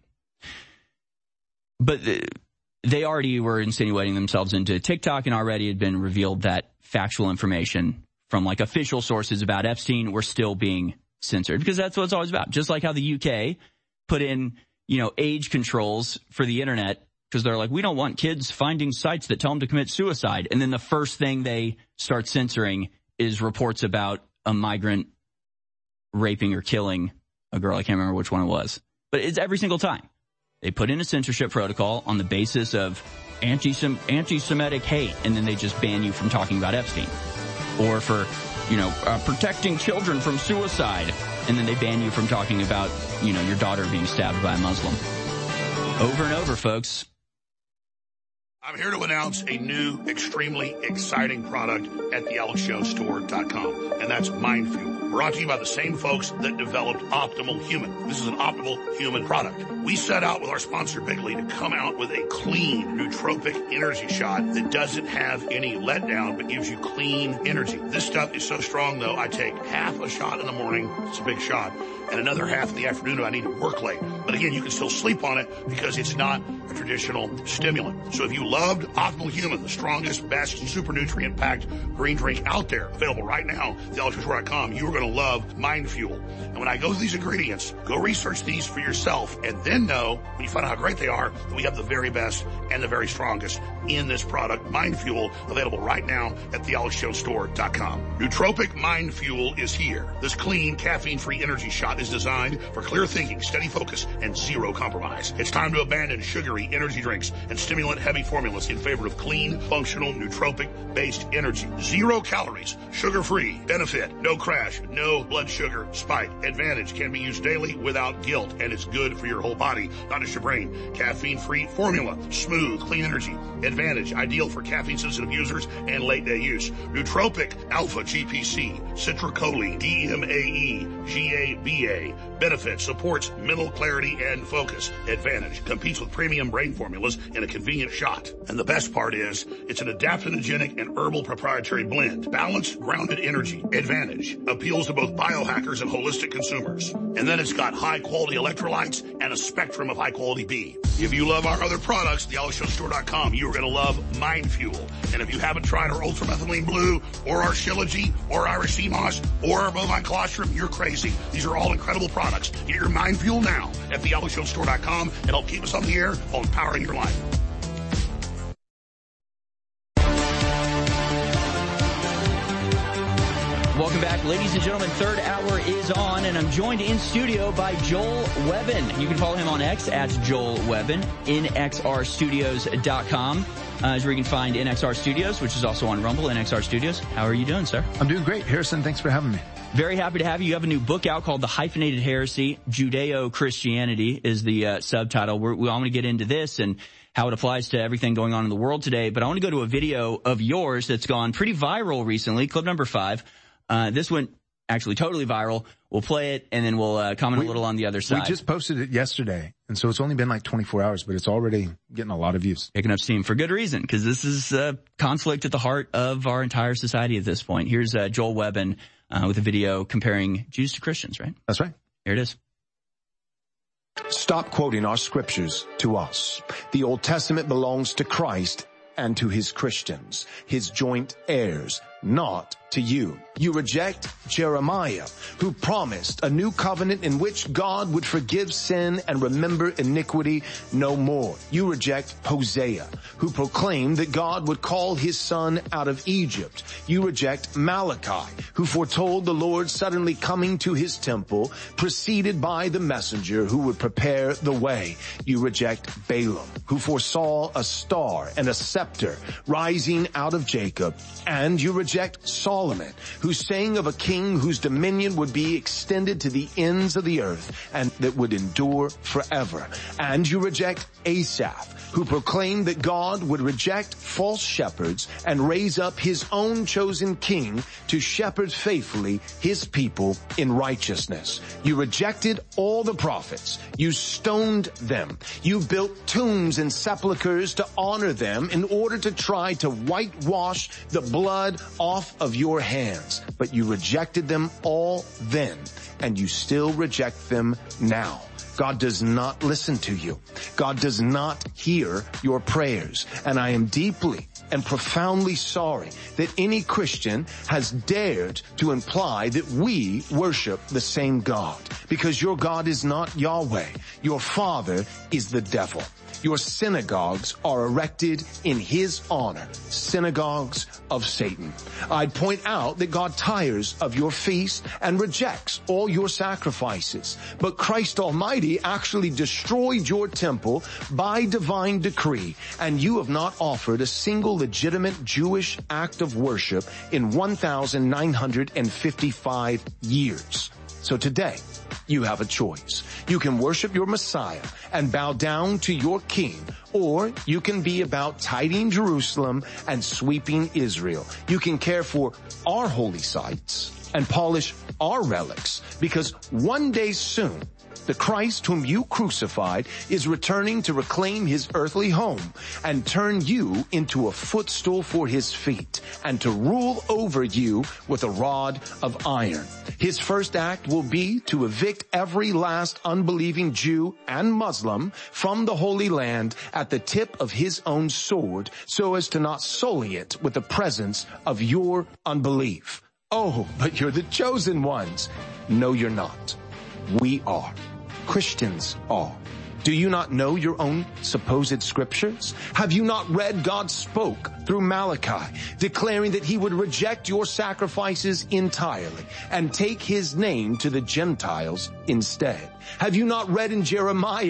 But they already were insinuating themselves into TikTok, and already had been revealed that factual information from official sources about Epstein were still being censored, because that's what it's always about. Just like how the UK put in, age controls for the internet, because they're like, we don't want kids finding sites that tell them to commit suicide. And then the first thing they start censoring is reports about a migrant raping or killing a girl. I can't remember which one it was. But it's every single time. They put in a censorship protocol on the basis of anti-Semitic hate, and then they just ban you from talking about Epstein. Or for, protecting children from suicide, and then they ban you from talking about, your daughter being stabbed by a Muslim. Over and over, folks. I'm here to announce a new, extremely exciting product at thealexshowstore.com, and that's Mind Fuel. Brought to you by the same folks that developed Optimal Human. This is an Optimal Human product. We set out with our sponsor, Bigley, to come out with a clean, nootropic energy shot that doesn't have any letdown, but gives you clean energy. This stuff is so strong, though, I take half a shot in the morning, it's a big shot, and another half in the afternoon if I need to work late. But again, you can still sleep on it because it's not a traditional stimulant. So if you loved Optimal Human, the strongest, best, super nutrient-packed green drink out there, available right now at thealexshowstore.com, you are going to love Mind Fuel. And when I go through these ingredients, go research these for yourself, and then know, when you find out how great they are, that we have the very best and the very strongest in this product, Mind Fuel, available right now at thealexshowstore.com. Nootropic Mind Fuel is here. This clean, caffeine-free energy shot is designed for clear thinking, steady focus, and zero compromise. It's time to abandon sugary energy drinks and stimulant-heavy formulas in favor of clean, functional, nootropic-based energy. 0 calories, sugar-free, benefit, no crash, and no blood sugar spike. Advantage can be used daily without guilt, and it's good for your whole body, not just your brain. Caffeine-free formula, smooth, clean energy. Advantage, ideal for caffeine-sensitive users and late-day use. Nootropic, alpha GPC, citrulline, DMAE, GABA. Benefit, supports mental clarity and focus. Advantage, competes with premium brain formulas in a convenient shot. And the best part is, it's an adaptogenic and herbal proprietary blend. Balanced, grounded energy. Advantage, appeals to both biohackers and holistic consumers. And then it's got high-quality electrolytes and a spectrum of high-quality B. If you love our other products, thealexjonesstore.com, you are going to love Mind Fuel. And if you haven't tried our Ultramethylene Blue or our Shilajit or Irish Sea Moss or our Bovine Colostrum, you're crazy. These are all incredible products. Get your Mind Fuel now at thealexjonesstore.com and help keep us on the air on Powering Your Life. Welcome back, ladies and gentlemen. Third hour is on, and I'm joined in studio by Joel Webbin. You can follow him on X at Joel Webbin, nxrstudios.com. Is where you can find NXR Studios, which is also on Rumble, NXR Studios. How are you doing, sir? I'm doing great. Harrison, thanks for having me. Very happy to have you. You have a new book out called The Hyphenated Heresy, Judeo-Christianity is the subtitle. I want to get into this and how it applies to everything going on in the world today. But I want to go to a video of yours that's gone pretty viral recently, clip number 5. This went actually totally viral. We'll play it, and then we'll comment a little on the other side. We just posted it yesterday, and so it's only been like 24 hours, but it's already getting a lot of views. Picking up steam for good reason, because this is conflict at the heart of our entire society at this point. Here's Joel Webbin with a video comparing Jews to Christians, right? That's right. Here it is. Stop quoting our scriptures to us. The Old Testament belongs to Christ and to his Christians, his joint heirs, not to you. You reject Jeremiah, who promised a new covenant in which God would forgive sin and remember iniquity no more. You reject Hosea, who proclaimed that God would call his son out of Egypt. You reject Malachi, who foretold the Lord suddenly coming to his temple, preceded by the messenger who would prepare the way. You reject Balaam, who foresaw a star and a scepter rising out of Jacob. And you reject Solomon, who sang of a king whose dominion would be extended to the ends of the earth and that would endure forever. And you reject Asaph, who proclaimed that God would reject false shepherds and raise up his own chosen king to shepherd faithfully his people in righteousness. You rejected all the prophets. You stoned them. You built tombs and sepulchres to honor them in order to try to whitewash the blood off of your hands. But you rejected them all then, and you still reject them now. God does not listen to you. God does not hear your prayers. And I am deeply and profoundly sorry that any Christian has dared to imply that we worship the same God. Because your God is not Yahweh. Your father is the devil. Your synagogues are erected in his honor, synagogues of Satan. I'd point out that God tires of your feasts and rejects all your sacrifices. But Christ Almighty actually destroyed your temple by divine decree, and you have not offered a single legitimate Jewish act of worship in 1,955 years. So today, you have a choice. You can worship your Messiah and bow down to your king, or you can be about tidying Jerusalem and sweeping Israel. You can care for our holy sites and polish our relics, because one day soon, the Christ whom you crucified is returning to reclaim his earthly home and turn you into a footstool for his feet and to rule over you with a rod of iron. His first act will be to evict every last unbelieving Jew and Muslim from the Holy Land at the tip of his own sword, so as to not sully it with the presence of your unbelief. Oh, but you're the chosen ones. No, you're not. We are. Christians are. Do you not know your own supposed scriptures? Have you not read God spoke through Malachi, declaring that he would reject your sacrifices entirely and take his name to the Gentiles instead? Have you not read in Jeremiah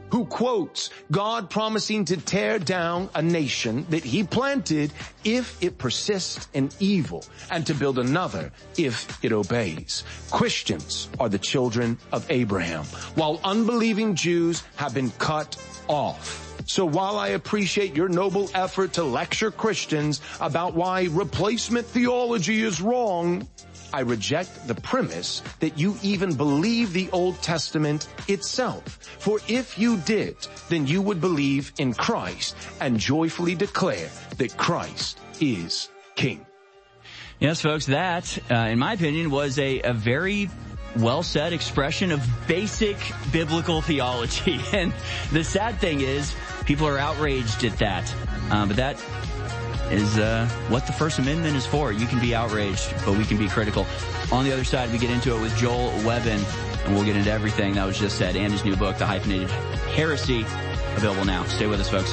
who quotes God promising to tear down a nation that he planted if it persists in evil, and to build another if it obeys. Christians are the children of Abraham, while unbelieving Jews have been cut off. So while I appreciate your noble effort to lecture Christians about why replacement theology is wrong, I reject the premise that you even believe the Old Testament itself. For if you did, then you would believe in Christ and joyfully declare that Christ is King. Yes, folks, that, in my opinion, was a very well-said expression of basic biblical theology. And the sad thing is, people are outraged at that. But that is what the First Amendment is for. You can be outraged, but we can be critical. On the other side, we get into it with Joel Webbin, and we'll get into everything that was just said, and his new book, The Hyphenated Heresy, available now. Stay with us, folks.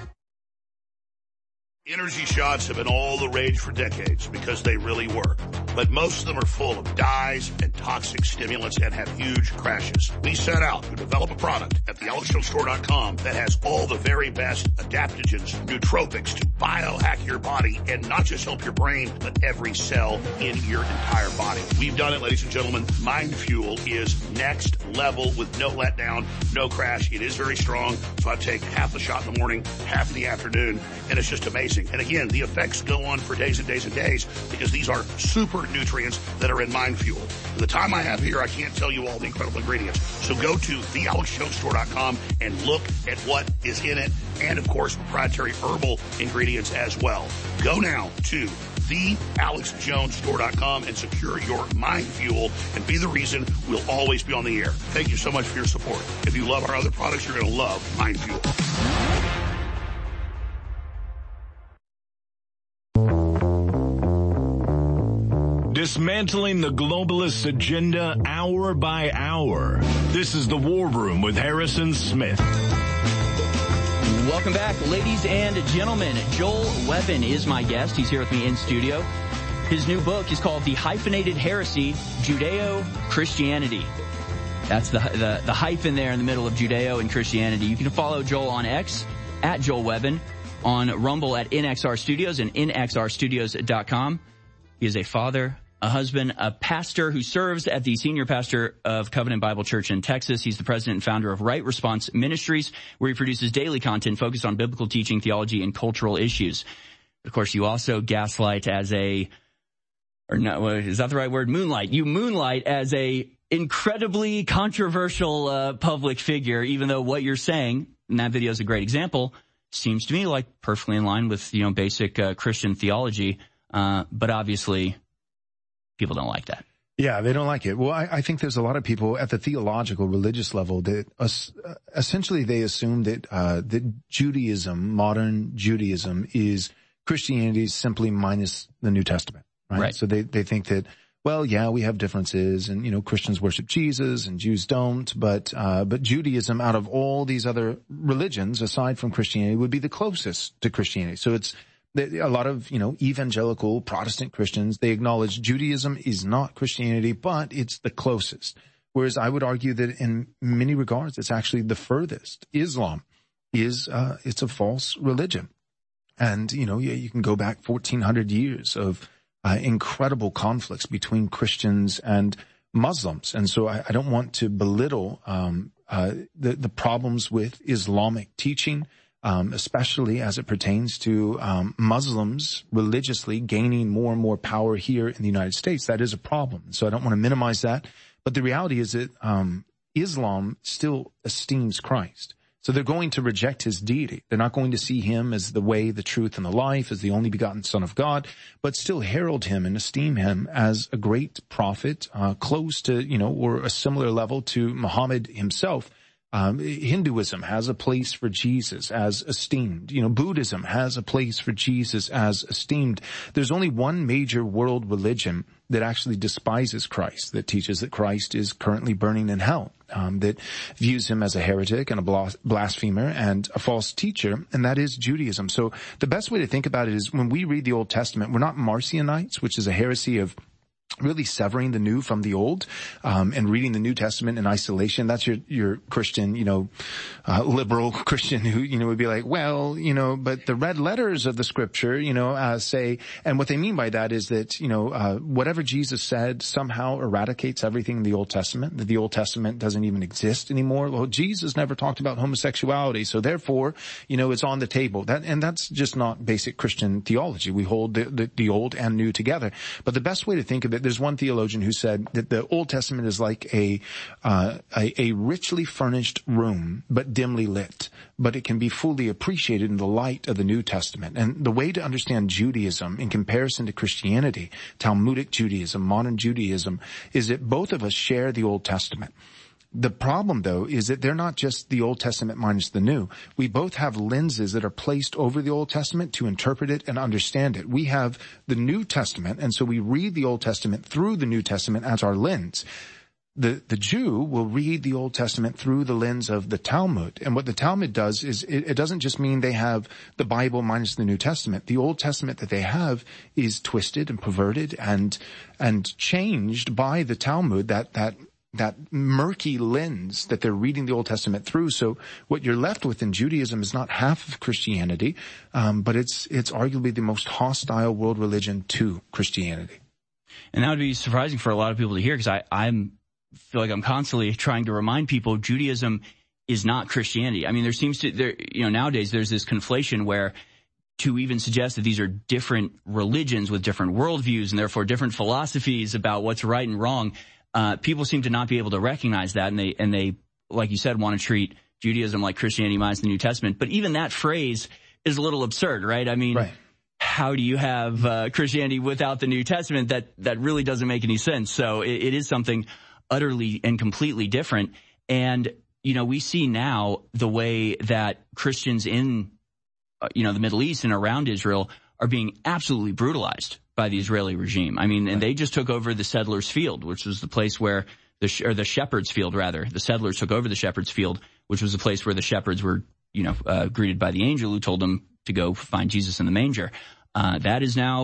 Energy shots have been all the rage for decades because they really work. But most of them are full of dyes and toxic stimulants and have huge crashes. We set out to develop a product at thealexjonestore.com that has all the very best adaptogens, nootropics to biohack your body and not just help your brain, but every cell in your entire body. We've done it, ladies and gentlemen. Mind Fuel is next level with no letdown, no crash. It is very strong, so I take half the shot in the morning, half in the afternoon, and it's just amazing. And again, the effects go on for days and days and days because these are super nutrients that are in Mind Fuel. The time I have here, I can't tell you all the incredible ingredients. So go to thealexjonestore.com and look at what is in it, and of course, proprietary herbal ingredients as well. Go now to thealexjonestore.com and secure your Mind Fuel and be the reason we'll always be on the air. Thank you so much for your support. If you love our other products, you're going to love Mind Fuel. Dismantling the globalist agenda hour by hour. This is the War Room with Harrison Smith. Welcome back, ladies and gentlemen. Joel Webbin is my guest. He's here with me in studio. His new book is called The Hyphenated Heresy, Judeo-Christianity. That's the hyphen there in the middle of Judeo and Christianity. You can follow Joel on X at Joel Webbin, on Rumble at NXR Studios and nxrstudios.com. He is a father, a husband, a pastor who serves as the senior pastor of Covenant Bible Church in Texas. He's the president and founder of Right Response Ministries, where he produces daily content focused on biblical teaching, theology, and cultural issues. Of course, you also gaslight as is that the right word? Moonlight. You moonlight as a incredibly controversial public figure, even though what you're saying, and that video is a great example, seems to me like perfectly in line with, basic Christian theology. But obviously, people don't like that. Yeah, they don't like it. Well, I think there's a lot of people at the theological, religious level that essentially they assume that that Judaism, modern Judaism, is Christianity simply minus the New Testament, right? So they think that, well, yeah, we have differences, and Christians worship Jesus and Jews don't, but Judaism, out of all these other religions aside from Christianity, would be the closest to Christianity. So it's a lot of, evangelical Protestant Christians, they acknowledge Judaism is not Christianity, but it's the closest. Whereas I would argue that in many regards, it's actually the furthest. Islam is, it's a false religion. And, you can go back 1400 years of incredible conflicts between Christians and Muslims. And so I don't want to belittle the problems with Islamic teaching, especially as it pertains to Muslims religiously gaining more and more power here in the United States. That is a problem. So I don't want to minimize that. But the reality is that Islam still esteems Christ. So they're going to reject his deity. They're not going to see him as the way, the truth, and the life, as the only begotten Son of God, but still herald him and esteem him as a great prophet, close to, or a similar level to Muhammad himself. Hinduism has a place for Jesus as esteemed. Buddhism has a place for Jesus as esteemed. There's only one major world religion that actually despises Christ, that teaches that Christ is currently burning in hell, that views him as a heretic and a blasphemer and a false teacher, and that is Judaism. So the best way to think about it is when we read the Old Testament, we're not Marcionites, which is a heresy of really severing the new from the old, and reading the New Testament in isolation. That's your Christian, liberal Christian who, would be like, well, but the red letters of the scripture, say, and what they mean by that is that, whatever Jesus said somehow eradicates everything in the Old Testament, that the Old Testament doesn't even exist anymore. Well, Jesus never talked about homosexuality, so therefore, it's on the table. And that's just not basic Christian theology. We hold the old and new together. But the best way to think of it, there's one theologian who said that the Old Testament is like a richly furnished room, but dimly lit, but it can be fully appreciated in the light of the New Testament. And the way to understand Judaism in comparison to Christianity, Talmudic Judaism, modern Judaism, is that both of us share the Old Testament. The problem, though, is that they're not just the Old Testament minus the New. We both have lenses that are placed over the Old Testament to interpret it and understand it. We have the New Testament, and so we read the Old Testament through the New Testament as our lens. The Jew will read the Old Testament through the lens of the Talmud. And what the Talmud does is it doesn't just mean they have the Bible minus the New Testament. The Old Testament that they have is twisted and perverted and changed by the Talmud, that murky lens that they're reading the Old Testament through. So what you're left with in Judaism is not half of Christianity, but it's arguably the most hostile world religion to Christianity. And that would be surprising for a lot of people to hear, because I feel like I'm constantly trying to remind people Judaism is not Christianity. I mean, nowadays there's this conflation where to even suggest that these are different religions with different worldviews and therefore different philosophies about what's right and wrong, people seem to not be able to recognize that, and they, like you said, want to treat Judaism like Christianity minus the New Testament. But even that phrase is a little absurd, right? I mean, right. How do you have Christianity without the New Testament? That really doesn't make any sense. So it is something utterly and completely different. And, we see now the way that Christians in, the Middle East and around Israel are being absolutely brutalized by the Israeli regime. I mean, and they just took over the Settlers Field, which was the place where the Shepherds Field, rather. The settlers took over the Shepherds Field, which was the place where the shepherds were, greeted by the angel who told them to go find Jesus in the manger. That is now,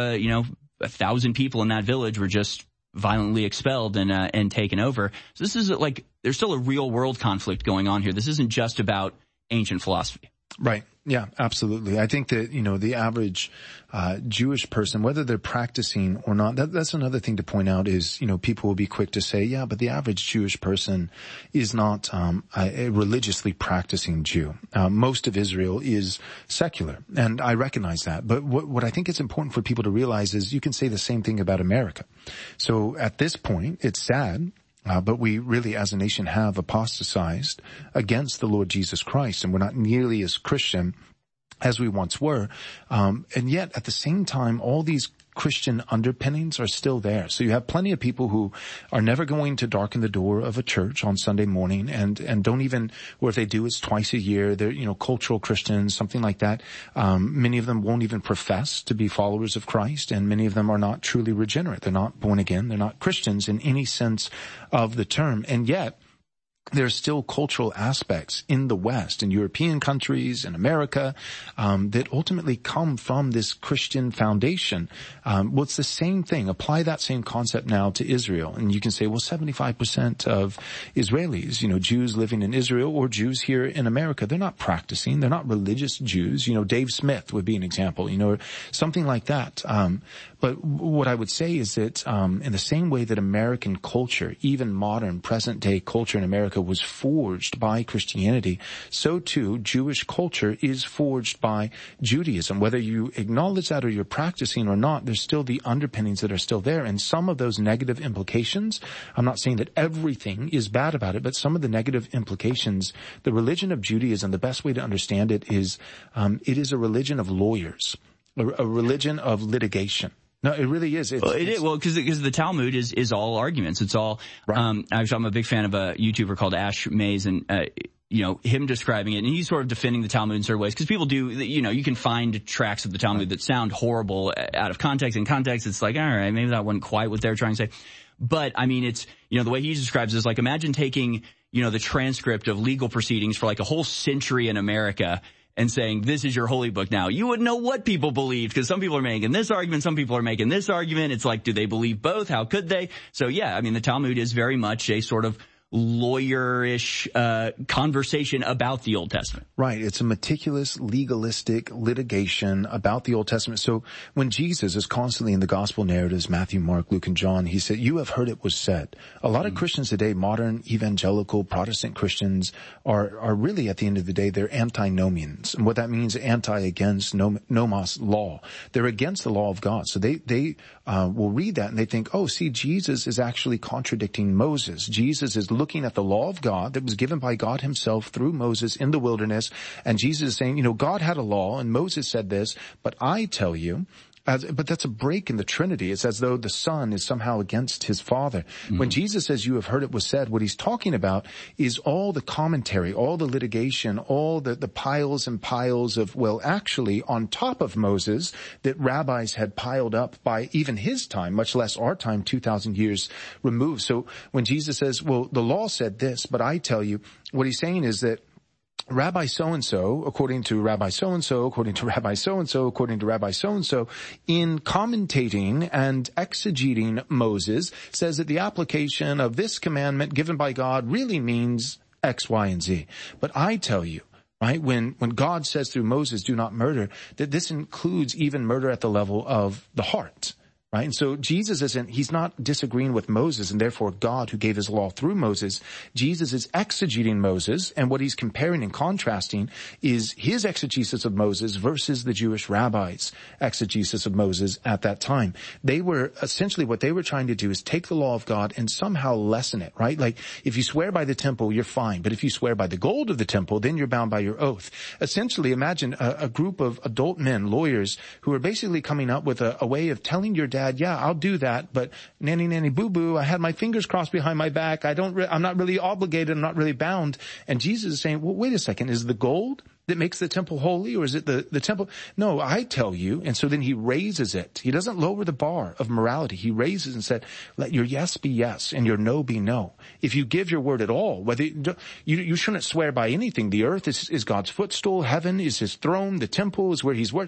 1,000 people in that village were just violently expelled and taken over. So this is there's still a real world conflict going on here. This isn't just about ancient philosophy. Right. Yeah, absolutely. I think that, the average Jewish person, whether they're practicing or not, that's another thing to point out is, people will be quick to say, yeah, but the average Jewish person is not a religiously practicing Jew. Most of Israel is secular, and I recognize that. But what I think it's important for people to realize is you can say the same thing about America. So at this point, it's sad. But we really, as a nation, have apostatized against the Lord Jesus Christ, and we're not nearly as Christian as we once were. And yet, at the same time, all these Christian underpinnings are still there. So you have plenty of people who are never going to darken the door of a church on Sunday morning and don't even, or if they do, it's twice a year. They're, cultural Christians, something like that. Many of them won't even profess to be followers of Christ, and many of them are not truly regenerate. They're not born again. They're not Christians in any sense of the term. And yet, there are still cultural aspects in the West, in European countries, in America, that ultimately come from this Christian foundation. Well, it's the same thing. Apply that same concept now to Israel. And you can say, well, 75% of Israelis, Jews living in Israel or Jews here in America, they're not practicing. They're not religious Jews. Dave Smith would be an example, or something like that. But what I would say is that, in the same way that American culture, even modern present day culture in America, was forged by Christianity, so too Jewish culture is forged by Judaism. Whether you acknowledge that or you're practicing or not, there's still the underpinnings that are still there. And some of those negative implications, I'm not saying that everything is bad about it, but some of the negative implications, the religion of Judaism, the best way to understand it is a religion of lawyers, a religion of litigation. No, it really is. It is. Well, because the Talmud is all arguments. It's all, right. Actually, I'm a big fan of a YouTuber called Ash Mays, and, him describing it, and he's sort of defending the Talmud in certain ways, because people do, you can find tracts of the Talmud that sound horrible out of context. In context, it's like, all right, maybe that wasn't quite what they're trying to say. But, I mean, it's, the way he describes it is like, imagine taking, the transcript of legal proceedings for like a whole century in America, and saying, this is your holy book now. You wouldn't know what people believed, because some people are making this argument, some people are making this argument. It's like, do they believe both? How could they? So yeah, I mean, the Talmud is very much a sort of lawyer-ish conversation about the Old Testament. Right. It's a meticulous, legalistic litigation about the Old Testament. So when Jesus is constantly in the gospel narratives, Matthew, Mark, Luke, and John, he said, you have heard it was said. A lot of Christians today, modern evangelical Protestant Christians, are really, at the end of the day, they're antinomians. And what that means, against nomos, law. They're against the law of God. So they will read that and they think, oh, see, Jesus is actually contradicting Moses. Jesus is looking at the law of God that was given by God himself through Moses in the wilderness. And Jesus is saying, God had a law and Moses said this, but I tell you, but that's a break in the Trinity. It's as though the Son is somehow against his Father. Mm-hmm. When Jesus says, you have heard it was said, what he's talking about is all the commentary, all the litigation, all the piles and piles of, actually on top of Moses that rabbis had piled up by even his time, much less our time, 2,000 years removed. So when Jesus says, the law said this, but I tell you, what he's saying is that Rabbi so-and-so, according to Rabbi so-and-so, according to Rabbi so-and-so, according to Rabbi so-and-so, in commentating and exegeting Moses, says that the application of this commandment given by God really means X, Y, and Z. But I tell you, right, when God says through Moses, do not murder, that this includes even murder at the level of the heart. Right? And so Jesus he's not disagreeing with Moses and therefore God who gave his law through Moses. Jesus is exegeting Moses, and what he's comparing and contrasting is his exegesis of Moses versus the Jewish rabbis' exegesis of Moses at that time. They were essentially, what they were trying to do is take the law of God and somehow lessen it, right? Like, if you swear by the temple, you're fine. But if you swear by the gold of the temple, then you're bound by your oath. Essentially, imagine a group of adult men, lawyers, who are basically coming up with a way of telling your dad, yeah, I'll do that, but nanny boo boo, I had my fingers crossed behind my back. I'm not really obligated. I'm not really bound. And Jesus is saying, well, wait a second. Is the gold that makes the temple holy, or is it the temple? No, I tell you. And so then he raises it. He doesn't lower the bar of morality. He raises and said, let your yes be yes and your no be no. If you give your word at all, whether you shouldn't swear by anything. The earth is God's footstool. Heaven is his throne. The temple is where he's word.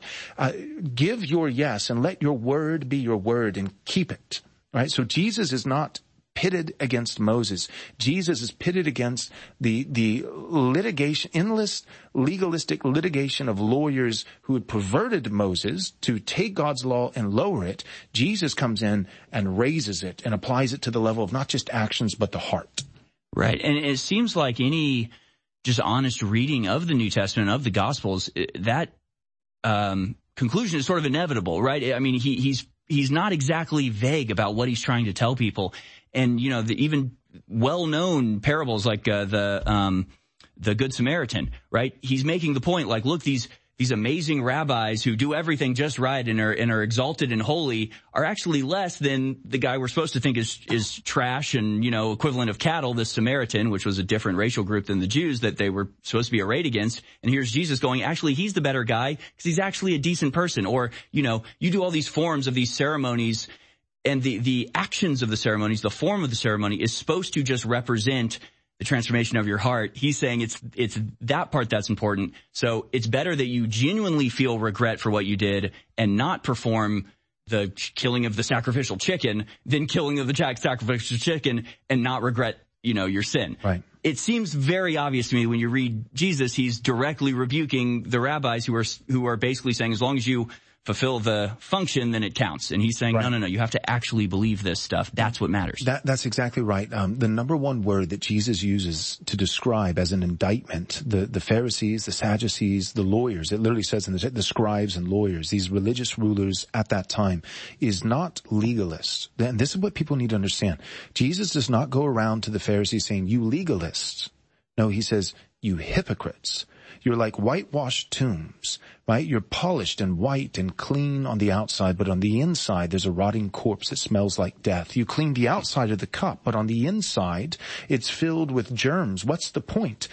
Give your yes and let your word be your word and keep it. Right? So Jesus is not pitted against Moses. Jesus is pitted against the litigation, endless legalistic litigation of lawyers who had perverted Moses to take God's law and lower it. Jesus comes in and raises it and applies it to the level of not just actions, but the heart. Right. And it seems like any just honest reading of the New Testament, of the Gospels, that conclusion is sort of inevitable, right? I mean, he's not exactly vague about what he's trying to tell people. And, the even well-known parables like the Good Samaritan, right? He's making the point like, look, these amazing rabbis who do everything just right and are exalted and holy are actually less than the guy we're supposed to think is trash and, equivalent of cattle, this Samaritan, which was a different racial group than the Jews that they were supposed to be arrayed against. And here's Jesus going, actually, he's the better guy because he's actually a decent person. Or, you do all these forms of these ceremonies, and the actions of the ceremonies, the form of the ceremony is supposed to just represent the transformation of your heart. He's saying it's that part that's important. So it's better that you genuinely feel regret for what you did and not perform the killing of the sacrificial chicken than killing of the sacrificial chicken and not regret, your sin. Right. It seems very obvious to me when you read Jesus, he's directly rebuking the rabbis who are basically saying, as long as you fulfill the function, then it counts. And he's saying, right. No, you have to actually believe this stuff. That's what matters. That's exactly right. The number one word that Jesus uses to describe as an indictment, the Pharisees, the Sadducees, the lawyers, it literally says in the scribes and lawyers, these religious rulers at that time, is not legalists. And this is what people need to understand. Jesus does not go around to the Pharisees saying, you legalists. No, he says, you hypocrites. You're like whitewashed tombs, right? You're polished and white and clean on the outside, but on the inside, there's a rotting corpse that smells like death. You clean the outside of the cup, but on the inside, it's filled with germs. What's the point?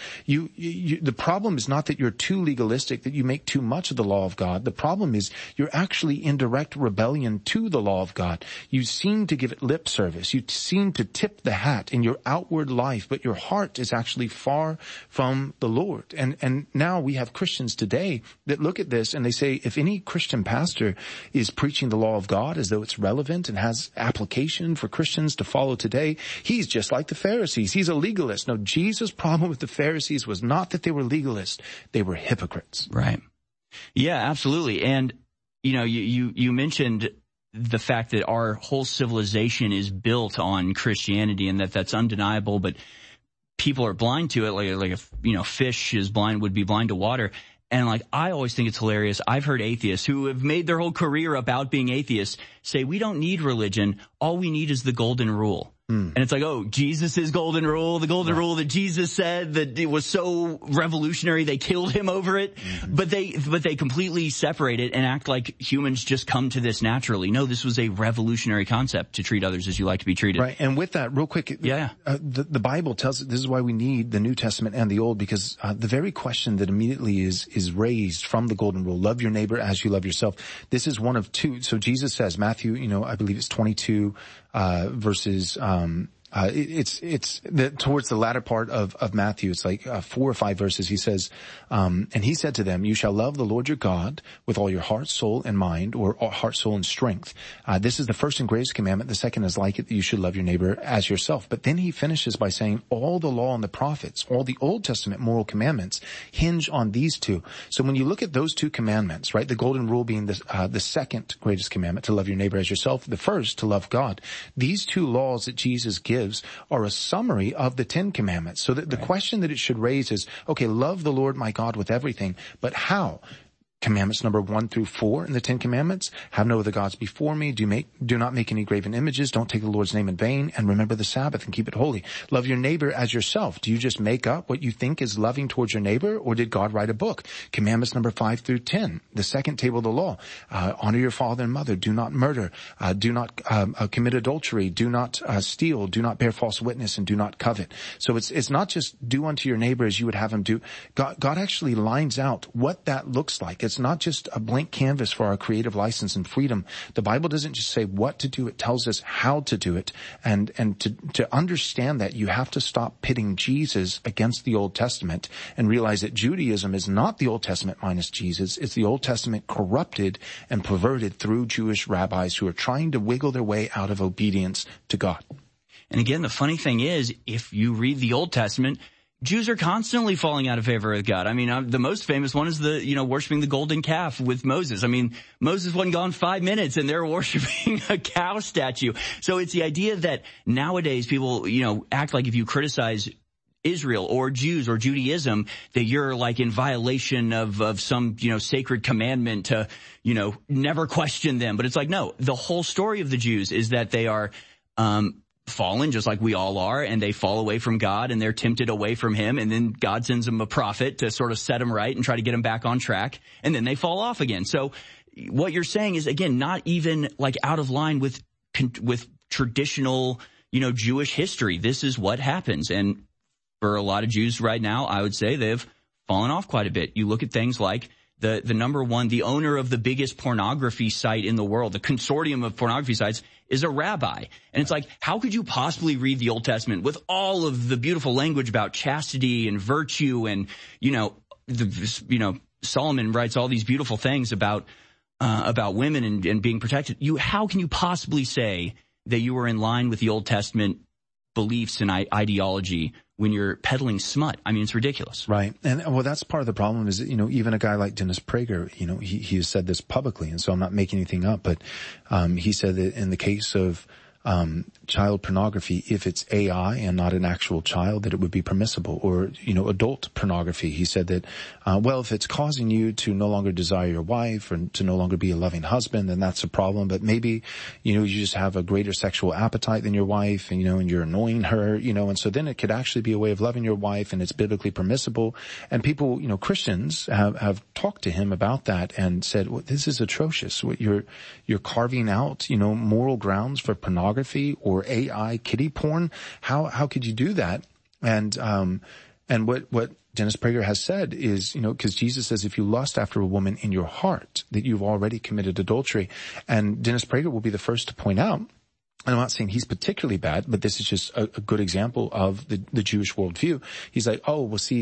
The problem is not that you're too legalistic, that you make too much of the law of God. The problem is you're actually in direct rebellion to the law of God. You seem to give it lip service. You seem to tip the hat in your outward life, but your heart is actually far from the Lord. And And now we have Christians today that look at this and they say, if any Christian pastor is preaching the law of God as though it's relevant and has application for Christians to follow today, he's just like the Pharisees. He's a legalist. No, Jesus' problem with the Pharisees was not that they were legalists. They were hypocrites. Right. Yeah, absolutely. And, you mentioned the fact that our whole civilization is built on Christianity and that's undeniable, but people are blind to it, like a fish is blind, would be blind to water. And I always think it's hilarious. I've heard atheists who have made their whole career about being atheists say, we don't need religion. All we need is the golden rule. And it's like, oh, Jesus' golden rule, the golden rule that Jesus said that it was so revolutionary they killed him over it. But they completely separate it and act like humans just come to this naturally. No, this was a revolutionary concept to treat others as you like to be treated. Right. And with that, real quick, the Bible tells us this is why we need the New Testament and the Old, because the very question that immediately is raised from the golden rule, love your neighbor as you love yourself. This is one of two. So Jesus says, Matthew, I believe it's 22 verses, it's towards the latter part of Matthew. It's like 4 or 5 verses. He says, and he said to them, you shall love the Lord your God with all your heart, soul, and mind, or heart, soul, and strength. This is the first and greatest commandment. The second is like it, that you should love your neighbor as yourself. But then he finishes by saying all the law and the prophets, all the Old Testament moral commandments hinge on these two. So when you look at those two commandments, right, the golden rule being the second greatest commandment, to love your neighbor as yourself, the first, to love God. These two laws that Jesus gives are a summary of the 10 commandments. So that the question that it should raise is, okay, love the Lord my God with everything, but how? Commandments number 1 through 4 in the 10 commandments. Have no other gods before me. Do not make any graven images. Don't take the Lord's name in vain, and remember the Sabbath and keep it holy. Love your neighbor as yourself. Do you just make up what you think is loving towards your neighbor, or did God write a book? Commandments number 5 through 10, the second table of the law. Honor your father and mother. Do not murder. Do not commit adultery. Do not steal. Do not bear false witness, and do not covet. So it's not just do unto your neighbor as you would have him do. God actually lines out what that looks like. It's not just a blank canvas for our creative license and freedom. The Bible doesn't just say what to do. It tells us how to do it. And to understand that, you have to stop pitting Jesus against the Old Testament and realize that Judaism is not the Old Testament minus Jesus. It's the Old Testament corrupted and perverted through Jewish rabbis who are trying to wiggle their way out of obedience to God. And again, the funny thing is, if you read the Old Testament, Jews are constantly falling out of favor with God. I mean, the most famous one is worshiping the golden calf with Moses. I mean, Moses wasn't gone 5 minutes and they're worshiping a cow statue. So it's the idea that nowadays people, act like if you criticize Israel or Jews or Judaism, that you're in violation of some, sacred commandment to, never question them. But it's no, the whole story of the Jews is that they are, fallen just like we all are, and they fall away from God and they're tempted away from him, and then God sends them a prophet to sort of set them right and try to get them back on track, and then they fall off again. So what you're saying is, again, not even out of line with traditional, Jewish history. This is what happens. And for a lot of Jews right now, I would say they've fallen off quite a bit. You look at things like the number one, the owner of the biggest pornography site in the world, the consortium of pornography sites, is a rabbi. And it's how could you possibly read the Old Testament with all of the beautiful language about chastity and virtue and, Solomon writes all these beautiful things about women and being protected. How can you possibly say that you are in line with the Old Testament beliefs and ideology when you're peddling smut? I mean, it's ridiculous. Right. And that's part of the problem is, even a guy like Dennis Prager, he has said this publicly, and so I'm not making anything up, but he said that in the case of child pornography, if it's AI and not an actual child, that it would be permissible. Or, adult pornography. He said that, if it's causing you to no longer desire your wife or to no longer be a loving husband, then that's a problem. But maybe, you just have a greater sexual appetite than your wife and, and you're annoying her, and so then it could actually be a way of loving your wife and it's biblically permissible. And people, Christians have talked to him about that and said, well, this is atrocious. You're carving out, moral grounds for pornography or AI kiddie porn. How could you do that? And what Dennis Prager has said is, because Jesus says if you lust after a woman in your heart, that you've already committed adultery. And Dennis Prager will be the first to point out, and I'm not saying he's particularly bad, but this is just a good example of the Jewish worldview. He's like, oh, well, see,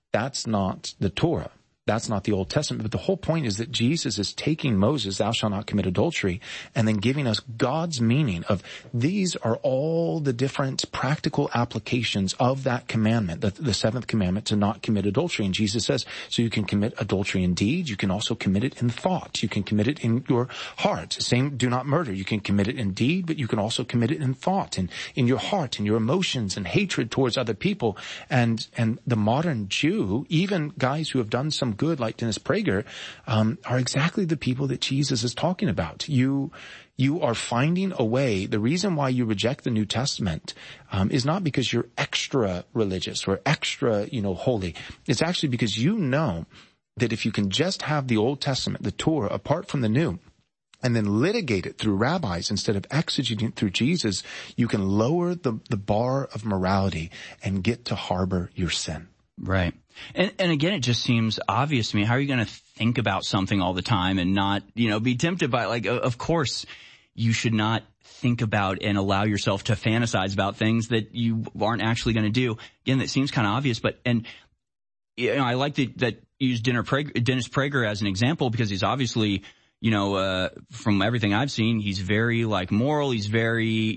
That's not the Torah. That's not the Old Testament. But the whole point is that Jesus is taking Moses, thou shalt not commit adultery, and then giving us God's meaning of these are all the different practical applications of that commandment, the seventh commandment to not commit adultery. And Jesus says, so you can commit adultery in deed, you can also commit it in thought, you can commit it in your heart. Same, do not murder. You can commit it in deed, but you can also commit it in thought and in your heart and your emotions and hatred towards other people. And the modern Jew, even guys who have done some good like Dennis Prager, are exactly the people that Jesus is talking about. You are finding a way. The reason why you reject the New Testament is not because you're extra religious or extra, holy. It's actually because you know that if you can just have the Old Testament, the Torah, apart from the New, and then litigate it through rabbis instead of exegeting it through Jesus, you can lower the bar of morality and get to harbor your sin. Right. And again, it just seems obvious to me. How are you going to think about something all the time and not, be tempted by it? Of course, you should not think about and allow yourself to fantasize about things that you aren't actually going to do. Again, that seems kind of obvious, I like that you use Dennis Prager as an example because he's obviously, from everything I've seen, he's very moral. He's very,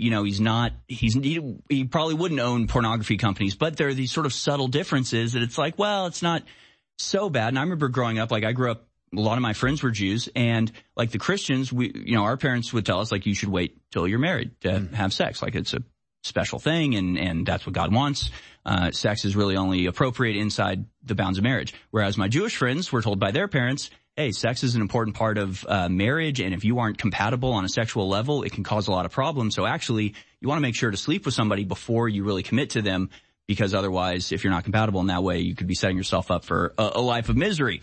he probably wouldn't own pornography companies, but there are these sort of subtle differences that it's it's not so bad. And I remember growing up, I grew up, a lot of my friends were Jews, and the Christians, our parents would tell us you should wait till you're married to have sex. It's a special thing and that's what God wants. Sex is really only appropriate inside the bounds of marriage. Whereas my Jewish friends were told by their parents, hey, sex is an important part of marriage, and if you aren't compatible on a sexual level, it can cause a lot of problems. So actually, you want to make sure to sleep with somebody before you really commit to them, because otherwise, if you're not compatible in that way, you could be setting yourself up for a life of misery.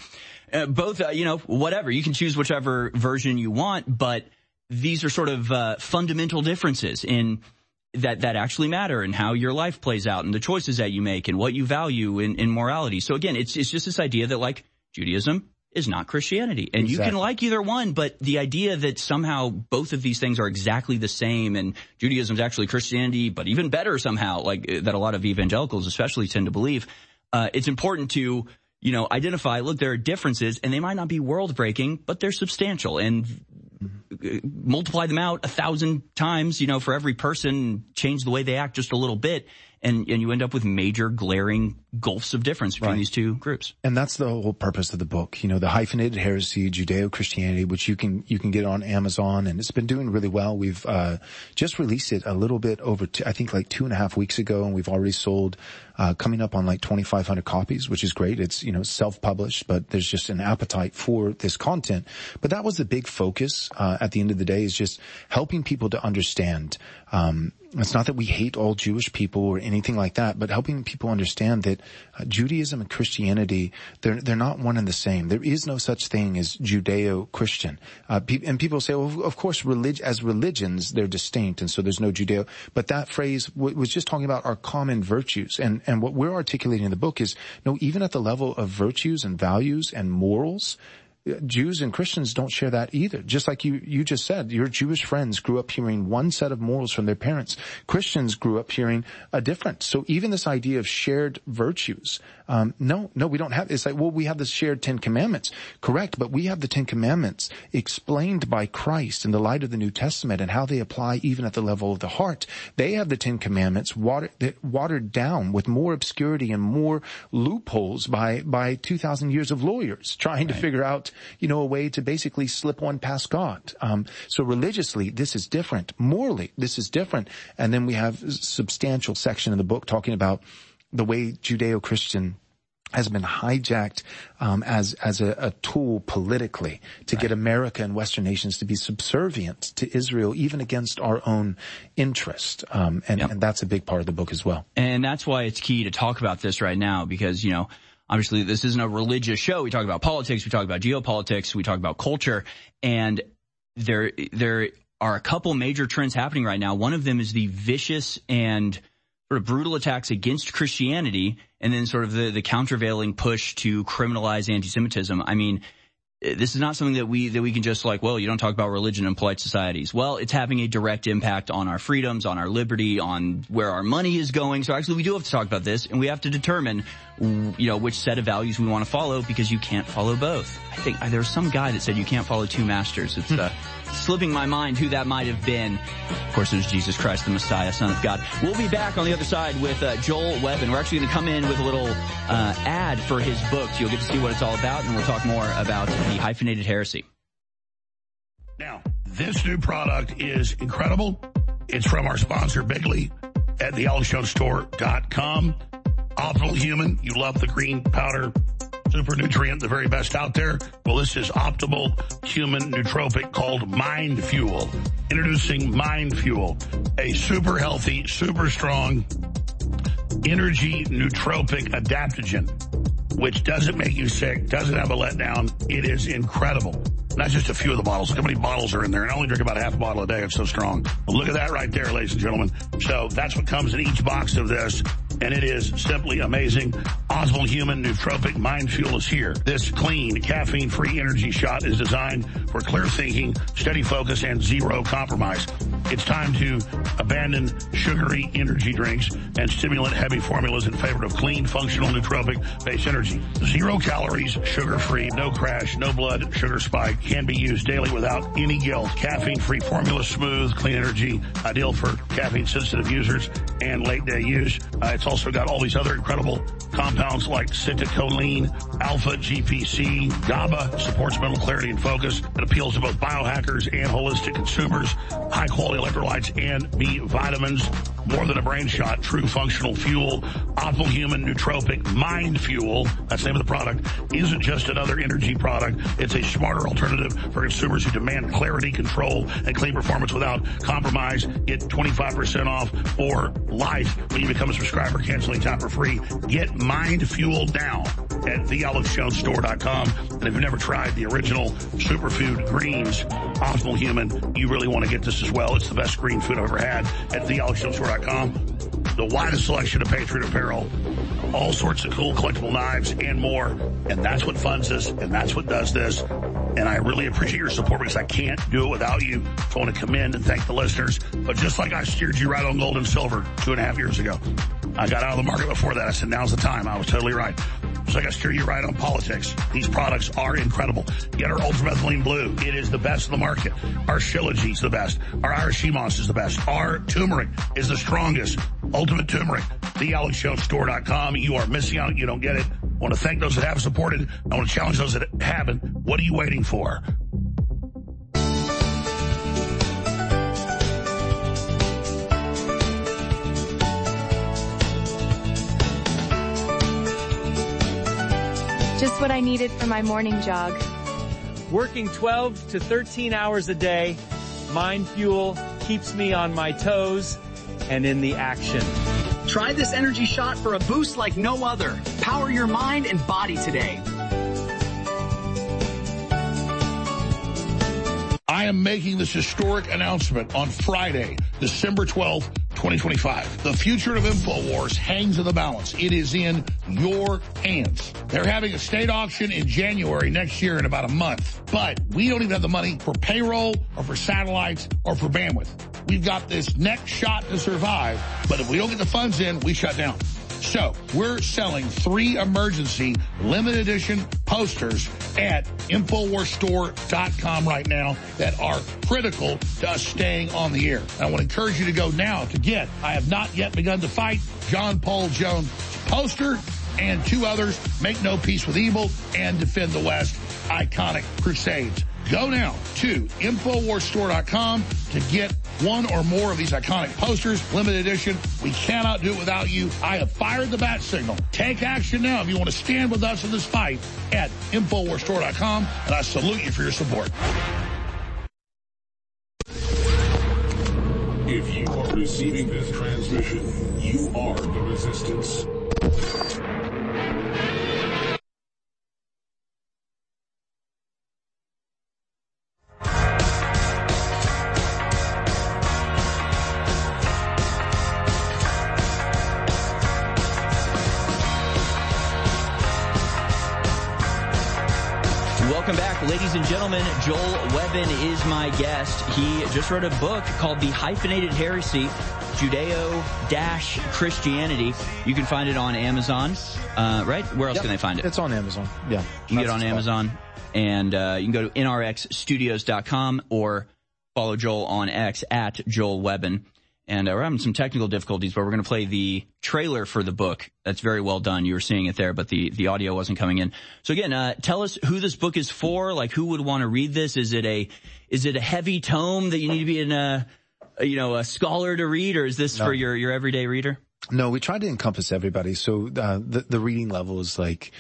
Whatever. You can choose whichever version you want, but these are sort of fundamental differences in that actually matter and how your life plays out and the choices that you make and what you value in morality. So again, it's just this idea that Judaism is not Christianity. And exactly. You can like either one, but the idea that somehow both of these things are exactly the same and Judaism is actually Christianity, but even better somehow, that a lot of evangelicals especially tend to believe, it's important to, identify, look, there are differences and they might not be world breaking, but they're substantial, and multiply them out 1,000 times, for every person, change the way they act just a little bit. And you end up with major glaring gulfs of difference between these two groups. And that's the whole purpose of the book. The hyphenated heresy, Judeo-Christianity, which you can get on Amazon, and it's been doing really well. We've just released it a little bit over, I think 2.5 weeks ago, and we've already sold coming up on 2,500 copies, which is great. It's, self-published, but there's just an appetite for this content. But that was the big focus at the end of the day, is just helping people to understand. It's not that we hate all Jewish people or anything like that, but helping people understand that Judaism and Christianity, they're not one and the same. There is no such thing as Judeo-Christian. And people say, well, of course, as religions, they're distinct, and so there's no Judeo. But that phrase was just talking about our common virtues. And what we're articulating in the book is, even at the level of virtues and values and morals, Jews and Christians don't share that either. Just like you just said, your Jewish friends grew up hearing one set of morals from their parents. Christians grew up hearing a different. So even this idea of shared virtues, no, we don't have. It's we have the shared 10 Commandments. Correct, but we have the 10 Commandments explained by Christ in the light of the New Testament and how they apply even at the level of the heart. They have the 10 Commandments watered down with more obscurity and more loopholes by 2,000 years of lawyers trying to figure out a way to basically slip one past God. So religiously, this is different. Morally, this is different. And then we have a substantial section in the book talking about the way Judeo-Christian has been hijacked as a tool politically to get America and Western nations to be subservient to Israel, even against our own interest. And that's a big part of the book as well. And that's why it's key to talk about this right now, because, obviously, this isn't a religious show. We talk about politics, we talk about geopolitics, we talk about culture, and there are a couple major trends happening right now. One of them is the vicious and sort of brutal attacks against Christianity, and then sort of the countervailing push to criminalize anti-Semitism. I mean, this is not something that we can just like, well, you don't talk about religion in polite societies. Well, it's having a direct impact on our freedoms, on our liberty, on where our money is going. So actually we do have to talk about this, and we have to determine, which set of values we want to follow, because you can't follow both. I think there was some guy that said you can't follow two masters. It's slipping my mind who that might have been. Of course, it was Jesus Christ, the Messiah, Son of God. We'll be back on the other side with Joel Webbin. We're actually going to come in with a little ad for his book. So you'll get to see what it's all about, and we'll talk more about the hyphenated heresy. Now, this new product is incredible. It's from our sponsor, Bigley, at thealexjonesstore.com. Optimal Human. You love the green powder super nutrient, the very best out there. Well, this is Optimal Human Nootropic called Mind Fuel. Introducing Mind Fuel, a super healthy, super strong energy nootropic adaptogen, which doesn't make you sick, doesn't have a letdown. It is incredible. Not just a few of the bottles. Look how many bottles are in there. And I only drink about half a bottle a day. It's so strong. Well, look at that right there, ladies and gentlemen. So that's what comes in each box of this. And it is simply amazing. Optimal Human Nootropic Mind Fuel is here. This clean, caffeine-free energy shot is designed for clear thinking, steady focus, and zero compromise. It's time to abandon sugary energy drinks and stimulant-heavy formulas in favor of clean, functional, nootropic-based energy. 0 calories, sugar-free, no crash, no blood sugar spike. Can be used daily without any guilt. Caffeine-free formula, smooth, clean energy, ideal for caffeine-sensitive users and late-day use. It's also got all these other incredible compounds like citicoline, alpha GPC, GABA, supports mental clarity and focus. It appeals to both biohackers and holistic consumers. High-quality electrolytes and B vitamins. More than a brain shot, true functional fuel. Optimal Human Nootropic Mind Fuel, that's the name of the product, isn't just another energy product. It's a smarter alternative for consumers who demand clarity, control, and clean performance without compromise. Get 25% off for life when you become a subscriber. Canceling time for free. Get Mind Fuel now at thealexjonesstore.com. And if you've never tried the original superfood greens, Optimal Human, you really want to get this as well. It's the best green food I've ever had at thealexjonesstore.com. The widest selection of Patriot apparel, all sorts of cool collectible knives and more. And that's what funds us, and that's what does this. And I really appreciate your support because I can't do it without you. So I want to commend and thank the listeners. But just like I steered you right on gold and silver 2.5 years ago, I got out of the market before that. I said, now's the time. I was totally right. Just like I steer you right on politics. These products are incredible. Get our Ultramethylene Blue. It is the best in the market. Our Shilajit is the best. Our Arashimos is the best. Our turmeric is the strongest. Ultimate Turmeric. TheAlexJonesStore.com. You are missing out. You don't get it. I want to thank those that have supported. I want to challenge those that haven't. What are you waiting for? Just what I needed for my morning jog. Working 12 to 13 hours a day, Mind Fuel keeps me on my toes and in the action. Try this energy shot for a boost like no other. Power your mind and body today. I am making this historic announcement on Friday, December 12th, 2025. The future of InfoWars hangs in the balance. It is in your hands. They're having a state auction in January next year in about a month. But we don't even have the money for payroll or for satellites or for bandwidth. We've got this next shot to survive, but if we don't get the funds in, we shut down. So we're selling 3 emergency limited edition posters at InfoWarsStore.com right now that are critical to us staying on the air. And I want to encourage you to go now to get I Have Not Yet Begun to Fight, John Paul Jones poster, and 2 others, Make No Peace with Evil and Defend the West, Iconic Crusades. Go now to InfoWarsStore.com to get 1 or more of these iconic posters, limited edition. We cannot do it without you. I have fired the bat signal. Take action now if you want to stand with us in this fight at InfoWarsStore.com, and I salute you for your support. If you are receiving this transmission, you are the resistance. Welcome back, ladies and gentlemen. Joel Webbin is my guest. He just wrote a book called The Hyphenated Heresy, Judeo-Christianity. You can find it on Amazon, right? Where else can they find it? It's on Amazon. Yeah. You can get it on Amazon, and you can go to nrxstudios.com or follow Joel on X at Joel Webbin. And we're having some technical difficulties, but we're going to play the trailer for the book. That's very well done. You were seeing it there, but the audio wasn't coming in. So again, tell us who this book is for. Like, who would want to read this? Is it a heavy tome that you need to be a scholar to read, or is this for your everyday reader? No, we tried to encompass everybody. So the reading level is like,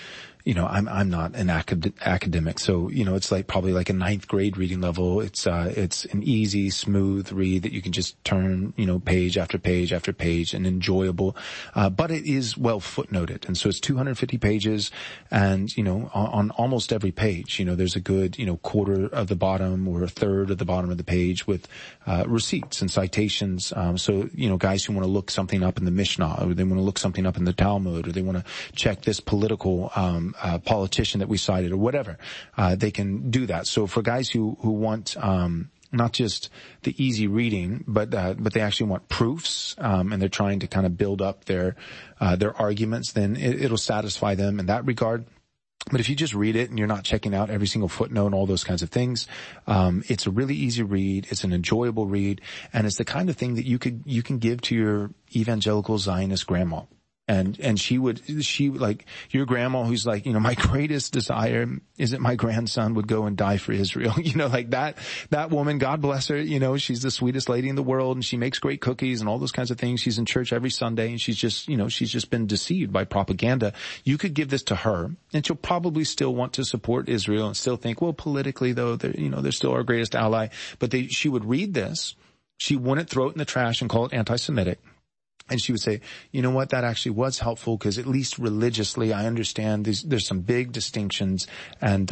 I'm not an academic, so it's like probably like a 9th grade reading level. It's an easy, smooth read that you can just turn, page after page after page, and enjoyable. But it is well footnoted, and so it's 250 pages, and on almost every page, there's a good quarter of the bottom or a third of the bottom of the page with receipts and citations. So guys who want to look something up in the Mishnah, or they want to look something up in the Talmud, or they want to check this political politician that we cited, or whatever, they can do that. So for guys who want not just the easy reading, but they actually want proofs, and they're trying to kind of build up their arguments, then it'll satisfy them in that regard. But if you just read it and you're not checking out every single footnote and all those kinds of things, it's a really easy read. It's an enjoyable read, and it's the kind of thing that you can give to your evangelical Zionist grandma. And she like your grandma, who's like, my greatest desire is that my grandson would go and die for Israel. Like that woman, God bless her, she's the sweetest lady in the world, and she makes great cookies and all those kinds of things. She's in church every Sunday, and she's just been deceived by propaganda. You could give this to her, and she'll probably still want to support Israel and still think, well, politically though, they're still our greatest ally. But she would read this. She wouldn't throw it in the trash and call it anti-Semitic. And she would say, you know what, that actually was helpful, because at least religiously I understand there's some big distinctions, and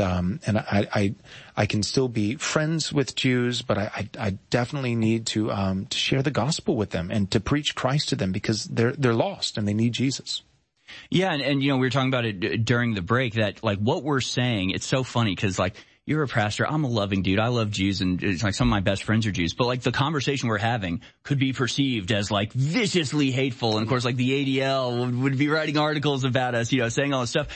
I can still be friends with Jews, but I definitely need to share the gospel with them and to preach Christ to them, because they're lost and they need Jesus. Yeah, and we were talking about it during the break, that like what we're saying, it's so funny, because like, you're a pastor, I'm a loving dude, I love Jews, and it's like some of my best friends are Jews, but like the conversation we're having could be perceived as like viciously hateful, and of course like the ADL would be writing articles about us, saying all this stuff.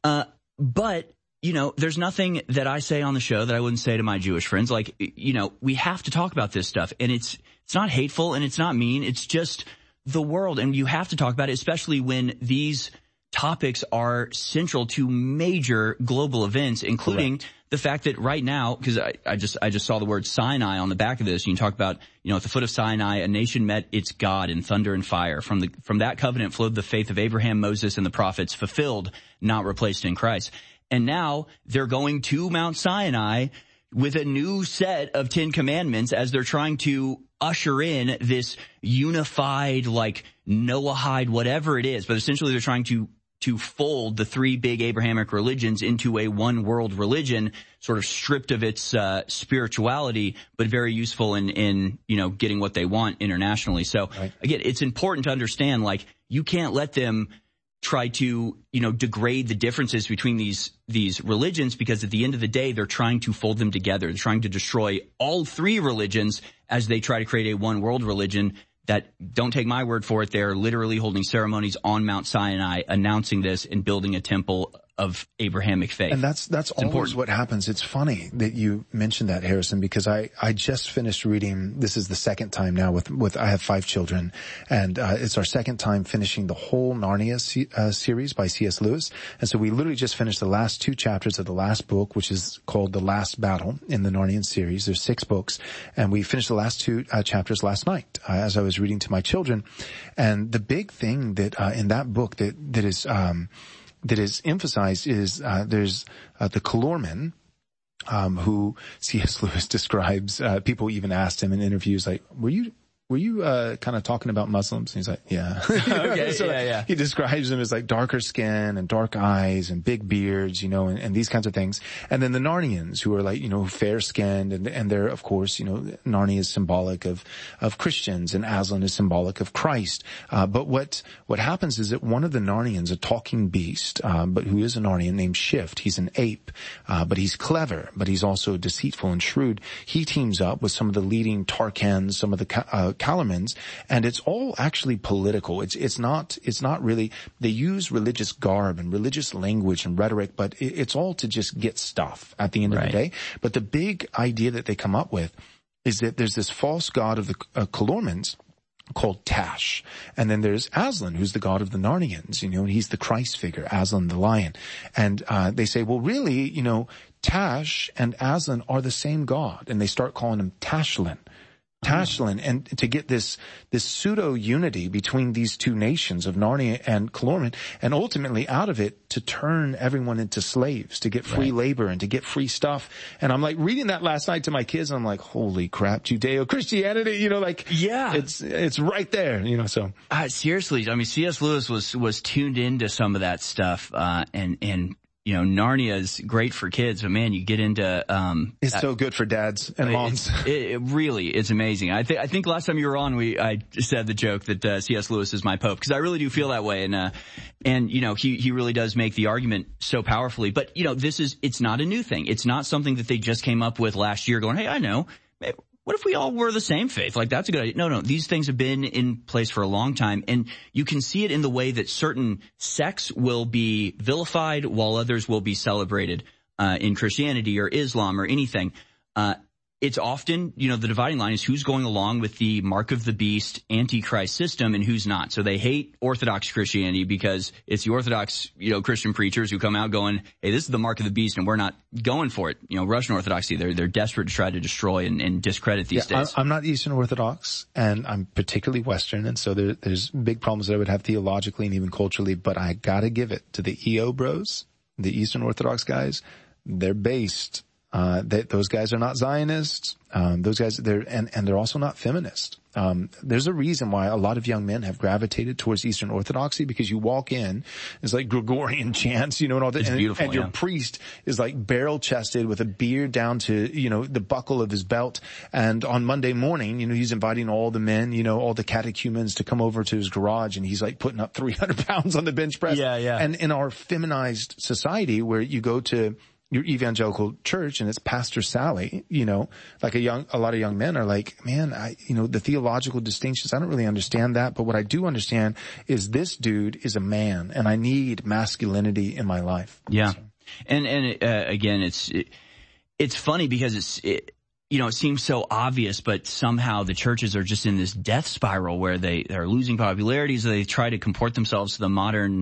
But there's nothing that I say on the show that I wouldn't say to my Jewish friends. Like, we have to talk about this stuff, and it's not hateful and it's not mean, it's just the world, and you have to talk about it, especially when these topics are central to major global events, including the fact that right now, because I just saw the word Sinai on the back of this. You can talk about, at the foot of Sinai, a nation met its God in thunder and fire. From that covenant flowed the faith of Abraham, Moses, and the prophets, fulfilled, not replaced in Christ. And now they're going to Mount Sinai with a new set of 10 commandments as they're trying to usher in this unified, like Noahide, whatever it is. But essentially they're trying to fold the 3 big Abrahamic religions into a one world religion, sort of stripped of its spirituality, but very useful in getting what they want internationally. So again, it's important to understand, like, you can't let them try to, degrade the differences between these religions, because at the end of the day, they're trying to fold them together. They're trying to destroy all 3 religions as they try to create a one world religion. That, don't take my word for it, they're literally holding ceremonies on Mount Sinai, announcing this and building a temple of Abrahamic faith. And that's always what happens. It's funny that you mentioned that, Harrison, because I just finished reading, this is the second time now with I have 5 children, and it's our second time finishing the whole Narnia series by C.S. Lewis. And so we literally just finished the last 2 chapters of the last book, which is called The Last Battle in the Narnian series. There's 6 books, and we finished the last 2 chapters last night as I was reading to my children. And the big thing that in that book that is emphasized is there's the Calormen, who C.S. Lewis describes. People even asked him in interviews, like, were you were you kind of talking about Muslims? And he's like, yeah. Okay, so yeah. He describes them as like darker skin and dark eyes and big beards, and these kinds of things. And then the Narnians, who are like, fair skinned, and they're, of course, Narnia is symbolic of Christians, and Aslan is symbolic of Christ. But what happens is that one of the Narnians, a talking beast, but who is a Narnian named Shift, he's an ape, but he's clever, but he's also deceitful and shrewd. He teams up with some of the leading Tarkans, some of the Calamans, and it's all actually political. It's not really, they use religious garb and religious language and rhetoric, but it's all to just get stuff at the end of the day. But the big idea that they come up with is that there's this false god of the Calormans called Tash. And then there's Aslan, who's the god of the Narnians, and he's the Christ figure, Aslan the lion. And they say, well, really, Tash and Aslan are the same god. And they start calling him Tashlin, and to get this pseudo unity between these two nations of Narnia and Calormen, and ultimately out of it to turn everyone into slaves, to get free labor and to get free stuff. And I'm like reading that last night to my kids, and I'm like, holy crap, Judeo-Christianity, it's right there, so. Seriously, I mean, C.S. Lewis was tuned into some of that stuff, and Narnia is great for kids, but man, you get into, it's so good for dads and moms. It really, it's amazing. I think last time you were on, I said the joke that, C.S. Lewis is my Pope, because I really do feel that way. And he really does make the argument so powerfully. But, it's not a new thing. It's not something that they just came up with last year going, hey, I know. What if we all were the same faith? Like, that's a good idea. No, these things have been in place for a long time, and you can see it in the way that certain sects will be vilified while others will be celebrated, in Christianity or Islam or anything. It's often, the dividing line is who's going along with the mark of the beast Antichrist system and who's not. So they hate Orthodox Christianity because it's the Orthodox, Christian preachers who come out going, hey, this is the mark of the beast and we're not going for it. Russian Orthodoxy, they're desperate to try to destroy and discredit these days. I'm not Eastern Orthodox, and I'm particularly Western, and so there's big problems that I would have theologically and even culturally, but I gotta give it to the EO bros, the Eastern Orthodox guys. They're based. Those guys are not Zionists. Those guys, they're also not feminist. There's a reason why a lot of young men have gravitated towards Eastern Orthodoxy, because you walk in, it's like Gregorian chants, and all that. It's beautiful, and your priest is like barrel chested with a beard down to, the buckle of his belt. And on Monday morning, he's inviting all the men, all the catechumens to come over to his garage, and he's like putting up 300 pounds on the bench press. Yeah. And in our feminized society where you go to your evangelical church and it's Pastor Sally, like a lot of young men are like, man, the theological distinctions, I don't really understand that. But what I do understand is this dude is a man and I need masculinity in my life. Yeah. So. And again, it's funny because it seems so obvious, but somehow the churches are just in this death spiral where they're losing popularity, so they try to comport themselves to the modern,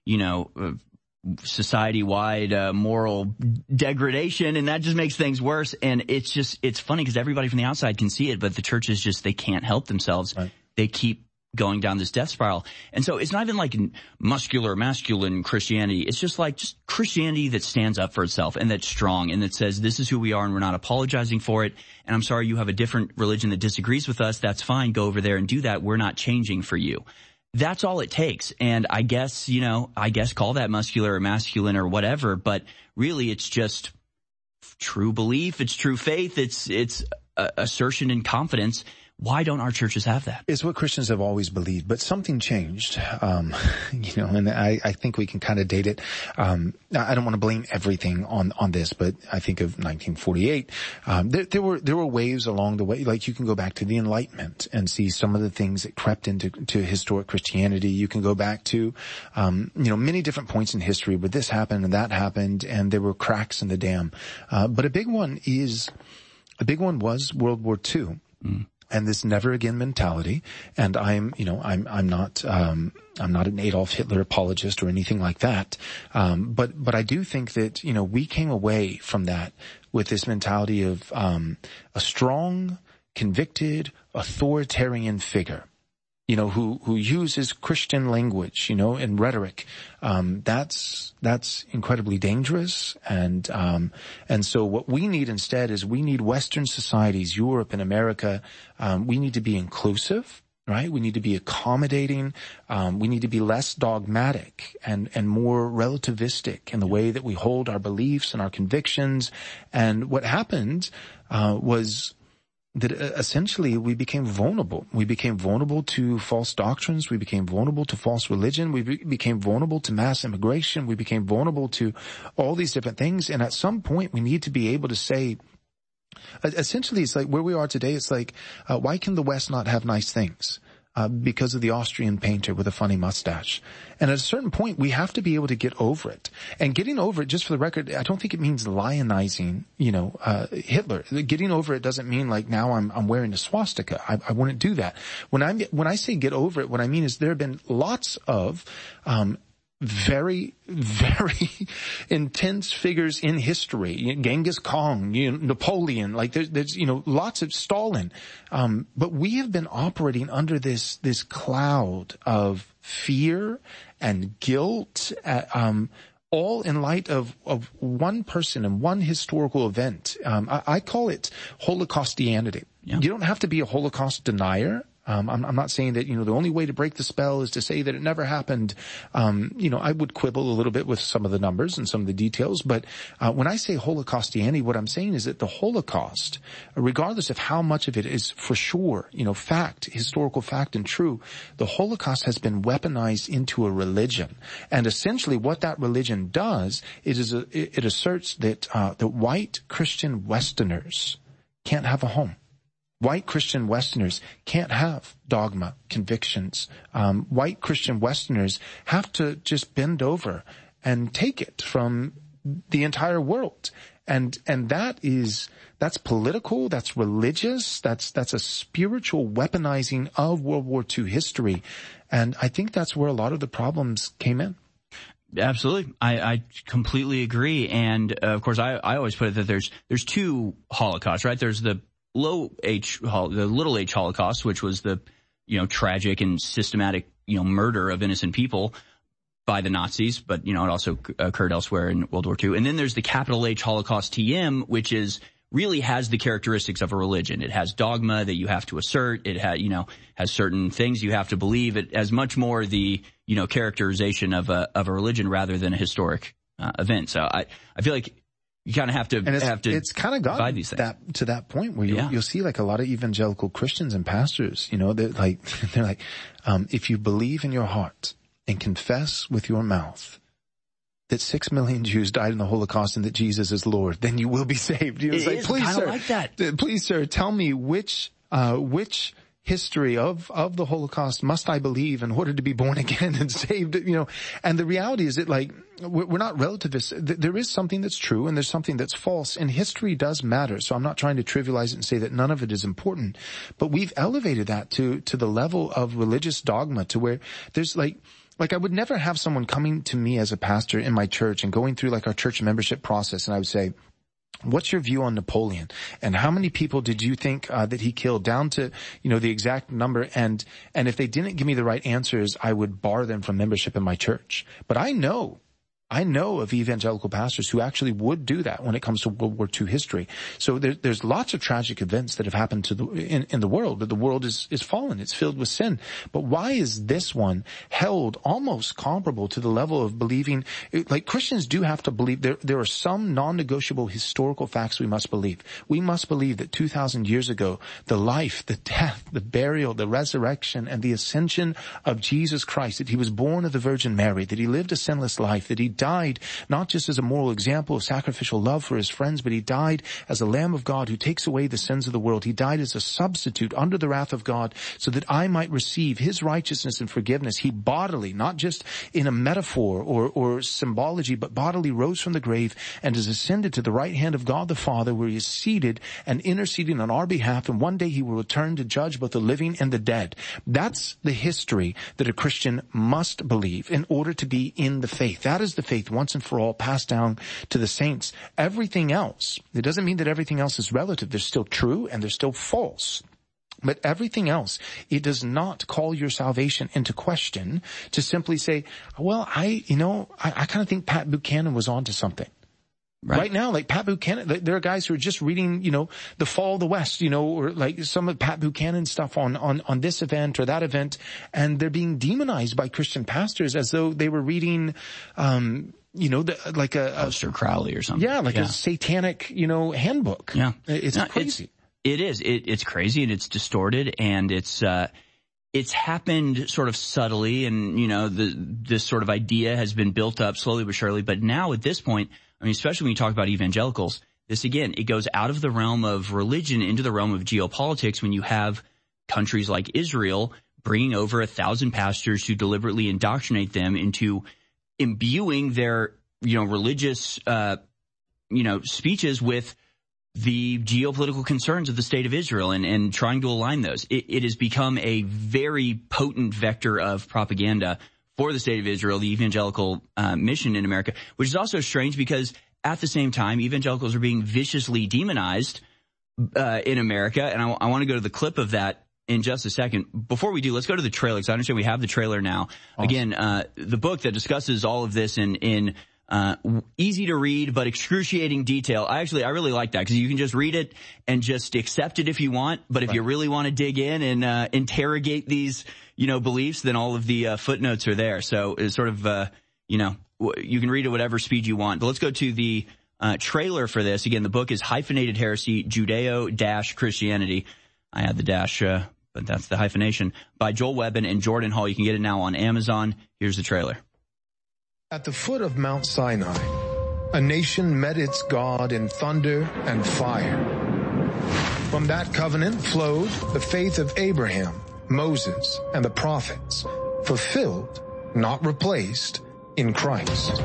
society-wide moral degradation, and that just makes things worse. And it's funny because everybody from the outside can see it, but the churches they can't help themselves. Right. They keep going down this death spiral. And so it's not even like masculine Christianity. It's just Christianity that stands up for itself and that's strong and that says this is who we are and we're not apologizing for it. And I'm sorry you have a different religion that disagrees with us. That's fine. Go over there and do that. We're not changing for you. That's all it takes. And I guess call that muscular or masculine or whatever, but really it's just true belief. It's true faith. It's assertion and confidence. Why don't our churches have that? It's what Christians have always believed, but something changed, and I think we can kind of date it. I don't want to blame everything on this, but I think of 1948. There were waves along the way, like you can go back to the Enlightenment and see some of the things that crept into historic Christianity. You can go back to, many different points in history where this happened and that happened and there were cracks in the dam. But a big one was World War II. Mm. And this never again mentality. And I'm not an Adolf Hitler apologist or anything like that. But I do think that, we came away from that with this mentality of, a strong, convicted, authoritarian figure who uses Christian language, and rhetoric. That's incredibly dangerous. And so what we need instead is we need Western societies, Europe and America. We need to be inclusive, right? We need to be accommodating. We need to be less dogmatic and more relativistic in the way that we hold our beliefs and our convictions. And what happened, was that essentially we became vulnerable. We became vulnerable to false doctrines. We became vulnerable to false religion. We became vulnerable to mass immigration. We became vulnerable to all these different things. And at some point we need to be able to say, essentially it's like where we are today. It's like, why can the West not have nice things? Because of the Austrian painter with a funny mustache. And at a certain point, we have to be able to get over it. And getting over it, just for the record, I don't think it means lionizing, Hitler. Getting over it doesn't mean like now I'm wearing a swastika. I wouldn't do that. When I say get over it, what I mean is there have been lots of, very, very intense figures in history. Genghis Khan, Napoleon, like there's, lots of Stalin. But we have been operating under this cloud of fear and guilt, all in light of one person and one historical event. I call it Holocaustianity. Yeah. You don't have to be a Holocaust denier. I'm not saying that, the only way to break the spell is to say that it never happened. I would quibble a little bit with some of the numbers and some of the details, but when I say Holocaustianity, what I'm saying is that the Holocaust, regardless of how much of it is for sure, fact, historical fact and true, the Holocaust has been weaponized into a religion. And essentially what that religion does is it asserts that the white Christian Westerners can't have a home. White Christian Westerners can't have dogma, convictions. White Christian Westerners have to just bend over and take it from the entire world. And that's political, that's religious, that's a spiritual weaponizing of World War II history. And I think that's where a lot of the problems came in. Absolutely. I completely agree. And of course, I always put it that there's two Holocausts, right? There's the little H Holocaust, which was the, tragic and systematic, murder of innocent people by the Nazis, but, it also occurred elsewhere in World War II. And then there's the capital H Holocaust TM, which really has the characteristics of a religion. It has dogma that you have to assert. It has certain things you have to believe. It has much more the, characterization of a religion rather than a historic event. So I feel like you kind of have to it's kind of gotten to that point where you'll see like a lot of evangelical Christians and pastors, they're like, if you believe in your heart and confess with your mouth that 6 million Jews died in the Holocaust and that Jesus is Lord, then you will be saved. It's like, please, sir, like that. Please, sir, tell me which history of the Holocaust must I believe in order to be born again and saved, and the reality is that like, we're not relativists. There is something that's true and there's something that's false, and history does matter. So I'm not trying to trivialize it and say that none of it is important, but we've elevated that to the level of religious dogma to where there's like I would never have someone coming to me as a pastor in my church and going through like our church membership process, and I would say, what's your view on Napoleon? And how many people did you think that he killed, down to, the exact number? And if they didn't give me the right answers, I would bar them from membership in my church. But I know of evangelical pastors who actually would do that when it comes to World War II history. So there's lots of tragic events that have happened in the world, but the world is fallen. It's filled with sin. But why is this one held almost comparable to the level of believing? Like, Christians do have to believe there are some non-negotiable historical facts we must believe. We must believe that 2,000 years ago, the life, the death, the burial, the resurrection, and the ascension of Jesus Christ, that he was born of the Virgin Mary, that he lived a sinless life, that he died not just as a moral example of sacrificial love for his friends, but he died as a Lamb of God who takes away the sins of the world. He died as a substitute under the wrath of God so that I might receive his righteousness and forgiveness. He bodily, not just in a metaphor or symbology, but bodily rose from the grave and is ascended to the right hand of God the Father, where he is seated and interceding on our behalf, and one day he will return to judge both the living and the dead. That's the history that a Christian must believe in order to be in the faith. That is the faith once and for all passed down to the saints. Everything else, it doesn't mean that everything else is relative. They're still true and they're still false. But everything else, it does not call your salvation into question to simply say, well, I kind of think Pat Buchanan was onto something. Right now, like Pat Buchanan, there are guys who are just reading, The Fall of the West, or like some of Pat Buchanan's stuff on this event or that event, and they're being demonized by Christian pastors as though they were reading, like a Aleister Crowley or something. Yeah, like a satanic, handbook. Yeah. It's crazy. It is. It's crazy and it's distorted and it's happened sort of subtly and, this sort of idea has been built up slowly but surely. But now at this point, I mean, especially when you talk about evangelicals, this again, it goes out of the realm of religion into the realm of geopolitics when you have countries like Israel bringing over 1,000 pastors to deliberately indoctrinate them into imbuing their, religious, speeches with the geopolitical concerns of the state of Israel and trying to align those. It has become a very potent vector of propaganda for the state of Israel, the evangelical mission in America, which is also strange because at the same time, evangelicals are being viciously demonized in America. And I want to go to the clip of that in just a second. Before we do, let's go to the trailer because I understand we have the trailer now. Awesome. Again, the book that discusses all of this in easy to read but excruciating detail. I really like that because you can just read it and just accept it if you want. But if you really want to dig in and interrogate these, beliefs, then all of the footnotes are there. So it's sort of, you can read at whatever speed you want. But let's go to the trailer for this. Again, the book is Hyphenated Heresy, Judeo-Christianity. I had the dash, but that's the hyphenation, by Joel Webbin and Jordan Hall. You can get it now on Amazon. Here's the trailer. At the foot of Mount Sinai, a nation met its God in thunder and fire. From that covenant flowed the faith of Abraham, Moses, and the prophets, fulfilled, not replaced, in Christ.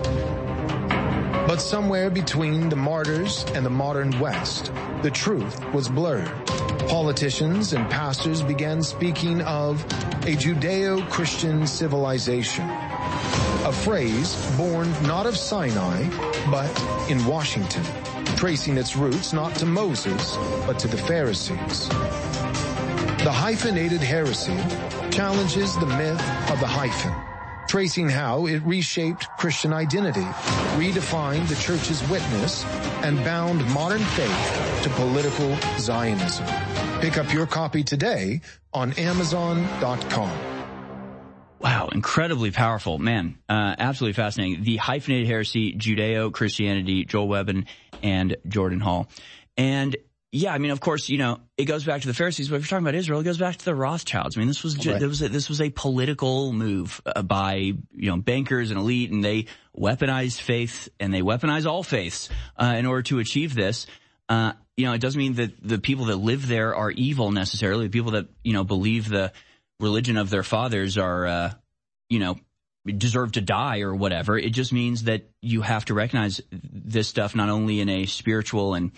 But somewhere between the martyrs and the modern West, the truth was blurred. Politicians and pastors began speaking of a Judeo-Christian civilization, a phrase born not of Sinai, but in Washington, tracing its roots not to Moses, but to the Pharisees. The hyphenated heresy challenges the myth of the hyphen, tracing how it reshaped Christian identity, redefined the church's witness, and bound modern faith to political Zionism. Pick up your copy today on Amazon.com. Wow, incredibly powerful. Man, absolutely fascinating. The Hyphenated Heresy, Judeo-Christianity, Joel Webbin and Jordan Hall. And yeah, I mean, of course, it goes back to the Pharisees, but if you're talking about Israel, it goes back to the Rothschilds. I mean, this was this was a political move by, bankers and elite, and they weaponized faith and they weaponized all faiths, in order to achieve this. It doesn't mean that the people that live there are evil necessarily. The people that, believe the religion of their fathers are, deserve to die or whatever. It just means that you have to recognize this stuff not only in a spiritual and,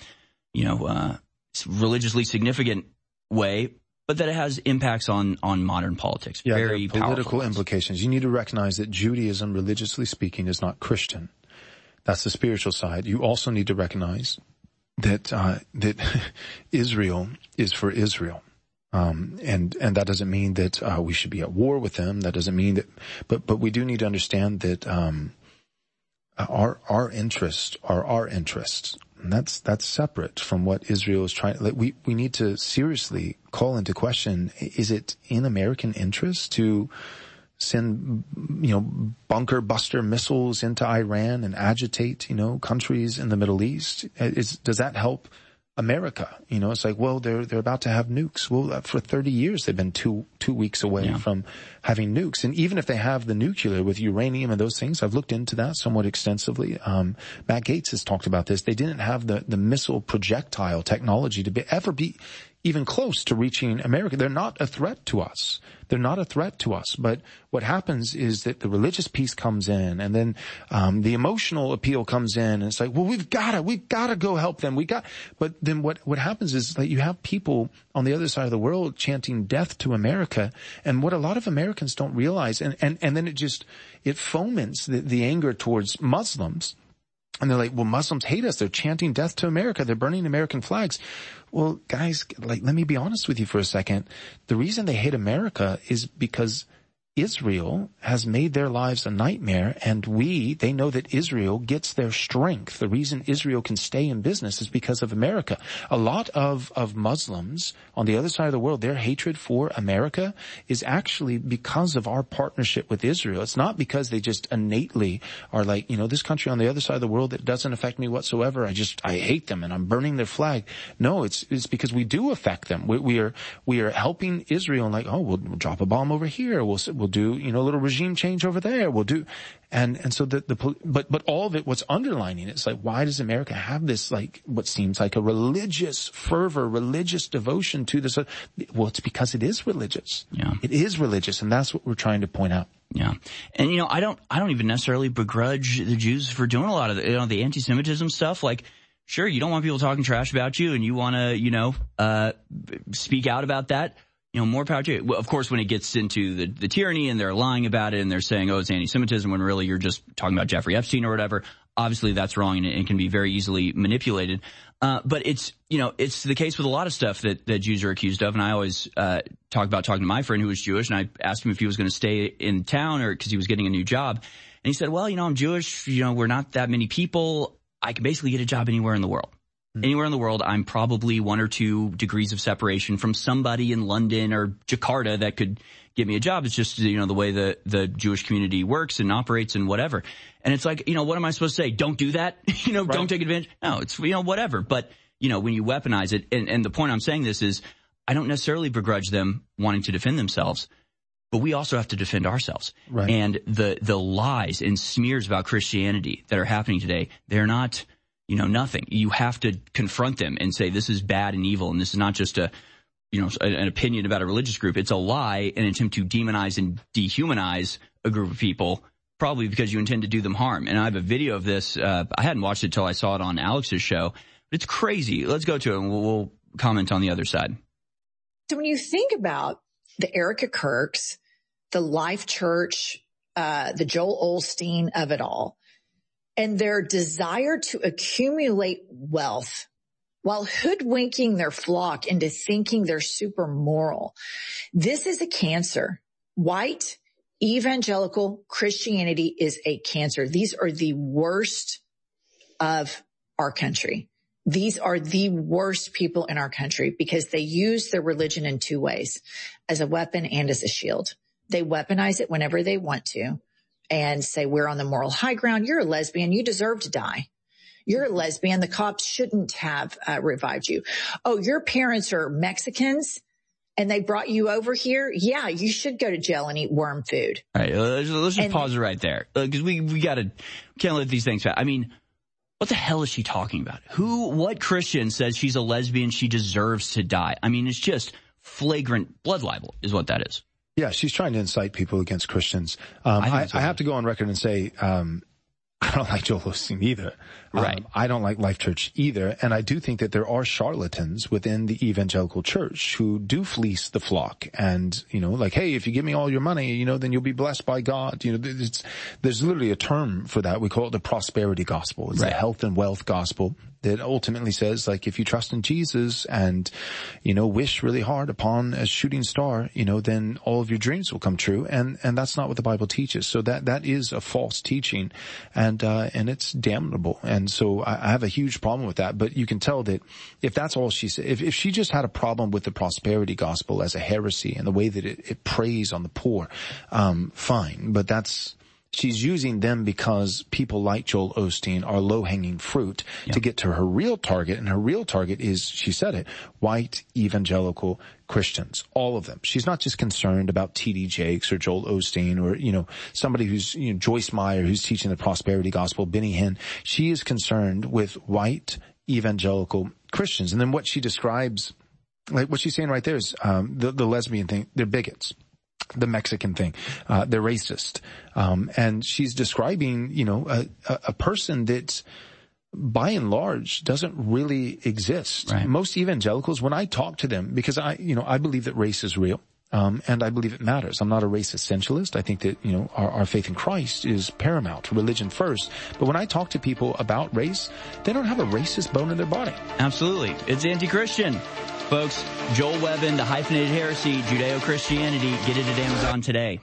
religiously significant way, but that it has impacts on modern politics. Yeah, very political implications. You need to recognize that Judaism, religiously speaking, is not Christian. That's the spiritual side. You also need to recognize that Israel is for Israel. And that doesn't mean that, we should be at war with them. That doesn't mean that, but we do need to understand that, our interests are our interests. And that's separate from what Israel is trying. Like we need to seriously call into question, is it in American interest to send, bunker buster missiles into Iran and agitate, countries in the Middle East? Does that help America? It's like, well, they're about to have nukes. Well, for 30 years, they've been two weeks away from having nukes. And even if they have the nuclear with uranium and those things, I've looked into that somewhat extensively. Matt Gaetz has talked about this. They didn't have the missile projectile technology to ever be even close to reaching America. They're not a threat to us. They're not a threat to us. But what happens is that the religious piece comes in, and then the emotional appeal comes in, and it's like, well, we've got to go help them. But then what happens is that you have people on the other side of the world chanting death to America, and what a lot of Americans don't realize, and then it foments the anger towards Muslims. And they're like, well, Muslims hate us. They're chanting death to America. They're burning American flags. Well, guys, like, let me be honest with you for a second. The reason they hate America is because Israel has made their lives a nightmare, and they know that Israel gets their strength. The reason Israel can stay in business is because of America. A lot of Muslims on the other side of the world, their hatred for America is actually because of our partnership with Israel. It's not because they just innately are like, this country on the other side of the world that doesn't affect me whatsoever. I hate them and I'm burning their flag. No, it's because we do affect them. We are helping Israel and like, oh, we'll drop a bomb over here. We'll do, a little regime change over there. We'll do, and so but all of it, what's underlining it's like, why does America have this, like, what seems like a religious fervor, religious devotion to this? Well, it's because it is religious. Yeah. It is religious, and that's what we're trying to point out. Yeah. And, I don't even necessarily begrudge the Jews for doing a lot of the anti-Semitism stuff. Like, sure, you don't want people talking trash about you and you want to, speak out about that. More power to you. Well, of course, when it gets into the tyranny and they're lying about it and they're saying, oh, it's anti-Semitism when really you're just talking about Jeffrey Epstein or whatever, obviously that's wrong and it can be very easily manipulated. But it's the case with a lot of stuff that Jews are accused of. And I always talking to my friend who was Jewish, and I asked him if he was going to stay in town or because he was getting a new job. And he said, well, I'm Jewish. We're not that many people. I can basically get a job anywhere in the world. Anywhere in the world, I'm probably 1 or 2 degrees of separation from somebody in London or Jakarta that could get me a job. It's just, the way the Jewish community works and operates and whatever. And it's like, what am I supposed to say? Don't do that? Right. Don't take advantage. No, it's, whatever. But, when you weaponize it, and the point I'm saying this is, I don't necessarily begrudge them wanting to defend themselves, but we also have to defend ourselves. Right. And the lies and smears about Christianity that are happening today, they're not, nothing. You have to confront them and say this is bad and evil, and this is not just an opinion about a religious group. It's a lie, an attempt to demonize and dehumanize a group of people, probably because you intend to do them harm. And I have a video of this. I hadn't watched it till I saw it on Alex's show, but it's crazy. Let's go to it, and we'll comment on the other side. So when you think about the Erica Kirks, the Life Church, the Joel Osteen of it all, and their desire to accumulate wealth while hoodwinking their flock into thinking they're super moral. This is a cancer. White evangelical Christianity is a cancer. These are the worst of our country. These are the worst people in our country because they use their religion in 2 ways, as a weapon and as a shield. They weaponize it whenever they want to and say, we're on the moral high ground. You're a lesbian. You deserve to die. You're a lesbian. The cops shouldn't have revived you. Oh, your parents are Mexicans and they brought you over here. Yeah, you should go to jail and eat worm food. All right. Let's just pause it right there. Cause we can't let these things pass. I mean, what the hell is she talking about? What Christian says she's a lesbian? She deserves to die. I mean, it's just flagrant blood libel is what that is. Yeah, she's trying to incite people against Christians. I have to go on record and say, I don't like Joel Osteen either. Right. I don't like Life Church either. And I do think that there are charlatans within the evangelical church who do fleece the flock and, like, hey, if you give me all your money, then you'll be blessed by God. There's literally a term for that. We call it the prosperity gospel. It's the health and wealth gospel that ultimately says, like, if you trust in Jesus and, wish really hard upon a shooting star, then all of your dreams will come true. And that's not what the Bible teaches. So that is a false teaching and it's damnable. And so I have a huge problem with that. But you can tell that if that's all she said, if she just had a problem with the prosperity gospel as a heresy and the way that it preys on the poor, fine. But she's using them because people like Joel Osteen are low-hanging fruit to get to her real target. And her real target is, she said it, white evangelical Christians. All of them. She's not just concerned about T.D. Jakes or Joel Osteen or, somebody who's, Joyce Meyer who's teaching the prosperity gospel, Benny Hinn. She is concerned with white evangelical Christians. And then what she describes, like what she's saying right there is, the lesbian thing, they're bigots. The Mexican thing, they're racist. And she's describing, a person that by and large doesn't really exist. Right. Most evangelicals, when I talk to them, because I believe that race is real. And I believe it matters. I'm not a race essentialist. I think that, our faith in Christ is paramount, religion first. But when I talk to people about race, they don't have a racist bone in their body. Absolutely. It's anti-Christian. Folks, Joel Webbin, The Hyphenated Heresy, Judeo-Christianity. Get it at Amazon today.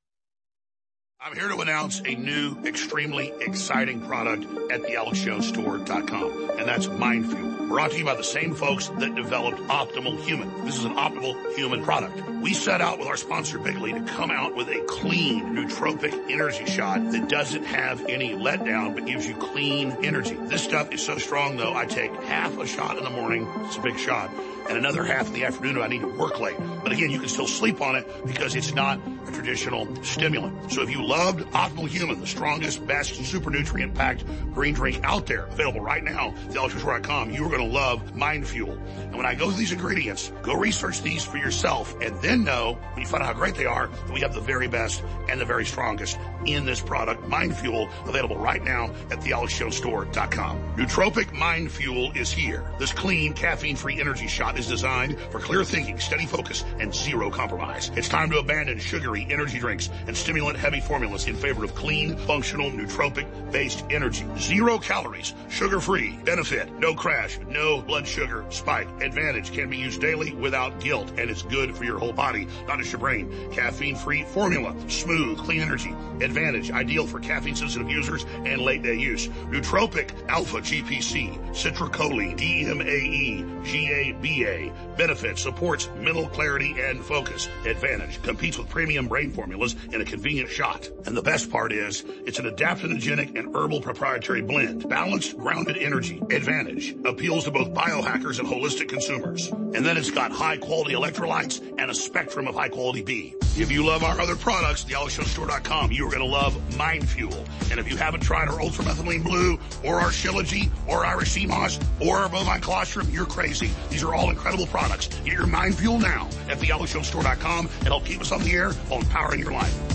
I'm here to announce a new, extremely exciting product at thealexjonesstore.com, and that's Mind Fuel. Brought to you by the same folks that developed Optimal Human. This is an Optimal Human product. We set out with our sponsor, Bigley, to come out with a clean, nootropic energy shot that doesn't have any letdown but gives you clean energy. This stuff is so strong, though, I take half a shot in the morning. It's a big shot. And another half in the afternoon if I need to work late. But again, you can still sleep on it because it's not a traditional stimulant. So if you loved Optimal Human, the strongest, best, super nutrient-packed green drink out there, available right now at thealexjonesstore.com, you are going to love Mind Fuel. And when I go through these ingredients, go research these for yourself and then know, when you find out how great they are, that we have the very best and the very strongest in this product, Mind Fuel, available right now at thealexjonesstore.com. Nootropic Mind Fuel is here. This clean, caffeine-free energy shot is designed for clear thinking, steady focus, and zero compromise. It's time to abandon sugary energy drinks and stimulant-heavy formulas in favor of clean, functional, nootropic-based energy. 0 calories, sugar-free, benefit, no crash, no blood sugar spike. Advantage can be used daily without guilt, and it's good for your whole body, not just your brain. Caffeine-free formula, smooth, clean energy. Advantage, ideal for caffeine-sensitive users and late-day use. Nootropic, alpha GPC, citrulline, DMAE, GABA. Benefit, supports mental clarity and focus. Advantage, competes with premium brain formulas in a convenient shot. And the best part is, it's an adaptogenic and herbal proprietary blend. Balanced, grounded energy. Advantage, appeals to both biohackers and holistic consumers. And then it's got high-quality electrolytes and a spectrum of high-quality B. If you love our other products, thealexjonesstore.com, you are going to love Mind Fuel. And if you haven't tried our ultramethylene blue or our Shilajit or Irish sea moss or our bovine colostrum, you're crazy. These are all incredible products. Get your Mind Fuel now at thealexjonesstore.com and help keep us on the air while empowering your life.